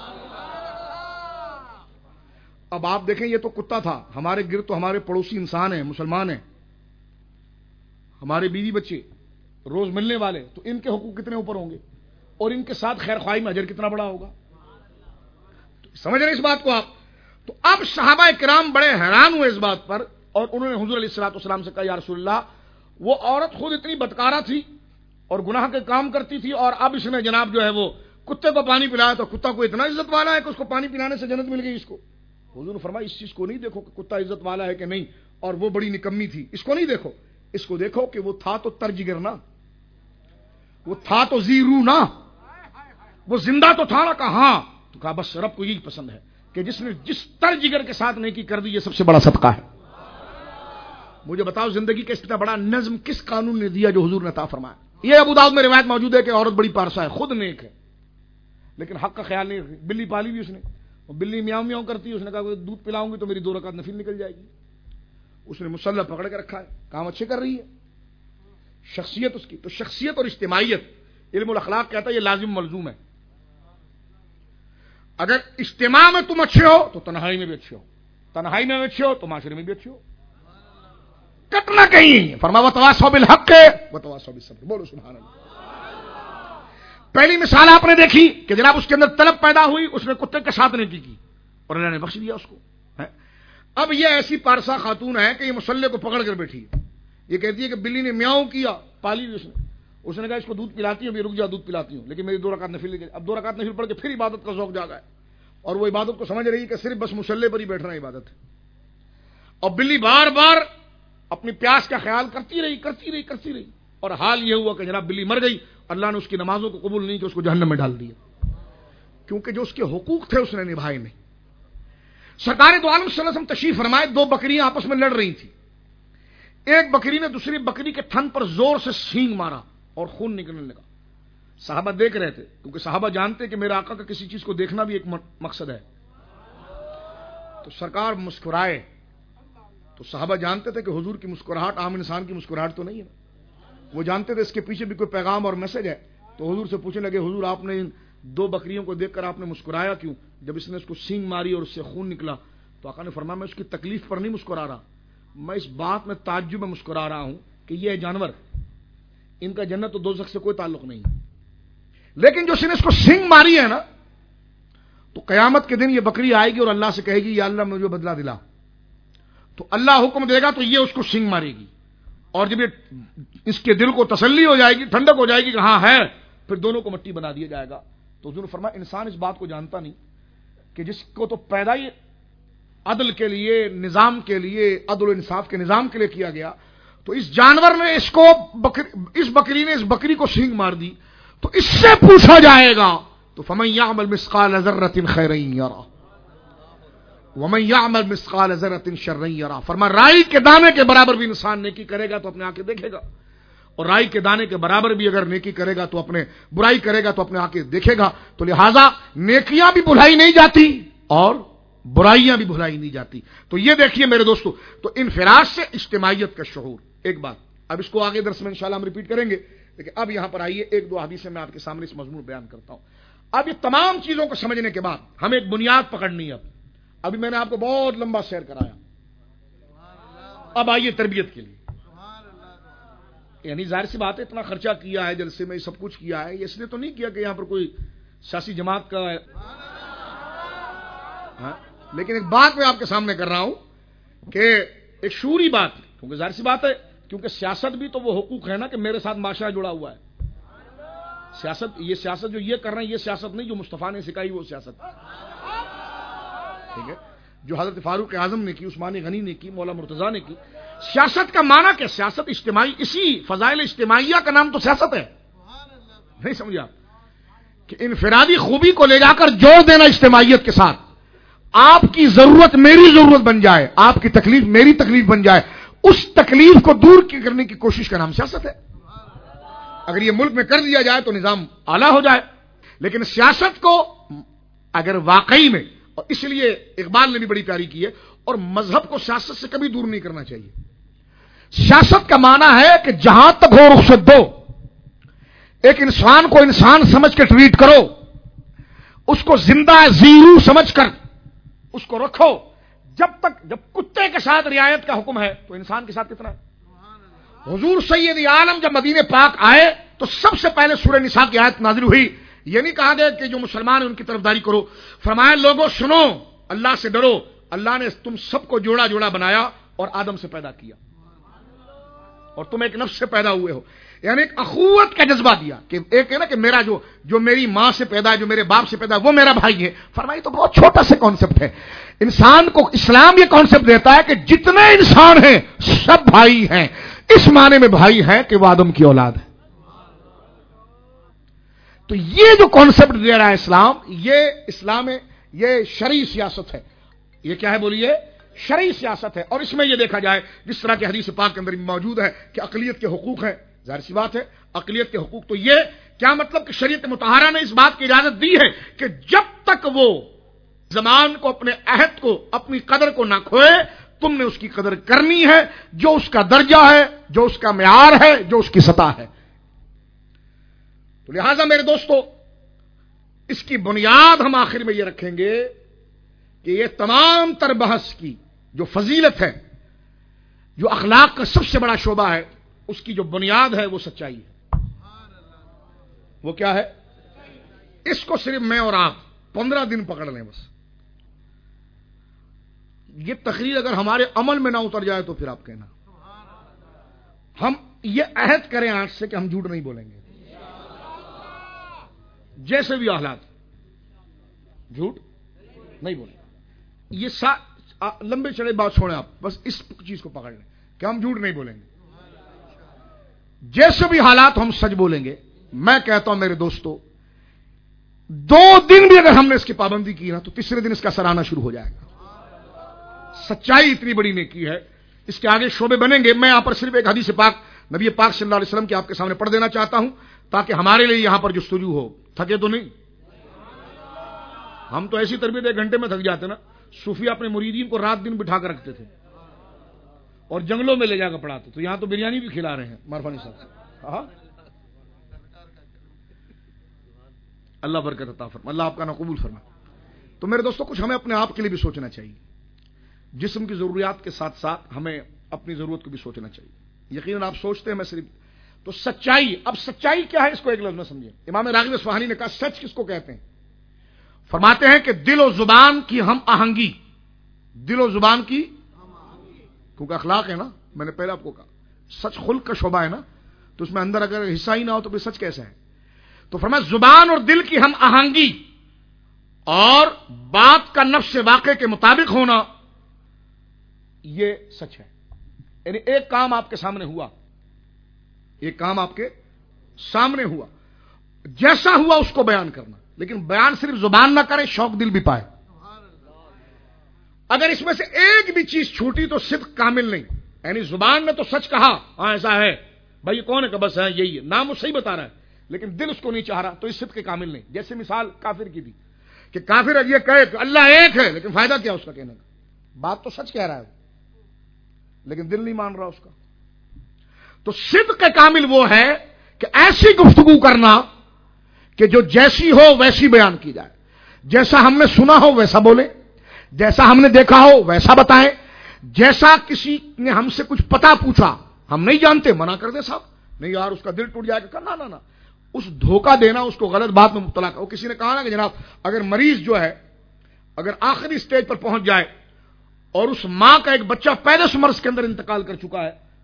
اب آپ دیکھیں یہ تو کتا تھا, ہمارے گرد تو ہمارے پڑوسی انسان ہیں, مسلمان ہیں, ہمارے بیوی بچے روز ملنے والے, تو ان کے حقوق کتنے اوپر ہوں گے, اور ان کے ساتھ خیر خواہی میں اجر کتنا بڑا ہوگا. سمجھ رہے اس بات کو آپ. تو اب صحابہ کرام بڑے حیران ہوئے اس بات پر, اور انہوں نے حضور علیہ الصلوۃ والسلام سے کہا یا رسول اللہ, وہ عورت خود اتنی بدکارہ تھی اور گناہ کے کام کرتی تھی, اور اب اس نے جناب جو ہے وہ کتے کو پانی پلایا, تو کتا کو اتنا عزت والا ہے کہ اس کو پانی پلانے سے جنت مل گئی اس کو. حضور نے فرمایا اس چیز کو نہیں دیکھو کہ کتا عزت والا ہے کہ نہیں, اور وہ بڑی نکمی تھی, اس کو نہیں دیکھو, اس کو دیکھو کہ وہ تھا تو ترجگر نا, وہ تھا تو زیرو نا, وہ زندہ تو تھا نا. کہاں؟ تو کہا بس رب کو یہی پسند ہے کہ جس نے جس ترجگر کے ساتھ نیکی کر دی, یہ سب سے بڑا صدقہ ہے. مجھے بتاؤ زندگی کا اتنا بڑا نظم کس قانون نے دیا جو حضور نے عطا فرمایا. یہ ابو داؤد میں روایت موجود ہے کہ عورت بڑی پارسا ہے, خود نیک ہے, لیکن حق کا خیال نہیں رکھتی. بلی پالی بھی اس نے, بلی میاؤں میاؤں کرتی ہے, اس نے کہا دودھ پلاؤں گی تو میری دو رکعت نفل نکل جائے گی. اس نے مسلح پکڑ کے رکھا ہے, کام اچھے کر رہی ہے, شخصیت اس کی. تو شخصیت اور اجتماعیت, علم الاخلاق کہتا ہے یہ لازم ملزوم ہے. اگر اجتماع میں تم اچھے ہو تو تنہائی میں بھی اچھے ہو, تنہائی میں بھی اچھے ہو تو معاشرے میں بھی اچھے ہو. کٹنا کہیں. فرمایا وتواصوا بالحق وتواصوا بالصبر. بولو سبحان اللہ. پہلی مثال آپ نے دیکھی کہ جناب اس کے اندر طلب پیدا ہوئی, اس نے کتے کے ساتھ نیکی کی اور اللہ نے بخش دیا اس کو. اب یہ ایسی پارسا خاتون ہے کہ یہ مسلح کو پکڑ کر بیٹھی ہے, یہ کہتی ہے کہ بلی نے میاؤں کیا, پالی بھی اس نے, اس نے کہا اس کو دودھ پلاتی ہوں, رک جا دودھ پلاتی ہوں, لیکن میری دو رکعت نفل نکل. اب دو رکعت نفل پڑھ کے پھر عبادت کا ذوق جاگا ہے, اور وہ عبادت کو سمجھ رہی ہے کہ صرف بس مسلح پر ہی بیٹھنا عبادت ہے. اور بلی بار بار اپنی پیاس کا خیال کرتی رہی کرتی رہی کرتی رہی اور حال یہ ہوا کہ جناب بلی مر گئی. اللہ نے اس کی نمازوں کو قبول نہیں کہ اس کو جہنم میں ڈال دیا, کیونکہ جو اس کے حقوق تھے اس نے نبھائے نہیں. سرکار دو عالم صلی اللہ علیہ وسلم تشریف فرمائے, دو بکریاں آپس میں لڑ رہی تھیں. ایک بکری نے دوسری بکری کے تھن پر زور سے سینگ مارا اور خون نکلنے لگا. صحابہ دیکھ رہے تھے, کیونکہ صحابہ جانتے کہ میرے آقا کا کسی چیز کو دیکھنا بھی ایک مقصد ہے. تو سرکار مسکرائے, تو صحابہ جانتے تھے کہ حضور کی مسکراہٹ عام انسان کی مسکراہٹ تو نہیں ہے, وہ جانتے تھے اس کے پیچھے بھی کوئی پیغام اور میسج ہے. تو حضور سے پوچھنے لگے حضور آپ نے ان دو بکریوں کو دیکھ کر آپ نے مسکرایا کیوں؟ جب اس نے اس کو سینگ ماری اور اس سے خون نکلا تو آقا نے فرمایا میں اس کی تکلیف پر نہیں مسکرا رہا, میں اس بات میں تعجب میں مسکرا رہا ہوں کہ یہ جانور, ان کا جنت و دوزخ سے کوئی تعلق نہیں, لیکن جو اس نے اس کو سینگ ماری ہے نا, تو قیامت کے دن یہ بکری آئے گی اور اللہ سے کہے گی یا اللہ مجھے بدلہ دلا. تو اللہ حکم دے گا تو یہ اس کو سینگ مارے گی, اور جب یہ اس کے دل کو تسلی ہو جائے گی, ٹھنڈک ہو جائے گی کہ ہاں ہے, پھر دونوں کو مٹی بنا دیا جائے گا. تو حضور نے فرمایا انسان اس بات کو جانتا نہیں کہ جس کو تو پیدا ہی عدل کے لیے, نظام کے لیے, عدل و انصاف کے نظام کے لیے کیا گیا, تو اس جانور نے اس کو بکری, اس بکری نے اس بکری کو سینگ مار دی, تو اس سے پوچھا جائے گا تو فمن یعمل مثقال ذرۃ خیرا یرہ ومن یعمل مثقال ذرۃ شرا یرہ. فرمایا رائی کے دانے کے برابر بھی انسان نیکی کرے گا تو اپنے آنکھیں دیکھے گا, اور رائی کے دانے کے برابر بھی اگر نیکی کرے گا تو اپنے برائی کرے گا تو اپنے آنکھیں دیکھے گا. تو لہذا نیکیاں بھی بھلائی نہیں جاتی اور برائیاں بھی بھلائی نہیں جاتی. تو یہ دیکھیے میرے دوستو, تو انفراد سے اجتماعیت کا شعور. ایک بات اب اس کو آگے درس میں انشاءاللہ ہم ریپیٹ کریں گے, لیکن اب یہاں پر آئیے ایک دو حدیثیں میں آپ کے سامنے اس مضمون بیان کرتا ہوں. اب یہ تمام چیزوں کو سمجھنے کے بعد ہمیں ایک بنیاد پکڑنی ہے. اب ابھی میں نے آپ کو بہت لمبا سیر کرایا, اب آئیے تربیت کے لیے. یعنی ظاہر سی بات ہے اتنا خرچہ کیا ہے جلسے میں, سب کچھ کیا ہے, اس لیے تو نہیں کیا کہ یہاں پر کوئی سیاسی جماعت کا ہے, ہاں, لیکن ایک بات میں آپ کے سامنے کر رہا ہوں کہ ایک شعوری بات, کیونکہ ظاہر سی بات ہے کیونکہ سیاست بھی تو وہ حقوق ہے نا کہ میرے ساتھ معاشرہ جڑا ہوا ہے. سیاست یہ سیاست جو یہ کر رہے ہیں یہ سیاست نہیں جو مصطفیٰ نے سکھائی وہ سیاست ٹھیک ہے جو حضرت فاروق اعظم نے کی, عثمان غنی نے کی, مولا مرتضیٰ نے کی. سیاست کا معنی کیا؟ سیاست اجتماعی, اسی فضائل اجتماعیہ کا نام تو سیاست ہے. نہیں سمجھا کہ انفرادی خوبی کو لے جا کر جوڑ دینا اجتماعیت کے ساتھ, آپ کی ضرورت میری ضرورت بن جائے, آپ کی تکلیف میری تکلیف بن جائے, اس تکلیف کو دور کرنے کی کوشش کا نام سیاست ہے. اگر یہ ملک میں کر دیا جائے تو نظام اعلیٰ ہو جائے. لیکن سیاست کو اگر واقعی میں, اور اس لیے اقبال نے بھی بڑی پیاری کی ہے, اور مذہب کو سیاست سے کبھی دور نہیں کرنا چاہیے. سیاست کا معنی ہے کہ جہاں تک ہو رخصت دو, ایک انسان کو انسان سمجھ کے ٹریٹ کرو, اس کو زندہ زیرو سمجھ کر اس کو رکھو. جب تک جب کتے کے ساتھ رعایت کا حکم ہے تو انسان کے ساتھ کتنا ہے. حضور سید عالم جب مدینے پاک آئے تو سب سے پہلے سورہ نساء کی آیت نازل ہوئی. یہ نہیں کہا گیا کہ جو مسلمان ہیں ان کی طرفداری کرو, فرمایا لوگوں سنو, اللہ سے ڈرو, اللہ نے تم سب کو جوڑا جوڑا بنایا اور آدم سے پیدا کیا, اور تم ایک نفس سے پیدا ہوئے ہو. یعنی ایک اخوت کا جذبہ دیا کہ ایک ہے نا کہ میرا جو جو میری ماں سے پیدا ہے, جو میرے باپ سے پیدا ہے, وہ میرا بھائی ہے. فرمائی تو بہت چھوٹا سا کانسیپٹ ہے. انسان کو اسلام یہ کانسیپٹ دیتا ہے کہ جتنے انسان ہیں سب بھائی ہیں. اس معنی میں بھائی ہیں کہ وہ آدم کی اولاد ہے. تو یہ جو کانسیپٹ دے رہا ہے اسلام, یہ اسلام ہے, یہ شرعی سیاست ہے. یہ کیا ہے بولیے؟ شرعی سیاست ہے. اور اس میں یہ دیکھا جائے جس طرح کی حدیث پاک کے اندر موجود ہے کہ اقلیت کے حقوق ہیں. ظاہر سی بات ہے اقلیت کے حقوق, تو یہ کیا مطلب کہ شریعت مطہرہ نے اس بات کی اجازت دی ہے کہ جب تک وہ زمان کو, اپنے عہد کو, اپنی قدر کو نہ کھوئے, تم نے اس کی قدر کرنی ہے, جو اس کا درجہ ہے, جو اس کا معیار ہے, جو اس کی سطح ہے. تو لہذا میرے دوستو, اس کی بنیاد ہم آخر میں یہ رکھیں گے کہ یہ تمام تر بحث کی جو فضیلت ہے, جو اخلاق کا سب سے بڑا شعبہ ہے, اس کی جو بنیاد ہے وہ سچائی ہے. وہ کیا ہے؟ اس کو صرف میں اور آپ پندرہ دن پکڑ لیں بس. یہ تقریر اگر ہمارے عمل میں نہ اتر جائے تو پھر آپ کہنا. ہم یہ عہد کریں آج سے کہ ہم جھوٹ نہیں بولیں گے, جیسے بھی حالات, جھوٹ نہیں بولیں. یہ سا لمبے چڑے بات چھوڑیں آپ, بس اس چیز کو پکڑ لیں کہ ہم جھوٹ نہیں بولیں گے. جیسے بھی حالات ہم سچ بولیں گے. میں کہتا ہوں میرے دوستو, دو دن بھی اگر ہم نے اس کی پابندی کی نا تو تیسرے دن اس کا سراہنا شروع ہو جائے گا. سچائی اتنی بڑی نیکی ہے, اس کے آگے شعبے بنیں گے. میں یہاں پر صرف ایک حدیث پاک نبی پاک صلی اللہ علیہ وسلم کی آپ کے سامنے پڑھ دینا چاہتا ہوں تاکہ ہمارے لیے یہاں پر جستجو ہو. تھکے تو نہیں؟ ہم تو ایسی تربیت ایک گھنٹے میں تھک جاتے نا. صوفیہ اپنے مریدین کو رات دن بٹھا کر رکھتے تھے اور جنگلوں میں لے جا کر پڑھاتے. تو یہاں تو بریانی بھی کھلا رہے ہیں مارفانی صاحب. اللہ برکت عطا فرما, اللہ آپ کا نہ قبول فرما. تو میرے دوستوں, کچھ ہمیں اپنے آپ کے لیے بھی سوچنا چاہیے. جسم کی ضروریات کے ساتھ ساتھ ہمیں اپنی ضرورت کو بھی سوچنا چاہیے. یقیناً آپ سوچتے ہیں میں صرف تو سچائی. اب سچائی کیا ہے اس کو ایک لفظ میں سمجھیں. امام راغب اصفہانی نے کہا سچ کس کو کہتے ہیں؟ فرماتے ہیں کہ دل و زبان کی ہم آہنگی. دل و زبان کی, کیونکہ اخلاق ہے نا, میں نے پہلے آپ کو کہا سچ خلق کا شعبہ ہے نا, تو اس میں اندر اگر حصہ ہی نہ ہو تو پھر سچ کیسا ہے. تو فرمایا زبان اور دل کی ہم آہنگی اور بات کا نفس واقع کے مطابق ہونا, یہ سچ ہے. یعنی ایک کام آپ کے سامنے ہوا, ایک کام آپ کے سامنے ہوا, جیسا ہوا اس کو بیان کرنا, لیکن بیان صرف زبان نہ کرے, شوق دل بھی پائے. اگر اس میں سے ایک بھی چیز چھوٹی تو صدق کامل نہیں. یعنی زبان نے تو سچ کہا, ہاں ایسا ہے بھائی, کون ہے کہ بس ہے یہی ہے, نام وہ صحیح بتا رہا ہے, لیکن دل اس کو نہیں چاہ رہا, تو اس صدق کے کامل نہیں. جیسے مثال کافر کی دی کہ کافر یہ کہے کہ اللہ ایک ہے, لیکن فائدہ کیا اس کا کہنے کا؟ بات تو سچ کہہ رہا ہے لیکن دل نہیں مان رہا اس کا. تو صدق کامل وہ ہے کہ ایسی گفتگو کرنا کہ جو جیسی ہو ویسی بیان کی جائے, جیسا ہم نے سنا ہو ویسا بولیں, جیسا ہم نے دیکھا ہو ویسا بتائیں, جیسا کسی نے ہم سے کچھ پتا پوچھا ہم نہیں جانتے منع کر دیں صاحب, نہیں یار اس کا دل ٹوٹ جائے گا, نہ نہ اس دھوکہ دینا, اس کو غلط بات میں مبتلا کر. کسی نے کہا نا کہ جناب اگر مریض جو ہے اگر آخری سٹیج پر پہنچ جائے اور اس ماں کا ایک بچہ پیدائش مرض کے اندر انتقال کر چکا ہے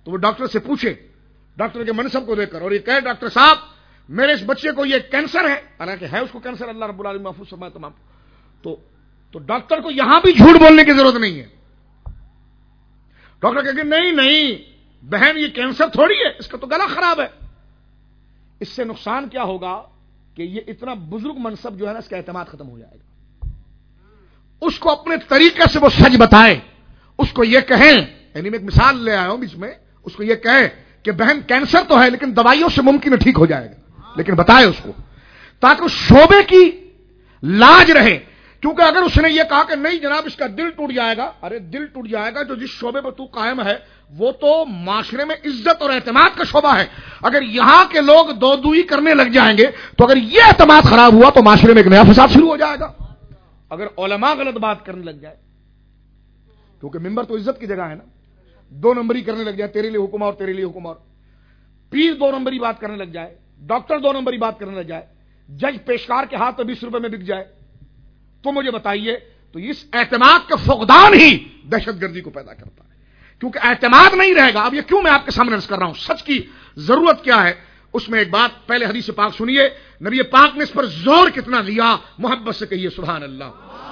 تو وہ ڈاکٹر سے پوچھے، ڈاکٹر کے منصب کو دیکھ کر، اور یہ کہے ڈاکٹر صاحب میرے اس بچے کو یہ کینسر ہے، حالانکہ ہے اس کو کینسر، اللہ رب العالمین محفوظ فرمائے تمام، تو تو ڈاکٹر کو یہاں بھی جھوٹ بولنے کی ضرورت نہیں ہے. ڈاکٹر کہے کہ نہیں نہیں بہن یہ کینسر تھوڑی ہے، اس کا تو گلا خراب ہے. اس سے نقصان کیا ہوگا کہ یہ اتنا بزرگ منصب جو ہے نا اس کا اعتماد ختم ہو جائے گا. اس کو اپنے طریقے سے وہ سچ بتائے، اس کو یہ کہیں، یعنی میں ایک مثال لے آیا ہوں بیچ میں، اس کو یہ کہے کہ بہن کینسر تو ہے لیکن دوائیوں سے ممکن ہے ٹھیک ہو جائے گا، لیکن بتائے اس کو تاکہ اس شعبے کی لاج رہے. کیونکہ اگر اس نے یہ کہا کہ نہیں جناب اس کا دل ٹوٹ جائے گا، ارے دل ٹوٹ جائے گا جو جس شعبے پر تو قائم ہے وہ تو معاشرے میں عزت اور اعتماد کا شعبہ ہے. اگر یہاں کے لوگ دو دوئی کرنے لگ جائیں گے تو اگر یہ اعتماد خراب ہوا تو معاشرے میں ایک نیا فساد شروع ہو جائے گا. اگر علماء غلط بات کرنے لگ جائے، کیونکہ ممبر تو عزت کی جگہ ہے نا، دو نمبری کرنے لگ جائے، تیرے لیے حکم اور تیرے لیے حکم اور، پیر دو نمبری بات کرنے لگ جائے، ڈاکٹر دو نمبری بات کرنے لگ جائے، جج پیشکار کے ہاتھ میں بیس روپے میں بک جائے، تو مجھے بتائیے تو اس اعتماد کا فقدان ہی دہشت گردی کو پیدا کرتا ہے. کیونکہ اعتماد نہیں رہے گا. اب یہ کیوں میں آپ کے سامنے عرض کر رہا ہوں، سچ کی ضرورت کیا ہے اس میں ایک بات، پہلے حدیث پاک سنیے، نبی پاک نے اس پر زور کتنا دیا، محبت سے کہیے سبحان اللہ.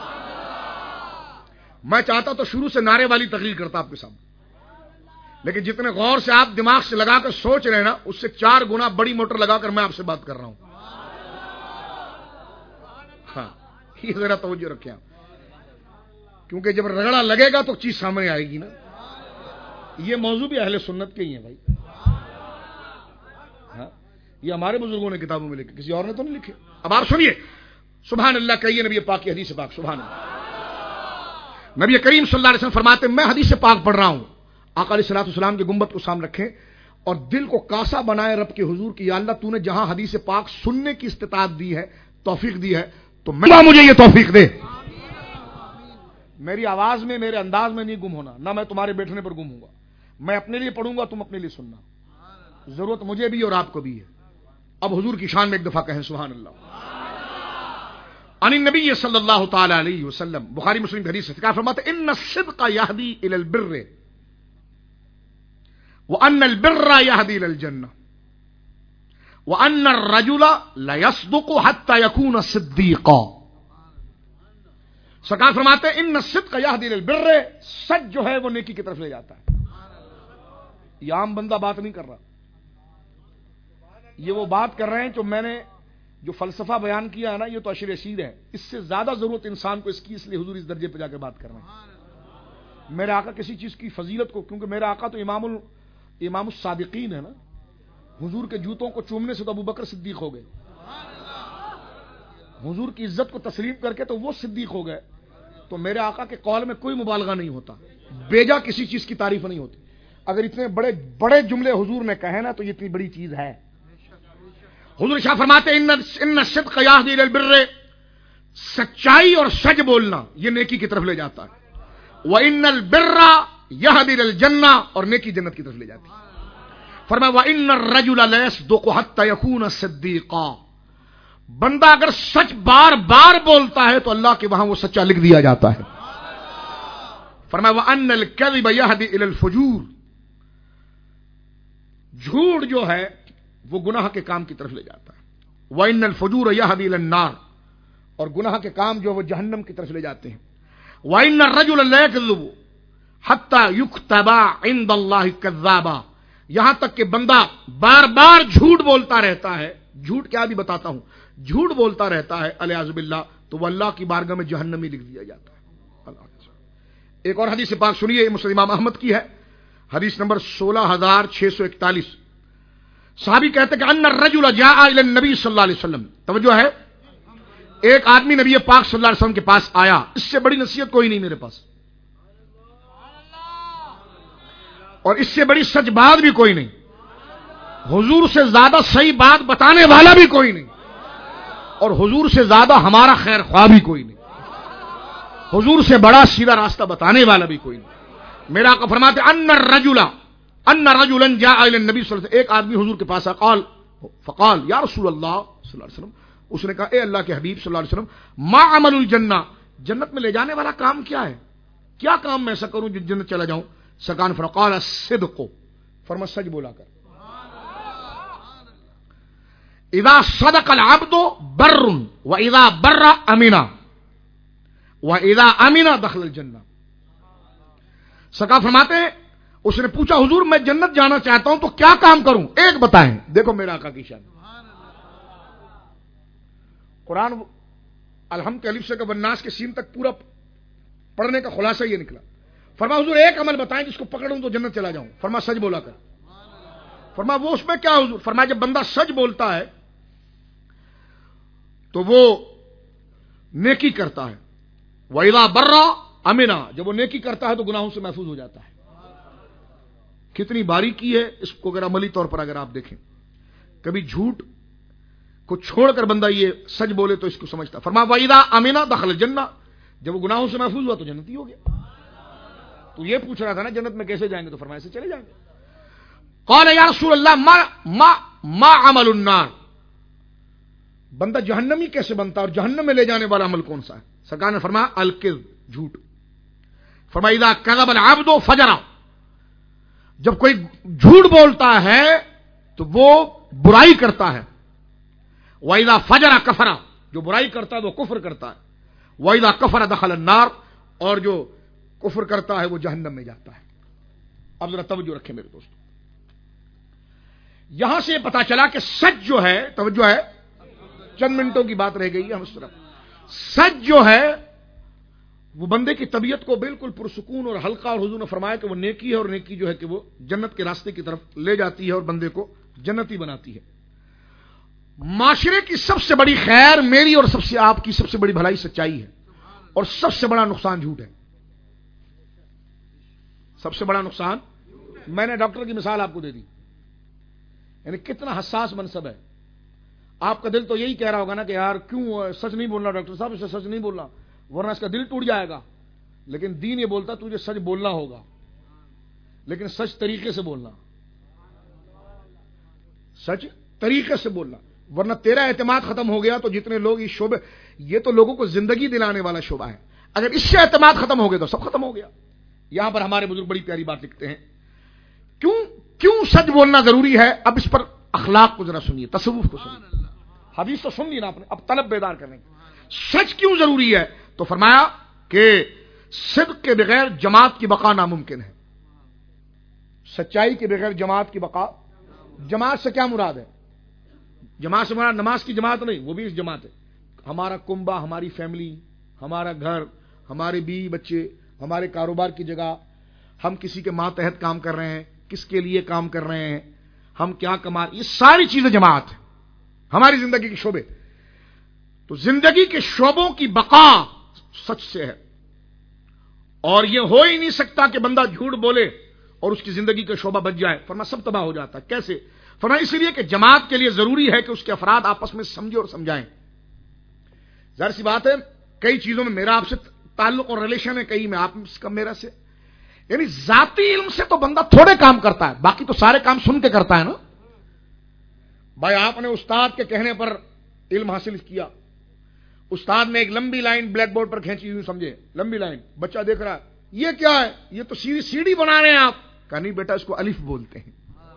میں چاہتا تو شروع سے نعرے والی تقریر کرتا آپ کے سامنے، لیکن جتنے غور سے آپ دماغ سے لگا کر سوچ رہے ہیں نا اس سے چار گنا بڑی موٹر لگا کر میں آپ سے بات کر رہا ہوں. ہاں یہ ذرا توجہ رکھیں آپ، کیونکہ جب رگڑا لگے گا تو چیز سامنے آئے گی نا. یہ موضوع بھی اہل سنت کے ہی ہیں بھائی. ہاں یہ ہمارے بزرگوں نے کتابوں میں لکھے، کسی اور نے تو نہیں لکھے. اب آپ سنیے سبحان اللہ کہیے، نبی پاک کی حدیث پاک سبحان اللہ. نبی کریم صلی اللہ علیہ وسلم فرماتے ہیں میں حدیث پاک پڑھ رہا ہوں، آقا علیہ الصلوۃ والسلام کے گنبد کو سامنے رکھیں اور دل کو کاسا بنائے رب کے حضور کی، یا اللہ تو نے جہاں حدیث پاک سننے کی استطاعت دی ہے، توفیق دی ہے، تو میں مجھے یہ توفیق دے. میری آواز میں میرے انداز میں نہیں گم ہونا، نہ میں تمہارے بیٹھنے پر گم ہوں گا. میں اپنے لیے پڑھوں گا، تم اپنے لیے سننا. ضرورت مجھے بھی اور آپ کو بھی ہے. اب حضور کی شان میں ایک دفعہ کہیں سبحان اللہ. عن النبی صلی اللہ تعالی علیہ وسلم، بخاری مسلم کی حدیث ہے، کیا فرماتے ہیں ان الصدق یہدی الی البر وان البر یہدی الی الجنہ وان الرجل لیصدق حتى يكون صدیقا. سرکار فرماتے ہیں ان الصدق یہدی الی البر، سچ جو ہے وہ نیکی کی طرف لے جاتا ہے. یہ عام بندہ بات نہیں کر رہا، یہ وہ بات کر رہے ہیں جو میں نے جو فلسفہ بیان کیا ہے نا، یہ تو عشر رشید ہے. اس سے زیادہ ضرورت انسان کو اس کی، اس لیے حضور اس درجے پہ جا کے بات کر رہے ہیں. میرے آقا کسی چیز کی فضیلت کو، کیونکہ میرے آقا تو امام ال امام الصادقین ہے نا، حضور کے جوتوں کو چومنے سے تو ابو بکر صدیق ہو گئے، حضور کی عزت کو تسلیم کر کے تو وہ صدیق ہو گئے. تو میرے آقا کے قول میں کوئی مبالغہ نہیں ہوتا، بیجا کسی چیز کی تعریف نہیں ہوتی. اگر اتنے بڑے بڑے جملے حضور نے کہے نا تو یہ اتنی بڑی چیز ہے. حضور شاہ فرماتے ہیں ان الصدق یہدی الی البر، سچائی اور سچ بولنا یہ نیکی کی طرف لے جاتا ہے. وان البر یہدی الی الجنہ، اور نیکی جنت کی طرف لے جاتی ہے. فرمایا وان الرجل لیصدق حتى يكون صدیقا، بندہ اگر سچ بار بار بولتا ہے تو اللہ کے وہاں وہ سچا لکھ دیا جاتا ہے. فرمایا وان الکذب یہدی الی الفجور، جھوٹ جو ہے وہ گناہ کے کام کی طرف لے جاتا ہے. وَإِنَّ الْفُجُورَ يَهْدِي إِلَى النَّارِ، اور گناہ کے کام جو وہ جہنم کی طرف لے جاتے ہیں. وَإِنَّ الرَّجُلَ لَا يَكْذِبُ حَتَّى يُكْتَبَ عِندَ اللَّهِ كَذَّابًا، یہاں تک کہ بندہ بار بار جھوٹ بولتا رہتا ہے. جھوٹ کیا بھی بتاتا ہوں، جھوٹ بولتا رہتا ہے الیاذ باللہ، تو وہ اللہ کی بارگاہ میں جہنمی لکھ دیا جاتا ہے. ایک اور حدیث پاک سنیے، مسلم امام احمد کی ہے، حدیث نمبر سولہ ہزار چھ سو اکتالیس. صحابی کہتے کہ ان الرجل جاء الى النبی صلی اللہ علیہ وسلم، توجہ ہے، ایک آدمی نبی پاک صلی اللہ علیہ وسلم کے پاس آیا. اس سے بڑی نصیحت کوئی نہیں میرے پاس، اور اس سے بڑی سچ بات بھی کوئی نہیں، حضور سے زیادہ صحیح بات بتانے والا بھی کوئی نہیں، اور حضور سے زیادہ ہمارا خیر خواہ بھی کوئی نہیں، حضور سے بڑا سیدھا راستہ بتانے والا بھی کوئی نہیں. میرا آقا فرماتے ان الرجل ان رجلا جاء الى النبی صلی اللہ علیہ وسلم، ایک آدمی حضور کے پاس آیا، قال فقال یا رسول اللہ صلی اللہ علیہ وسلم، اس نے کہا اے اللہ کے حبیب صلی اللہ علیہ وسلم، ما عمل الجنہ، جنت میں لے جانے والا کام کیا ہے، کیا کام میں ایسا کروں جو جنت چلا جاؤں. سکان فرقال الصدق، فرما سچ بولا کر. اذا صدق العبد بر واذا بر امنا واذا امنا دخل الجنہ. سرکار فرماتے ہیں اس نے پوچھا حضور میں جنت جانا چاہتا ہوں تو کیا کام کروں, ایک بتائیں. دیکھو میرا آقا کی شان. قرآن الحمد کے الف سے کہ والناس کے سین تک پورا پڑھنے کا خلاصہ یہ نکلا. فرما حضور ایک عمل بتائیں جس کو پکڑوں تو جنت چلا جاؤں. فرما سچ بولا کر. فرما وہ اس میں کیا حضور؟ فرما جب بندہ سچ بولتا ہے تو وہ نیکی کرتا ہے. وَإِذَا بَرَّ أَمِنَا, جب وہ نیکی کرتا ہے تو گناہوں سے محفوظ ہو جاتا ہے. کتنی باریکی ہے اس کو اگر عملی طور پر اگر آپ دیکھیں. کبھی جھوٹ کو چھوڑ کر بندہ یہ سچ بولے تو اس کو سمجھتا. فرما وَإِذَا أَمِنَا دَخَلَ الْجَنَّةَ, جب وہ گناہوں سے محفوظ ہوا تو جنتی ہو گیا. تو یہ پوچھ رہا تھا نا جنت میں کیسے جائیں گے, تو فرمایا سے چلے جائیں گے. قال یا رسول اللہ ما ما ما عمل النار, بندہ جہنمی کیسے بنتا اور جہنم میں لے جانے والا عمل کون سا ہے؟ سرکار نے فرمایا الکذب, جھوٹ. فرمایا اذا کذب العبد فجر, جب کوئی جھوٹ بولتا ہے تو وہ برائی کرتا ہے. وَإِذَا فَجَرَ كَفَرَ, جو برائی کرتا ہے وہ کفر کرتا ہے. وَإِذَا كَفَرَ دَخَلَ النَّارِ, اور جو کفر کرتا ہے وہ جہنم میں جاتا ہے. اب ذرا توجہ رکھیں میرے دوستو, یہاں سے پتا چلا کہ سچ جو ہے, توجہ ہے, چند منٹوں کی بات رہ گئی ہے ہم اس طرف. سچ جو ہے وہ بندے کی طبیعت کو بالکل پرسکون اور ہلکا, اور حضور نے فرمایا کہ وہ نیکی ہے, اور نیکی جو ہے کہ وہ جنت کے راستے کی طرف لے جاتی ہے اور بندے کو جنتی بناتی ہے. معاشرے کی سب سے بڑی خیر میری اور سب سے آپ کی سب سے بڑی بھلائی سچائی ہے, اور سب سے بڑا نقصان جھوٹ ہے. سب سے بڑا نقصان, میں نے ڈاکٹر کی مثال آپ کو دے دی, یعنی کتنا حساس منصب ہے. آپ کا دل تو یہی کہہ رہا ہوگا نا کہ یار کیوں سچ نہیں بولنا ڈاکٹر صاحب, اس سے سچ نہیں بولنا ورنہ اس کا دل ٹوٹ جائے گا. لیکن دین یہ بولتا تجھے سچ بولنا ہوگا, لیکن سچ طریقے سے بولنا, سچ طریقے سے بولنا, ورنہ تیرا اعتماد ختم ہو گیا تو جتنے لوگ اس شعبے, یہ تو لوگوں کو زندگی دلانے والا شعبہ ہے, اگر اس سے اعتماد ختم ہو گیا تو سب ختم ہو گیا. یہاں پر ہمارے بزرگ بڑی پیاری بات لکھتے ہیں, کیوں کیوں سچ بولنا ضروری ہے. اب اس پر اخلاق کو ذرا سنیے, تصوف کو سنیے. حدیث تو سن لی نا آپ نے, اب طلب بیدار کرنے کی. سچ کیوں ضروری ہے؟ تو فرمایا کہ صدق کے بغیر جماعت کی بقا ناممکن ہے. سچائی کے بغیر جماعت کی بقا. جماعت سے کیا مراد ہے؟ جماعت سے مراد نماز کی جماعت نہیں, وہ بھی اس جماعت ہے. ہمارا کنبہ, ہماری فیملی, ہمارا گھر, ہمارے بیوی بچے, ہمارے کاروبار کی جگہ, ہم کسی کے ماتحت کام کر رہے ہیں, کس کے لیے کام کر رہے ہیں, ہم کیا کما, یہ ساری چیزیں جماعت ہے ہماری زندگی کے شعبے. تو زندگی کے شعبوں کی بقا سچ سے ہے, اور یہ ہو ہی نہیں سکتا کہ بندہ جھوٹ بولے اور اس کی زندگی کا شعبہ بچ جائے. فرما سب تباہ ہو جاتا ہے. کیسے؟ فرما اس لیے کہ جماعت کے لیے ضروری ہے کہ اس کے افراد آپس میں سمجھے اور سمجھائیں. ظاہر سی بات ہے کئی چیزوں میں میرا آپ سے تعلق اور ریلیشن ہے, کئی میں آپ کا میرا سے, یعنی ذاتی علم سے تو بندہ تھوڑے کام کرتا ہے, باقی تو سارے کام سن کے کرتا ہے نا. بھائی آپ نے استاد کے کہنے پر علم حاصل کیا, استاد نے ایک لمبی لائن بلیک بورڈ پر کھینچی ہوئی, سمجھے, لمبی لائن, بچہ دیکھ رہا ہے, یہ کیا ہے؟ یہ تو سیڑھی سیڑھی بنا رہے ہیں آپ. کہا نہیں بیٹا, اس کو الف بولتے ہیں.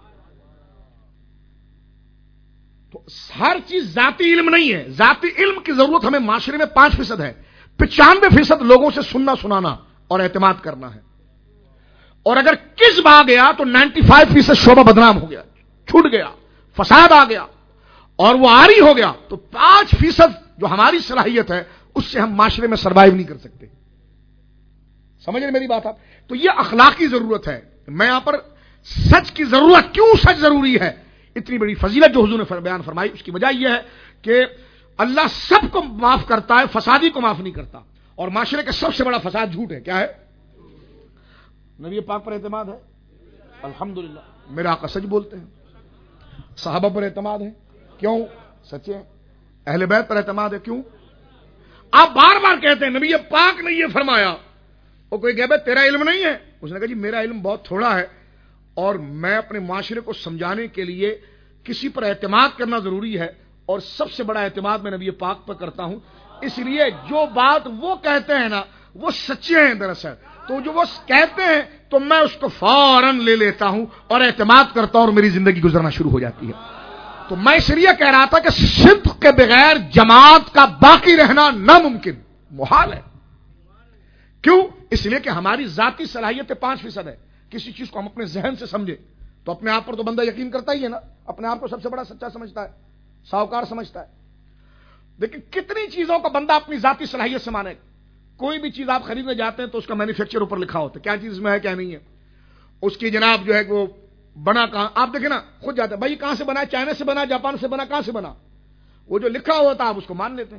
تو ہر چیز ذاتی علم نہیں ہے. ذاتی علم کی ضرورت ہمیں معاشرے میں پانچ فیصد ہے, پچانوے فیصد لوگوں سے سننا سنانا اور اعتماد کرنا ہے. اور اگر کس آ گیا تو نائنٹی فائیو فیصد شعبہ بدنام ہو گیا, چھوٹ گیا, فساد آ گیا اور وہ آری ہو گیا. تو پانچ فیصد جو ہماری صلاحیت ہے اس سے ہم معاشرے میں سروائیو نہیں کر سکتے. سمجھ رہے میری بات آپ؟ تو یہ اخلاقی ضرورت ہے. میں یہاں پر سچ کی ضرورت, کیوں سچ ضروری ہے, اتنی بڑی فضیلت جو حضور نے بیان فرمائی, اس کی وجہ یہ ہے کہ اللہ سب کو معاف کرتا ہے, فسادی کو معاف نہیں کرتا. اور معاشرے کا سب سے بڑا فساد جھوٹ ہے. کیا ہے؟ نبی پاک پر اعتماد ہے, الحمدللہ. میرے آقا سچ بولتے ہیں, صحابہ پر اعتماد ہے, کیوں؟ سچے ہیں. اہل بیت پر اعتماد ہے, کیوں؟ آپ بار بار کہتے ہیں نبی پاک نے یہ فرمایا, اور کوئی کہے تیرا علم نہیں ہے. اس نے کہا جی میرا علم بہت تھوڑا ہے, اور میں اپنے معاشرے کو سمجھانے کے لیے کسی پر اعتماد کرنا ضروری ہے, اور سب سے بڑا اعتماد میں نبی پاک پر کرتا ہوں. اس لیے جو بات وہ کہتے ہیں نا وہ سچے ہیں دراصل. تو جو وہ کہتے ہیں تو میں اس کو فوراً لے لیتا ہوں اور اعتماد کرتا ہوں اور میری زندگی گزرنا شروع ہو جاتی ہے. تو میں اس لیے کہہ رہا تھا کہ صدق کے بغیر جماعت کا باقی رہنا ناممکن، محال ہے. کیوں؟ اس لیے کہ ہماری ذاتی صلاحیت پانچ فیصد ہے. کسی چیز کو ہم اپنے ذہن سے سمجھے تو اپنے آپ پر تو بندہ یقین کرتا ہی ہے نا، اپنے آپ کو سب سے بڑا سچا سمجھتا ہے، ساہوکار سمجھتا ہے. لیکن کتنی چیزوں کا بندہ اپنی ذاتی صلاحیت سے مانے گا؟ کوئی بھی چیز آپ خریدنے جاتے ہیں تو اس کا مینوفیکچر اوپر لکھا ہوتا ہے، کیا چیز میں ہے کیا نہیں ہے، اس کی جناب جو ہے وہ بنا کہاں. آپ دیکھیں نا خود جاتے ہیں بھائی کہاں سے بنا، چائنا سے بنا، جاپان سے بنا، کہاں سے بنا، وہ جو لکھا ہوتا ہے آپ اس کو مان لیتے ہیں.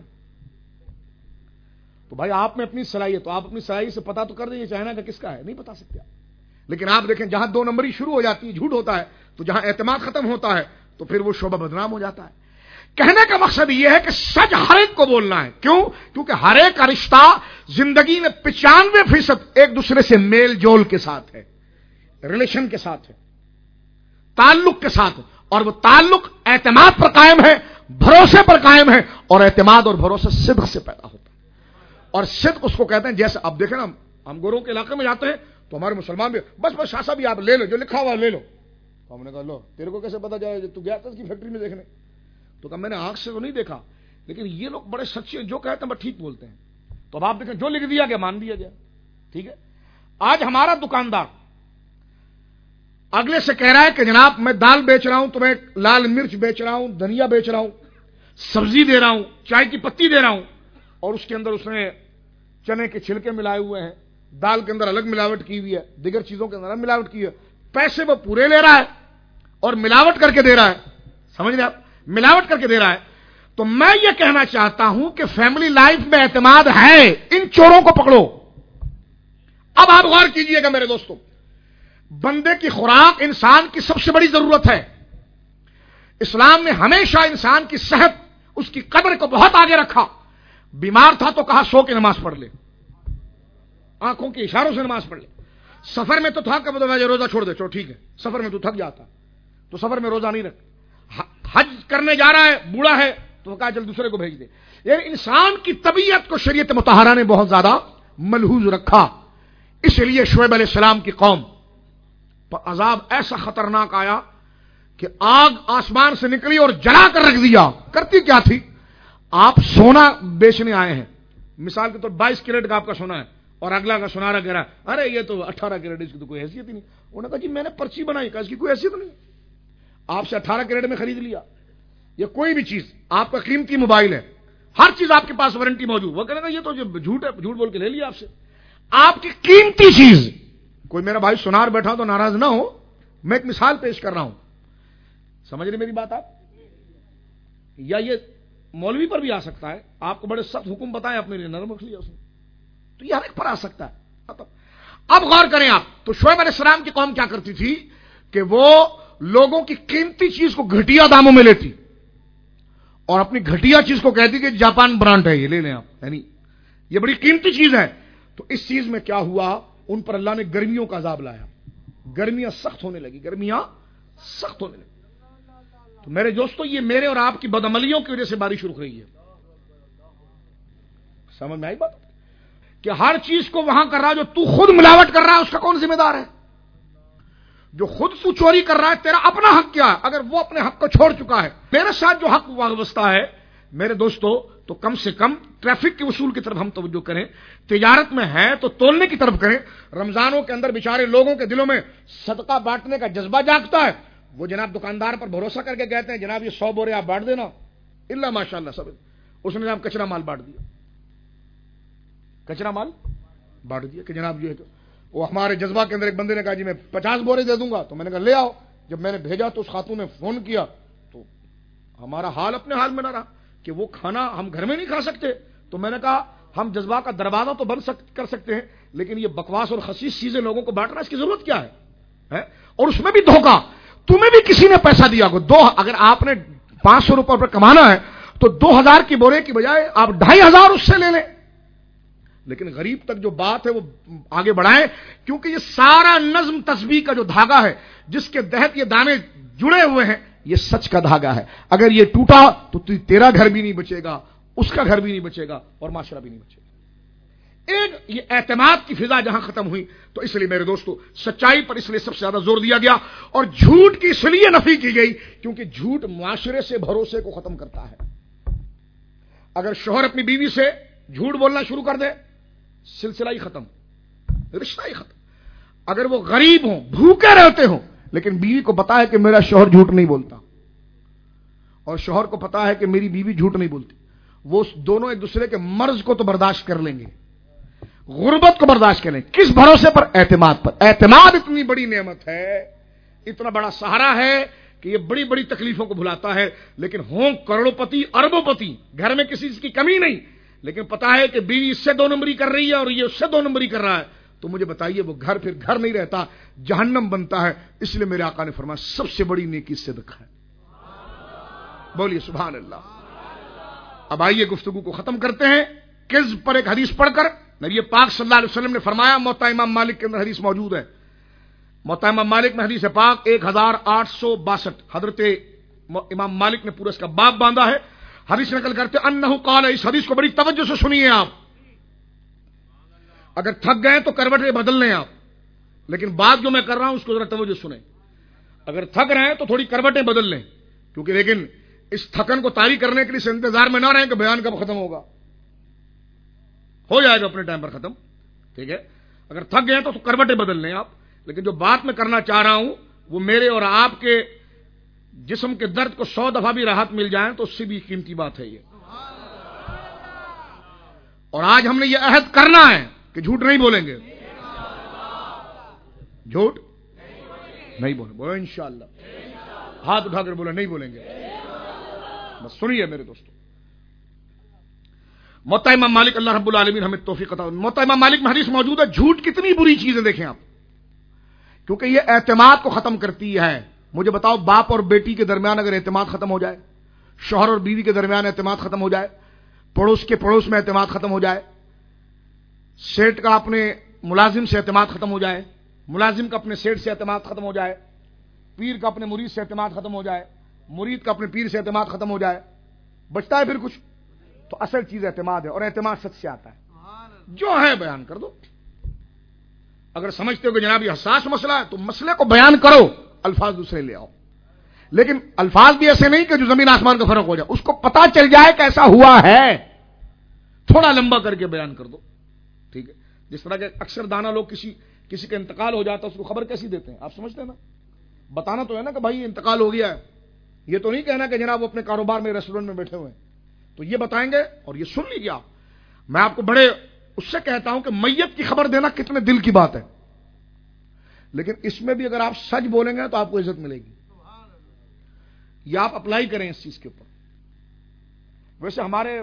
تو بھائی آپ میں اپنی صلاحیت، تو آپ اپنی صلاحیت سے پتا تو کر دیں چائنا کا کس کا ہے، نہیں بتا سکتے. لیکن آپ دیکھیں جہاں دو نمبری شروع ہو جاتی ہے، جھوٹ ہوتا ہے، تو جہاں اعتماد ختم ہوتا ہے تو پھر وہ شعبہ بدنام ہو جاتا ہے. کہنے کا مقصد یہ ہے کہ سچ ہر ایک کو بولنا ہے. کیوں؟ کیونکہ ہر ایک کا رشتہ زندگی میں پچانوے فیصد ایک دوسرے سے میل جول کے ساتھ ہے، ریلیشن کے ساتھ ہے، تعلق کے ساتھ ہے. اور وہ تعلق اعتماد پر قائم ہے، بھروسے پر قائم ہے، اور اعتماد اور بھروسہ صدق سے پیدا ہوتا ہے. اور صدق اس کو کہتے ہیں، جیسے اب دیکھیں نا ہم گوروں کے علاقے میں جاتے ہیں تو ہمارے مسلمان بھی بس بس شاہ صاحب آپ لے لو جو لکھا ہوا لے لو. تو ہم نے کہا لو تیرے کو کیسے پتا چلا، تو گیا تھا اس کی فیکٹری میں دیکھنے. تو کہا میں نے آنکھ سے تو نہیں دیکھا، لیکن یہ لوگ بڑے سچے ہیں، جو کہتے ہیں بس ٹھیک بولتے ہیں. تو اب آپ دیکھیں جو لکھ دیا گیا مان دیا گیا. ٹھیک ہے، آج ہمارا دکاندار اگلے سے کہہ رہا ہے کہ جناب میں دال بیچ رہا ہوں، تو میں لال مرچ بیچ رہا ہوں، دھنیا بیچ رہا ہوں، سبزی دے رہا ہوں، چائے کی پتی دے رہا ہوں، اور اس کے اندر اس نے چنے کے چھلکے ملائے ہوئے ہیں، دال کے اندر الگ ملاوٹ کی ہوئی ہے، دیگر چیزوں کے اندر الگ ملاوٹ کی ہے. پیسے وہ پورے لے رہا ہے اور ملاوٹ کر کے دے رہا ہے. سمجھ رہے آپ، ملاوٹ کر کے دے رہا ہے. تو میں یہ کہنا چاہتا ہوں کہ فیملی لائف میں اعتماد ہے، ان چوروں کو پکڑو. اب آپ غور کیجئے گا میرے دوستوں، بندے کی خوراک انسان کی سب سے بڑی ضرورت ہے. اسلام نے ہمیشہ انسان کی صحت، اس کی قدر کو بہت آگے رکھا. بیمار تھا تو کہا سو کی نماز پڑھ لے، آنکھوں کے اشاروں سے نماز پڑھ لے. سفر میں تو تھا کہ روزہ چھوڑ دے، چلو ٹھیک ہے، سفر میں تو تھک جاتا تو سفر میں روزہ نہیں رکھ. حج کرنے جا رہا ہے، بوڑھا ہے، تو کہا چل دوسرے کو بھیج دے. یعنی انسان کی طبیعت کو شریعت مطہرہ نے بہت زیادہ ملحوظ رکھا. اس لیے شعیب علیہ السلام کی قوم پر عذاب ایسا خطرناک آیا کہ آگ آسمان سے نکلی اور جلا کر رکھ دیا. کرتی کیا تھی؟ آپ سونا بیچنے آئے ہیں، مثال کے طور بائیس کیرٹ کا آپ کا سونا ہے، اور اگلا کا سنارا کہہ رہا ہے ارے یہ تو اٹھارہ کیرٹ، اس کی تو کوئی حیثیت ہی نہیں. انہوں نے کہا جی میں نے پرچی بنائی، کہا اس کی کوئی حیثیت نہیں. آپ سے اٹھارہ کیرٹ میں خرید لیا. یا کوئی بھی چیز، آپ کا قیمتی موبائل ہے، ہر چیز آپ کے پاس وارنٹی موجود، وہ کہنے گا یہ تو جھوٹ ہے، جھوٹ بول کے لے لیا آپ سے. آپ کی قیمتی چیز، کوئی میرا بھائی سنار بیٹھا تو ناراض نہ ہو، میں ایک مثال پیش کر رہا ہوں، سمجھ رہے میری بات آپ؟ یا یہ مولوی پر بھی آ سکتا ہے، آپ کو بڑے سخت حکم بتائیں اپنے لیے نرم رکھ لیا اس نے، تو یہ ہر ایک پر آ سکتا ہے. اب غور کریں آپ، تو شعیب علیہ السلام کی قوم کیا کرتی تھی کہ وہ لوگوں کی قیمتی چیز کو گھٹیا داموں میں لیتی اور اپنی گھٹیا چیز کو کہتی کہ جاپان برانڈ ہے، یہ لے لیں آپ، یعنی یہ بڑی قیمتی چیز ہے. تو اس چیز میں کیا ہوا، ان پر اللہ نے گرمیوں کا عذاب لایا، گرمیاں سخت ہونے لگی، گرمیاں سخت ہونے لگی. تو میرے دوستو یہ میرے اور آپ کی بدعملیوں کی وجہ سے بارش رک رہی ہے. سمجھ میں آئی بات؟ کہ ہر چیز کو وہاں کر رہا جو تو خود ملاوٹ کر رہا ہے اس کا کون ذمہ دار ہے؟ جو خود تو چوری کر رہا ہے تیرا اپنا حق کیا ہے؟ اگر وہ اپنے حق کو چھوڑ چکا ہے، میرے ساتھ جو حق وابستہ ہے میرے دوستو، تو کم سے کم ٹریفک کے اصول کی طرف ہم توجہ کریں. تجارت میں ہے تو تولنے کی طرف کریں. رمضانوں کے اندر بیچارے لوگوں کے دلوں میں صدقہ بانٹنے کا جذبہ جاگتا ہے، وہ جناب دکاندار پر بھروسہ کر کے کہتے ہیں جناب یہ سو بورے آپ بانٹ دینا، اللہ ماشاء اللہ سب، اس نے جناب کچرا مال بانٹ دیا، کچرا مال بانٹ دیا کہ جناب یہ تو وہ ہمارے جذبہ کے اندر ایک بندے نے کہا جی میں پچاس بورے دے دوں گا، تو میں نے کہا لے آؤ. جب میں نے بھیجا تو اس خاتون نے فون کیا تو ہمارا حال اپنے حال میں نہ رہا کہ وہ کھانا ہم گھر میں نہیں کھا سکتے. تو میں نے کہا ہم جذبہ کا دروازہ تو بند کر سکتے ہیں، لیکن یہ بکواس اور خسیس چیزیں لوگوں کو بانٹنا اس کی ضرورت کیا ہے؟ اور اس میں بھی دھوکہ، تمہیں بھی کسی نے پیسہ دیا کو دو، اگر آپ نے پانچ سو روپے پر کمانا ہے تو دو ہزار کی بورے کی بجائے آپ ڈھائی ہزار اس سے لے لیں، لیکن غریب تک جو بات ہے وہ آگے بڑھائیں، کیونکہ یہ سارا نظم تسبیح کا جو دھاگا ہے جس کے تحت یہ دانے جڑے ہوئے ہیں یہ سچ کا دھاگا ہے. اگر یہ ٹوٹا تو تیرا گھر بھی نہیں بچے گا، اس کا گھر بھی نہیں بچے گا، اور معاشرہ بھی نہیں بچے گا. ایک یہ اعتماد کی فضا جہاں ختم ہوئی تو اس لیے میرے دوستو سچائی پر اس لیے سب سے زیادہ زور دیا گیا، اور جھوٹ کی اس لیے نفی کی گئی کیونکہ جھوٹ معاشرے سے بھروسے کو ختم کرتا ہے۔ اگر شوہر اپنی بیوی سے جھوٹ بولنا شروع کر دے، سلسلہ ہی ختم، رشتہ ہی ختم۔ اگر وہ غریب ہوں، بھوکے رہتے ہوں، لیکن بیوی کو پتا ہے کہ میرا شوہر جھوٹ نہیں بولتا اور شوہر کو پتا ہے کہ میری بیوی جھوٹ نہیں بولتی، وہ دونوں ایک دوسرے کے مرض کو تو برداشت کر لیں گے، غربت کو برداشت کریں۔ کس بھروسے پر؟ اعتماد پر۔ اعتماد اتنی بڑی نعمت ہے، اتنا بڑا سہارا ہے کہ یہ بڑی بڑی تکلیفوں کو بھلاتا ہے، لیکن ہوں کروڑوں پتی اربوں پتی، گھر میں کسی چیز کی کمی نہیں، لیکن پتا ہے کہ بیوی اس سے دو نمبری کر رہی ہے اور یہ اس سے دو نمبری کر رہا ہے، تو مجھے بتائیے وہ گھر پھر گھر نہیں رہتا، جہنم بنتا ہے۔ اس لیے میرے آقا نے فرمایا سب سے بڑی نیکی صدق ہے۔ بولیے سبحان اللہ۔ اب آئیے گفتگو کو ختم کرتے ہیں کذب پر ایک حدیث پڑھ کر۔ نبی پاک صلی اللہ علیہ وسلم نے فرمایا، موطا امام مالک کے اندر حدیث موجود ہے، موطا امام مالک میں حدیث پاک ایک ہزار آٹھ سو باسٹھ، حضرت امام مالک نے پورا اس کا باب باندھا ہے، حدیث نقل کرتے انہو قال، اس حدیث کو بڑی توجہ سے سنیے آپ، اگر تھک گئے تو کروٹیں بدل لیں آپ، لیکن بات جو میں کر رہا ہوں اس کو ذرا توجہ سنیں، اگر تھک رہے ہیں تو تھوڑی کروٹیں بدل لیں، کیونکہ لیکن اس تھکن کو طاری کرنے کے لیے انتظار میں نہ رہیں کہ بیان کب ختم ہوگا، ہو جائے گا اپنے ٹائم پر ختم، ٹھیک ہے؟ اگر تھک گئے تو کروٹیں بدل لیں آپ، لیکن جو بات میں کرنا چاہ رہا ہوں وہ میرے اور آپ کے جسم کے درد کو سو دفعہ بھی راحت مل جائے تو اس سے بھی قیمتی بات ہے یہ، اور آج ہم نے یہ عہد کرنا ہے کہ جھوٹ نہیں بولیں گے، جھوٹ نہیں بولیں، بولو انشاءاللہ، ہاتھ اٹھا کر بولیں نہیں بولیں گے، بس سنیے میرے دوستو۔ موطا امام مالک، اللہ رب العالمین ہمیں توفیق عطا۔ موطا امام مالک میں حدیث موجود ہے، جھوٹ کتنی بری چیز ہے دیکھیں آپ، کیونکہ یہ اعتماد کو ختم کرتی ہے۔ مجھے بتاؤ، باپ اور بیٹی کے درمیان اگر اعتماد ختم ہو جائے، شوہر اور بیوی کے درمیان اعتماد ختم ہو جائے، پڑوس کے پڑوس میں اعتماد ختم ہو جائے، سیٹ کا اپنے ملازم سے اعتماد ختم ہو جائے، ملازم کا اپنے سیٹ سے اعتماد ختم ہو جائے، پیر کا اپنے مرید سے اعتماد ختم ہو جائے، مرید کا اپنے پیر سے اعتماد ختم ہو جائے، بچتا ہے پھر کچھ؟ تو اصل چیز اعتماد ہے، اور اعتماد سچ سے آتا ہے، جو ہے بیان کر دو۔ اگر سمجھتے ہو کہ جناب یہ حساس مسئلہ ہے تو مسئلے کو بیان کرو، الفاظ دوسرے لے آؤ، لیکن الفاظ بھی ایسے نہیں کہ جو زمین آسمان کا فرق ہو جائے، اس کو پتا چل جائے کہ ایسا ہوا ہے، تھوڑا لمبا کر کے بیان کر دو، ٹھیک ہے؟ جس طرح کہ اکثر دانا لوگ کسی کسی کا انتقال ہو جاتا ہے اس کو خبر کیسی دیتے ہیں، آپ سمجھتے ہیں نا؟ بتانا تو ہے نا کہ بھائی انتقال ہو گیا ہے، یہ تو نہیں کہنا کہ جناب وہ اپنے کاروبار میں ریسٹورنٹ میں بیٹھے ہوئے ہیں، تو یہ بتائیں گے، اور یہ سن لیجیے آپ، میں آپ کو بڑے اس سے کہتا ہوں کہ میت کی خبر دینا کتنے دل کی بات ہے، لیکن اس میں بھی اگر آپ سچ بولیں گے تو آپ کو عزت ملے گی، یا آپ اپلائی کریں اس چیز کے اوپر۔ ویسے ہمارے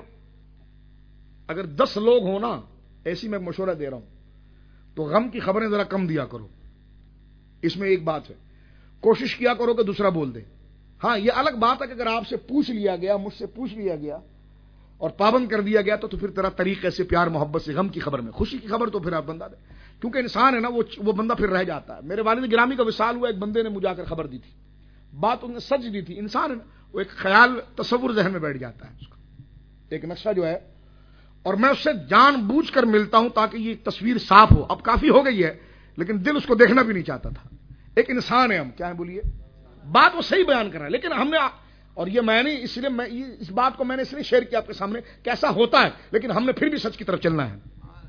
اگر دس لوگ ہوں نا، ایسی میں مشورہ دے رہا ہوں، تو غم کی خبریں ذرا کم دیا کرو، اس میں ایک بات ہے، کوشش کیا کرو کہ دوسرا بول دے۔ ہاں یہ الگ بات ہے کہ اگر آپ سے پوچھ لیا گیا، مجھ سے پوچھ لیا گیا اور پابند کر دیا گیا تو تو پھر طرح طریقے سے پیار محبت سے غم کی خبر میں، خوشی کی خبر تو پھر آپ بندہ دے، کیونکہ انسان ہے نا، وہ وہ بندہ پھر رہ جاتا ہے۔ میرے والد گرامی کا وصال ہوا، ایک بندے نے مجھے آ کر خبر دی تھی، بات انہوں نے سچ دی تھی، انسان ہے نا، وہ ایک خیال تصور ذہن میں بیٹھ جاتا ہے، اس کا ایک نقشہ جو ہے، اور میں اس سے جان بوجھ کر ملتا ہوں تاکہ یہ تصویر صاف ہو، اب کافی ہو گئی ہے لیکن دل اس کو دیکھنا بھی نہیں چاہتا تھا۔ ایک انسان ہے ہم، کیا ہے بولیے، بات وہ صحیح بیان کر رہا ہے، لیکن ہم نے، اور یہ میں نہیں، اس لیے میں اس بات کو میں نے اس لیے شیئر کیا آپ کے سامنے کیسا ہوتا ہے، لیکن ہم نے پھر بھی سچ کی طرف چلنا ہے،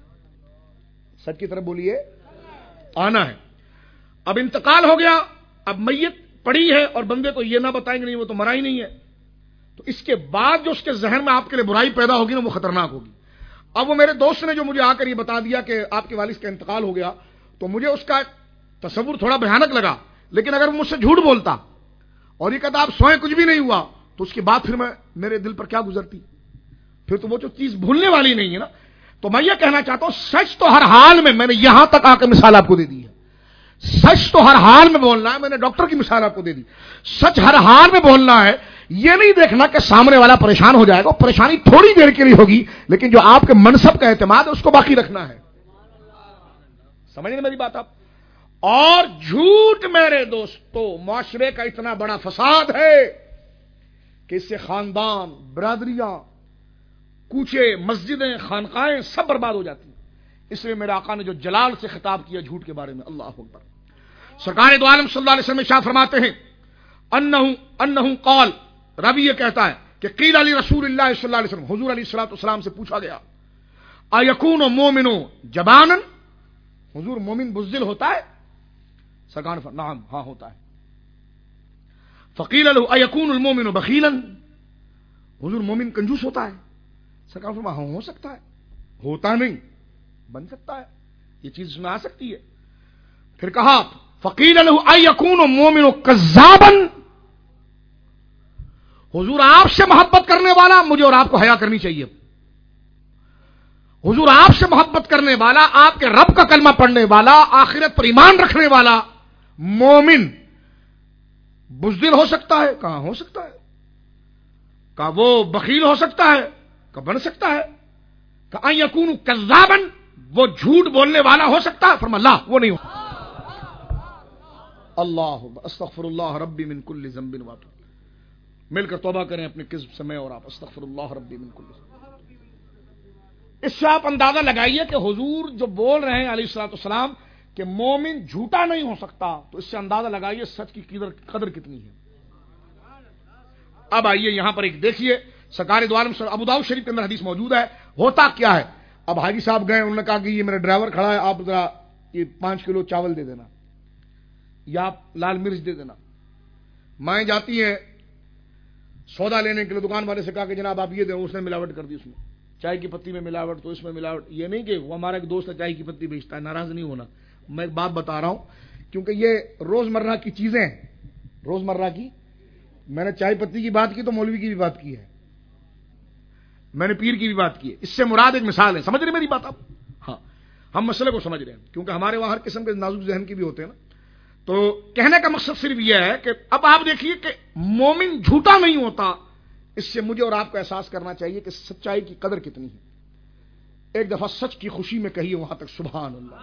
سچ کی طرف بولیے آنا ہے۔ اب انتقال ہو گیا، اب میت پڑی ہے اور بندے کو یہ نہ بتائیں گے نہیں وہ تو مرا ہی نہیں ہے، تو اس کے بعد جو اس کے ذہن میں آپ کے لیے برائی پیدا ہوگی نا، وہ خطرناک ہوگی۔ اب وہ میرے دوست نے جو مجھے آ کر یہ بتا دیا کہ آپ کے والد کا انتقال ہو گیا، تو مجھے اس کا تصور تھوڑا بھیانک لگا، لیکن اگر وہ مجھ سے جھوٹ بولتا اور یہ کہتا آپ سوئیں کچھ بھی نہیں ہوا، تو اس کے بعد پھر میں میرے دل پر کیا گزرتی، پھر تو وہ جو چیز بھولنے والی نہیں ہے نا۔ تو میں یہ کہنا چاہتا ہوں، سچ تو ہر حال میں، میں نے یہاں تک آ کے مثال آپ کو دے دی ہے، سچ تو ہر حال میں بولنا ہے، میں نے ڈاکٹر کی مثال آپ کو دے دی، سچ ہر حال میں بولنا ہے، یہ نہیں دیکھنا کہ سامنے والا پریشان ہو جائے گا، پریشانی تھوڑی دیر کے لیے ہوگی، لیکن جو آپ کے منصب کا اعتماد ہے اس کو باقی رکھنا ہے، سمجھ رہے میری بات آپ؟ اور جھوٹ میرے دوستو معاشرے کا اتنا بڑا فساد ہے کہ اس سے خاندان، برادریاں، کوچے، مسجدیں، خانقاہیں سب برباد ہو جاتی ہیں۔ اس لیے میرے آقا نے جو جلال سے خطاب کیا جھوٹ کے بارے میں، اللہ اکبر. سرکار دو عالم صلی اللہ علیہ وسلم ارشاد فرماتے ہیں انہ انہ قال، راوی یہ کہتا ہے کہ قیل علی رسول اللہ صلی اللہ علیہ وسلم، حضور علیہ الصلوۃ والسلام سے پوچھا گیا ایکون مومن جبانا، حضور مومن بزدل ہوتا ہے؟ سرکار نے فرمایا نعم، ہاں ہوتا ہے. فقیل له ایکون المومن بخیلا، حضور مومن کنجوس ہوتا ہے؟ سرکار نے فرمایا ہاں ہو سکتا ہے. ہوتا نہیں، بن سکتا ہے، یہ چیز اس میں آ سکتی ہے. پھر کہا فقیل له ایکون مومن کذابا، حضور آپ سے محبت کرنے والا، مجھے اور آپ کو حیا کرنی چاہیے، حضور آپ سے محبت کرنے والا، آپ کے رب کا کلمہ پڑھنے والا، آخرت پر ایمان رکھنے والا مومن بزدل ہو سکتا ہے؟ کہاں ہو سکتا ہے. کہا وہ بخیل ہو سکتا ہے؟ کہا بن سکتا ہے. کہا ان یکون کذابا، وہ جھوٹ بولنے والا ہو سکتا ہے؟ فرمایا لا، وہ نہیں ہو. اللہ استغفر اللہ ربی من کل ذنب واتوب. مل کر توبہ کریں اپنے کذب سے، میں اور آپ. استغفر اللہ ربی من کل ذنب. اس سے آپ اندازہ لگائیے کہ حضور جو بول رہے ہیں علیہ الصلوۃ والسلام کہ مومن جھوٹا نہیں ہو سکتا، تو اس سے اندازہ لگائیے سچ کی قدر قدر کتنی ہے. اب آئیے یہاں پر ایک دیکھیے، سرکار دو عالم ابو داؤد شریف کے اندر حدیث موجود ہے. ہوتا کیا ہے؟ اب حاجی صاحب گئے، انہوں نے کہا کہ یہ میرا ڈرائیور کھڑا ہے، آپ ذرا یہ پانچ کلو چاول دے دینا یا آپ لال مرچ دے دینا. مائیں جاتی ہیں سودا لینے کے لیے، دکان والے سے کہا کہ جناب آپ یہ دیں، اس نے ملاوٹ کر دی، اس میں چائے کی پتی میں ملاوٹ تو اس میں ملاوٹ. یہ نہیں کہ وہ ہمارا ایک دوست ہے چائے کی پتی بیچتا ہے، ناراض نہیں ہونا، میں ایک بات بتا رہا ہوں کیونکہ یہ روزمرہ کی چیزیں ہیں، روزمرہ کی. میں نے چائے پتی کی بات کی تو مولوی کی بھی بات کی ہے، میں نے پیر کی بھی بات کی ہے. اس سے مراد ایک مثال ہے، سمجھ رہے میری بات آپ؟ ہاں، ہم مسئلے کو سمجھ رہے ہیں کیونکہ ہمارے وہاں ہر قسم کے نازک ذہن کی بھی ہوتے ہیں نا. تو کہنے کا مقصد صرف یہ ہے کہ اب آپ دیکھیے کہ مومن جھوٹا نہیں ہوتا. اس سے مجھے اور آپ کو احساس کرنا چاہیے کہ سچائی کی قدر کتنی ہے. ایک دفعہ سچ کی خوشی میں کہیے وہاں تک سبحان اللہ.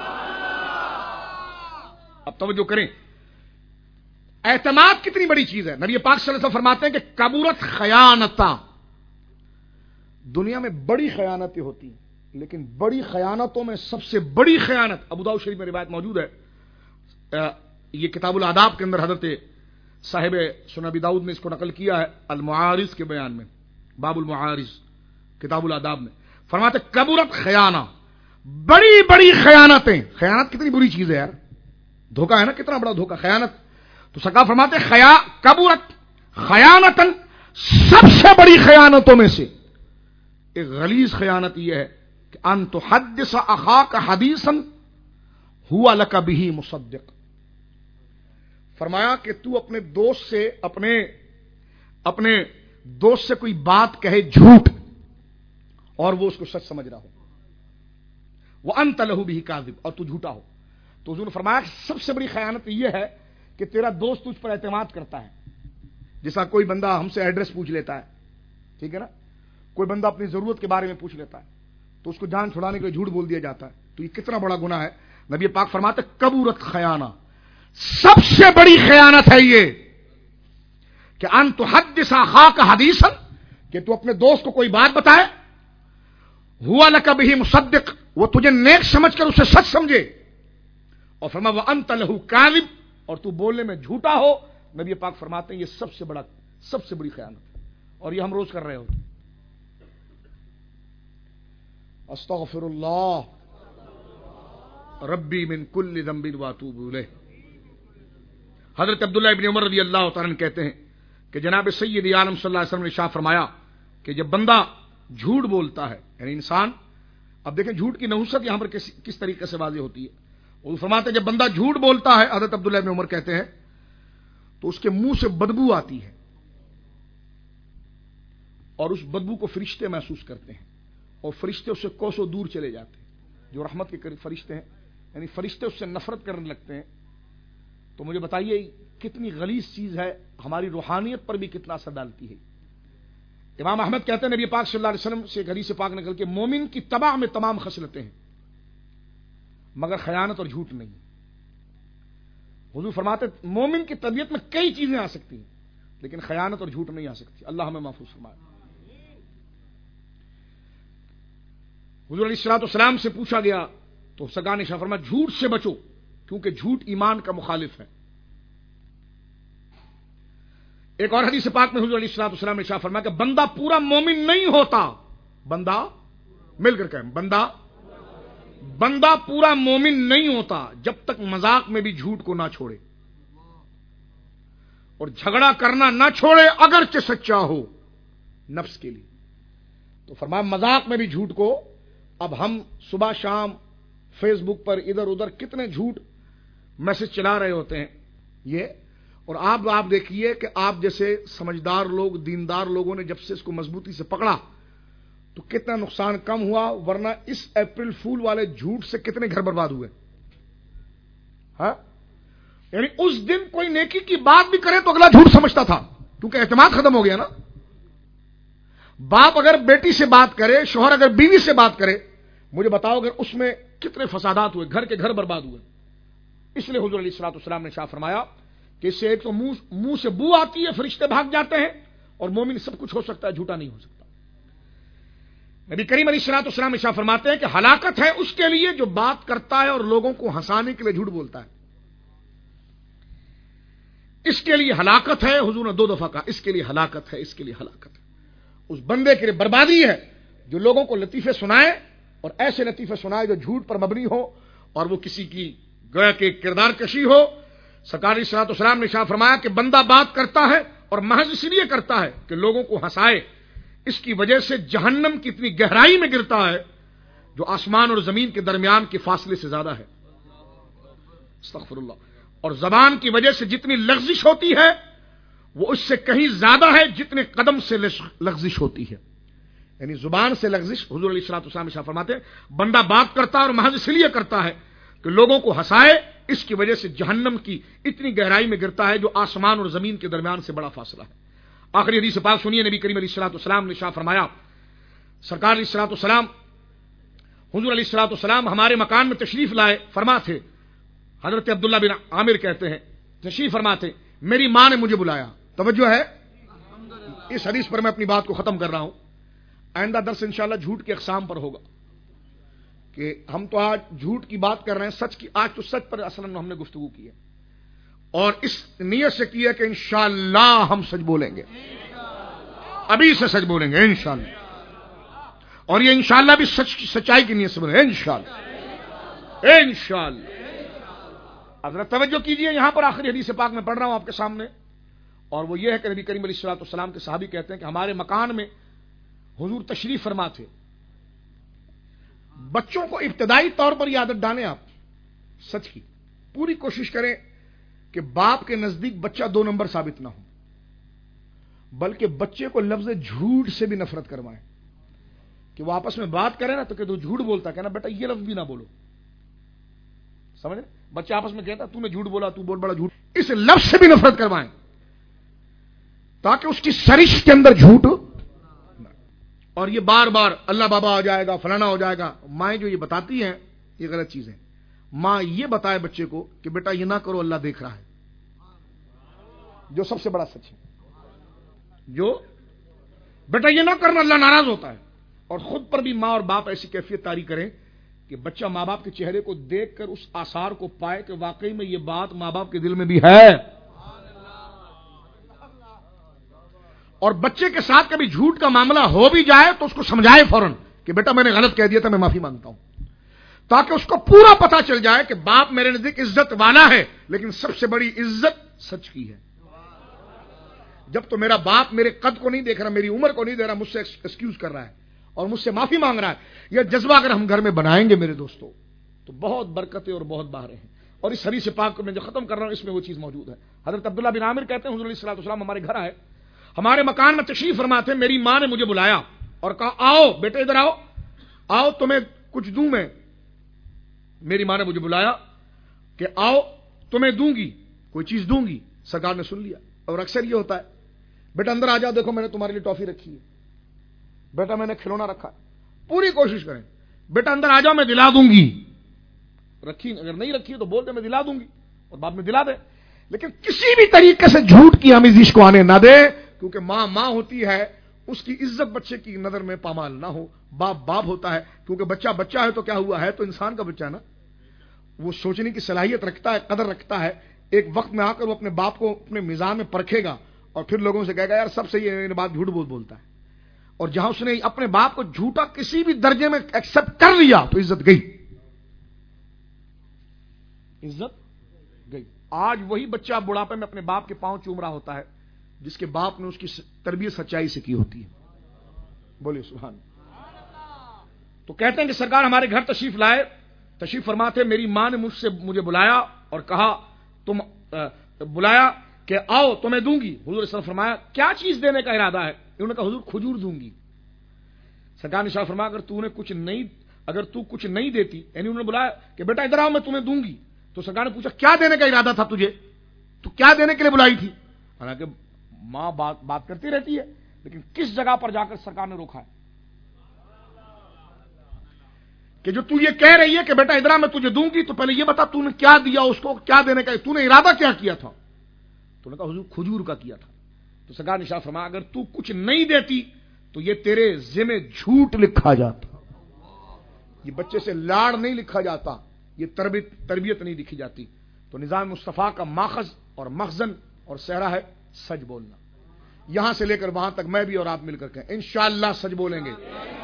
اب توجہ کریں، اعتماد کتنی بڑی چیز ہے. نبی پاک صلی اللہ علیہ وسلم فرماتے ہیں کہ کبورت خیانتا، دنیا میں بڑی خیانتیں ہوتی ہیں لیکن بڑی خیانتوں میں سب سے بڑی خیانت، ابو داؤد شریف میں روایت موجود ہے، یہ کتاب الآداب کے اندر حضرت صاحب سنن ابی داؤد نے اس کو نقل کیا ہے المعارض کے بیان میں، باب المعارض کتاب الآداب میں. فرماتے کبورت خیانہ، بڑی بڑی خیانتیں. خیانت کتنی بری چیز ہے یار، دھوکہ ہے نا، کتنا بڑا دھوکہ خیانت. تو سرکار فرماتے خیا کبورت خیانتن، سب سے بڑی خیانتوں میں سے ایک غلیظ خیانت یہ ہے کہ ان تحدث اخاک حدیثا ہوا لک بہ مصدق. فرمایا کہ تو اپنے دوست سے اپنے اپنے دوست سے کوئی بات کہے جھوٹ اور وہ اس کو سچ سمجھ رہا ہو، وانت لہ بہ کاذب، اور تو جھوٹا ہو. تو حضور نے فرمایا کہ سب سے بڑی خیانت یہ ہے کہ تیرا دوست تجھ پر اعتماد کرتا ہے. جیسا کوئی بندہ ہم سے ایڈریس پوچھ لیتا ہے، ٹھیک ہے نا، کوئی بندہ اپنی ضرورت کے بارے میں پوچھ لیتا ہے تو اس کو جان چھڑانے کے لیے جھوٹ بول دیا جاتا ہے. تو یہ کتنا بڑا گناہ ہے. نبی پاک فرماتے کبورت خیانہ، سب سے بڑی خیانت ہے یہ کہ ان تحدث اخاک حدیثا، کہ تو اپنے دوست کو کوئی بات بتائے، ہوا لک بہ مصدق، وہ تجھے نیک سمجھ کر اسے سچ سمجھے، اور فرمایا وانت لہ کاذب، اور تو بولنے میں جھوٹا ہو. نبی پاک فرماتے ہیں یہ سب سے بڑا سب سے بڑی خیانت ہے، اور یہ ہم روز کر رہے ہوتے. استغفر اللہ ربی من کل ذنب واتوب الیہ. حضرت عبداللہ ابن عمر رضی اللہ تعالیٰ عنہ کہتے ہیں کہ جناب سید عالم صلی اللہ علیہ وسلم نے ارشاد فرمایا کہ جب بندہ جھوٹ بولتا ہے، یعنی انسان، اب دیکھیں جھوٹ کی نحوست یہاں پر کس, کس طریقے سے واضح ہوتی ہے. وہ فرماتے ہیں جب بندہ جھوٹ بولتا ہے، حضرت عبداللہ ابن عمر کہتے ہیں، تو اس کے منہ سے بدبو آتی ہے اور اس بدبو کو فرشتے محسوس کرتے ہیں اور فرشتے اس سے کوسوں دور چلے جاتے ہیں. جو رحمت کے فرشتے ہیں، یعنی فرشتے اس سے نفرت کرنے لگتے ہیں. تو مجھے بتائیے کتنی غلیظ چیز ہے، ہماری روحانیت پر بھی کتنا اثر ڈالتی ہے. امام احمد کہتے ہیں نبی پاک صلی اللہ علیہ وسلم سے ایک حدیث پاک نکل کے مومن کی تباہ میں تمام خصلتیں ہیں مگر خیانت اور جھوٹ نہیں. حضور فرماتے مومن کی طبیعت میں کئی چیزیں آ سکتی ہیں لیکن خیانت اور جھوٹ نہیں آ سکتی. اللہ ہمیں محفوظ فرمائے. حضور علیہ الصلوۃ والسلام سے پوچھا گیا تو سرکار نے ارشاد فرمایا جھوٹ سے بچو کیونکہ جھوٹ ایمان کا مخالف ہے۔ ایک اور حدیث پاک میں حضور علیہ الصلوۃ والسلام نے ارشاد فرمایا کہ بندہ پورا مومن نہیں ہوتا، بندہ مل کر کہیں بندہ بندہ پورا مومن نہیں ہوتا جب تک مذاق میں بھی جھوٹ کو نہ چھوڑے اور جھگڑا کرنا نہ چھوڑے اگرچہ سچا ہو نفس کے لیے۔ تو فرمایا مذاق میں بھی جھوٹ کو، اب ہم صبح شام فیس بک پر ادھر ادھر کتنے جھوٹ میسج چلا رہے ہوتے ہیں یہ، اور آپ آپ دیکھیے کہ آپ جیسے سمجھدار لوگ دیندار لوگوں نے جب سے اس کو مضبوطی سے پکڑا تو کتنا نقصان کم ہوا، ورنہ اس اپریل فول والے جھوٹ سے کتنے گھر برباد ہوئے۔ ہاں یعنی اس دن کوئی نیکی کی بات بھی کرے تو اگلا جھوٹ سمجھتا تھا کیونکہ اعتماد ختم ہو گیا نا۔ باپ اگر بیٹی سے بات کرے، شوہر اگر بیوی سے بات کرے، مجھے بتاؤ اگر اس میں کتنے فسادات ہوئے، گھر کے گھر برباد ہوئے۔ اس لیے حضور علیہ الصلوۃ والسلام نے شاہ فرمایا کہ اس سے ایک تو منہ منہ سے بو آتی ہے، فرشتے بھاگ جاتے ہیں، اور مومن سب کچھ ہو سکتا ہے، جھوٹا نہیں ہو سکتا۔ نبی کریم علیہ الصلوۃ والسلام نے شاہ فرماتے ہیں کہ ہلاکت ہے اس کے لیے جو بات کرتا ہے اور لوگوں کو ہنسانے کے لیے جھوٹ بولتا ہے، اس کے لیے ہلاکت ہے۔ حضور نے دو دفعہ کہا اس کے لیے ہلاکت ہے، اس کے لیے ہلاکت ہے، اس بندے کے لیے بربادی ہے جو لوگوں کو لطیفے سنائے اور ایسے لطیفے سنائے جو جھوٹ پر مبنی ہو اور وہ کسی کی گویا کہ کردار کشی ہو۔ سرکار علیہ الصلوۃ والسلام نے شاہ فرمایا کہ بندہ بات کرتا ہے اور محض اس لیے کرتا ہے کہ لوگوں کو ہنسائے، اس کی وجہ سے جہنم کی اتنی گہرائی میں گرتا ہے جو آسمان اور زمین کے درمیان کے فاصلے سے زیادہ ہے، استغفر اللہ۔ اور زبان کی وجہ سے جتنی لغزش ہوتی ہے وہ اس سے کہیں زیادہ ہے جتنے قدم سے لغزش ہوتی ہے، یعنی زبان سے لغزش۔ حضور علیہ الصلوۃ والسلام شاہ فرماتے ہیں بندہ بات کرتا ہے اور محض اس لیے کرتا ہے کہ لوگوں کو ہنسائے، اس کی وجہ سے جہنم کی اتنی گہرائی میں گرتا ہے جو آسمان اور زمین کے درمیان سے بڑا فاصلہ ہے۔ آخری حدیث پاک سنیے، نبی کریم علیہ الصلوۃ والسلام نے شاہ فرمایا، سرکار علیہ الصلوۃ والسلام حضور علیہ الصلوۃ والسلام ہمارے مکان میں تشریف لائے، فرما تھے، حضرت عبداللہ بن عامر کہتے ہیں تشریف فرما تھے، میری ماں نے مجھے بلایا۔ توجہ ہے، اس حدیث پر میں اپنی بات کو ختم کر رہا ہوں، آئندہ درس انشاءاللہ جھوٹ کے اقسام پر ہوگا کہ ہم تو آج جھوٹ کی بات کر رہے ہیں، سچ کی آج تو سچ پر اصلا ہم نے گفتگو کی ہے اور اس نیت سے کی ہے کہ انشاءاللہ ہم سچ بولیں گے، ابھی سے سچ بولیں گے انشاءاللہ، اور یہ انشاءاللہ بھی سچ سچائی کی نیت سے بولیں گے انشاءاللہ انشاءاللہ۔ حضرت توجہ کیجئے، یہاں پر آخری حدیث پاک میں پڑھ رہا ہوں آپ کے سامنے، اور وہ یہ ہے کہ نبی کریم علیہ الصلوۃ والسلام کے صحابی کہتے ہیں کہ ہمارے مکان میں حضور تشریف فرما تھے۔ بچوں کو ابتدائی طور پر یہ عادت ڈالیں، آپ سچ کی پوری کوشش کریں کہ باپ کے نزدیک بچہ دو نمبر ثابت نہ ہو، بلکہ بچے کو لفظ جھوٹ سے بھی نفرت کروائیں کہ وہ آپس میں بات کرے نا تو کہ تو جھوٹ بولتا، کہنا بیٹا یہ لفظ بھی نہ بولو، سمجھ؟ بچے آپس میں کہتا تو نے جھوٹ بولا، تو بول بڑا جھوٹ، اس لفظ سے بھی نفرت کروائیں تاکہ اس کی سرش کے اندر جھوٹ۔ اور یہ بار بار اللہ بابا ہو جائے گا، فلانا ہو جائے گا، مائیں جو یہ بتاتی ہیں یہ غلط چیز ہے۔ ماں یہ بتائے بچے کو کہ بیٹا یہ نہ کرو، اللہ دیکھ رہا ہے، جو سب سے بڑا سچ ہے، جو بیٹا یہ نہ کرنا اللہ ناراض ہوتا ہے، اور خود پر بھی ماں اور باپ ایسی کیفیت طاری کریں کہ بچہ ماں باپ کے چہرے کو دیکھ کر اس آثار کو پائے کہ واقعی میں یہ بات ماں باپ کے دل میں بھی ہے۔ اور بچے کے ساتھ کبھی جھوٹ کا معاملہ ہو بھی جائے تو اس کو سمجھائے فوراً کہ بیٹا میں نے غلط کہہ دیا تھا، میں معافی مانگتا ہوں، تاکہ اس کو پورا پتا چل جائے کہ باپ میرے نزدیک عزت والا ہے، لیکن سب سے بڑی عزت سچ کی ہے۔ جب تو میرا باپ میرے قد کو نہیں دیکھ رہا، میری عمر کو نہیں دے رہا، مجھ سے ایکسکیوز کر رہا ہے اور مجھ سے معافی مانگ رہا ہے، یہ جذبہ اگر ہم گھر میں بنائیں گے میرے دوستوں تو بہت برکتیں اور بہت بہاریں ہیں۔ اور اس حدیث پاک کو میں جو ختم کر رہا ہوں اس میں وہ چیز موجود ہے۔ حضرت عبداللہ بن عامر کہتے ہیں حضور علیہ الصلوۃ والسلام ہمارے گھر آئے، ہمارے مکان میں تشریف فرما تھے، میری ماں نے مجھے بلایا اور کہا آؤ بیٹے ادھر آؤ، آؤ تمہیں کچھ دوں میں۔ میری ماں نے مجھے بلایا کہ آؤ تمہیں دوں گی، کوئی چیز دوں گی۔ سرکار نے سن لیا، اور اکثر یہ ہوتا ہے بیٹا اندر آ جاؤ، دیکھو میں نے تمہارے لیے ٹافی رکھی ہے، بیٹا میں نے کھلونا رکھا ہے، پوری کوشش کریں بیٹا اندر آ جاؤ میں دلا دوں گی، رکھی اگر نہیں رکھی تو بول دے میں دلا دوں گی اور بعد میں دلا دے، لیکن کسی بھی طریقے سے جھوٹ کی آمیزش کو آنے نہ دے، کیونکہ ماں ماں ہوتی ہے، اس کی عزت بچے کی نظر میں پامال نہ ہو. باپ باپ ہوتا ہے, کیونکہ بچہ بچہ ہے تو کیا ہوا ہے, تو انسان کا بچہ ہے نا, وہ سوچنے کی صلاحیت رکھتا ہے, قدر رکھتا ہے. ایک وقت میں آ کر وہ اپنے باپ کو اپنے میزان میں پرکھے گا اور پھر لوگوں سے کہے گا یار سب صحیح ہے, بات جھوٹ بول بولتا ہے. اور جہاں اس نے اپنے باپ کو جھوٹا کسی بھی درجے میں ایکسپٹ کر لیا تو عزت گئی, عزت گئی. آج وہی بچہ بڑھاپے میں اپنے باپ کے پاؤں چوم رہا ہوتا ہے جس کے باپ نے اس کی تربیت سچائی سے کی ہوتی ہے. بولیے سبحان اللہ. تو کہتے ہیں کہ سرکار ہمارے گھر تشریف لائے, تشریف فرما تھے. میری ماں نے مجھ سے مجھے بلایا اور کہا تم بلایا کہ آؤ تمہیں دوں گی. حضور صلی اللہ علیہ وسلم فرمایا کیا چیز دینے کا ارادہ ہے؟ انہوں نے کہا حضور کھجور دوں گی. سرکار نے ارشاد فرمایا اگر تو نے کچھ نہیں اگر تو کچھ نہیں دیتی, یعنی انہوں نے بلایا کہ بیٹا ادھر آؤ میں تمہیں دوں گی. تو سرکار نے پوچھا کیا دینے کا ارادہ تھا تجھے, تو کیا دینے کے لیے بلائی تھی؟ حالانکہ ماں بات بات کرتی رہتی ہے, لیکن کس جگہ پر جا کر سرکار نے روکا ہے کہ جو تو یہ کہہ رہی ہے کہ بیٹا ادھر آ میں تجھے دوں گی, تو پہلے یہ بتا تو نے کیا دیا اس کو, کیا دینے کا, تو نے ارادہ کیا کیا تھا؟ تو نے کہا حضور کھجور کا کیا تھا. تو سرکار نے ارشاد فرمایا اگر تو کچھ نہیں دیتی تو یہ تیرے ذمہ جھوٹ لکھا جاتا. یہ بچے سے لاڑ نہیں لکھا جاتا, یہ تربیت تربیت نہیں لکھی جاتی. تو نظام مصطفیٰ کا ماخذ اور مخزن اور صحرا ہے سچ بولنا. یہاں سے لے کر وہاں تک میں بھی اور آپ مل کر کہیں انشاءاللہ سچ بولیں گے,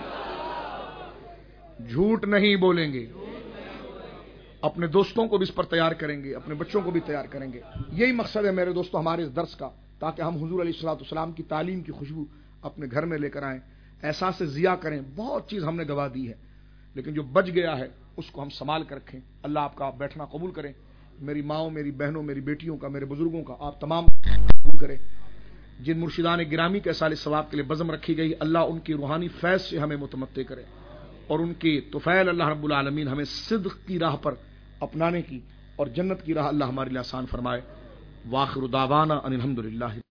جھوٹ نہیں بولیں گے. اپنے دوستوں کو بھی اس پر تیار کریں گے, اپنے بچوں کو بھی تیار کریں گے. یہی مقصد ہے میرے دوستو ہمارے اس درس کا, تاکہ ہم حضور علیہ الصلوۃ والسلام کی تعلیم کی خوشبو اپنے گھر میں لے کر آئیں, احساس ضیاء کریں. بہت چیز ہم نے گوا دی ہے, لیکن جو بچ گیا ہے اس کو ہم سنبھال کر رکھیں. اللہ آپ کا بیٹھنا قبول کریں. میری ماؤں, میری بہنوں, میری بیٹیوں کا, میرے بزرگوں کا آپ تمام قبول کریں. جن مرشدان گرامی کے سال ثواب کے لیے بزم رکھی گئی, اللہ ان کی روحانی فیض سے ہمیں متمتع کرے, اور ان کی طفیل اللہ رب العالمین ہمیں صدق کی راہ پر اپنانے کی اور جنت کی راہ اللہ ہمارے لیے آسان فرمائے. واخر دعوانا ان الحمدللہ.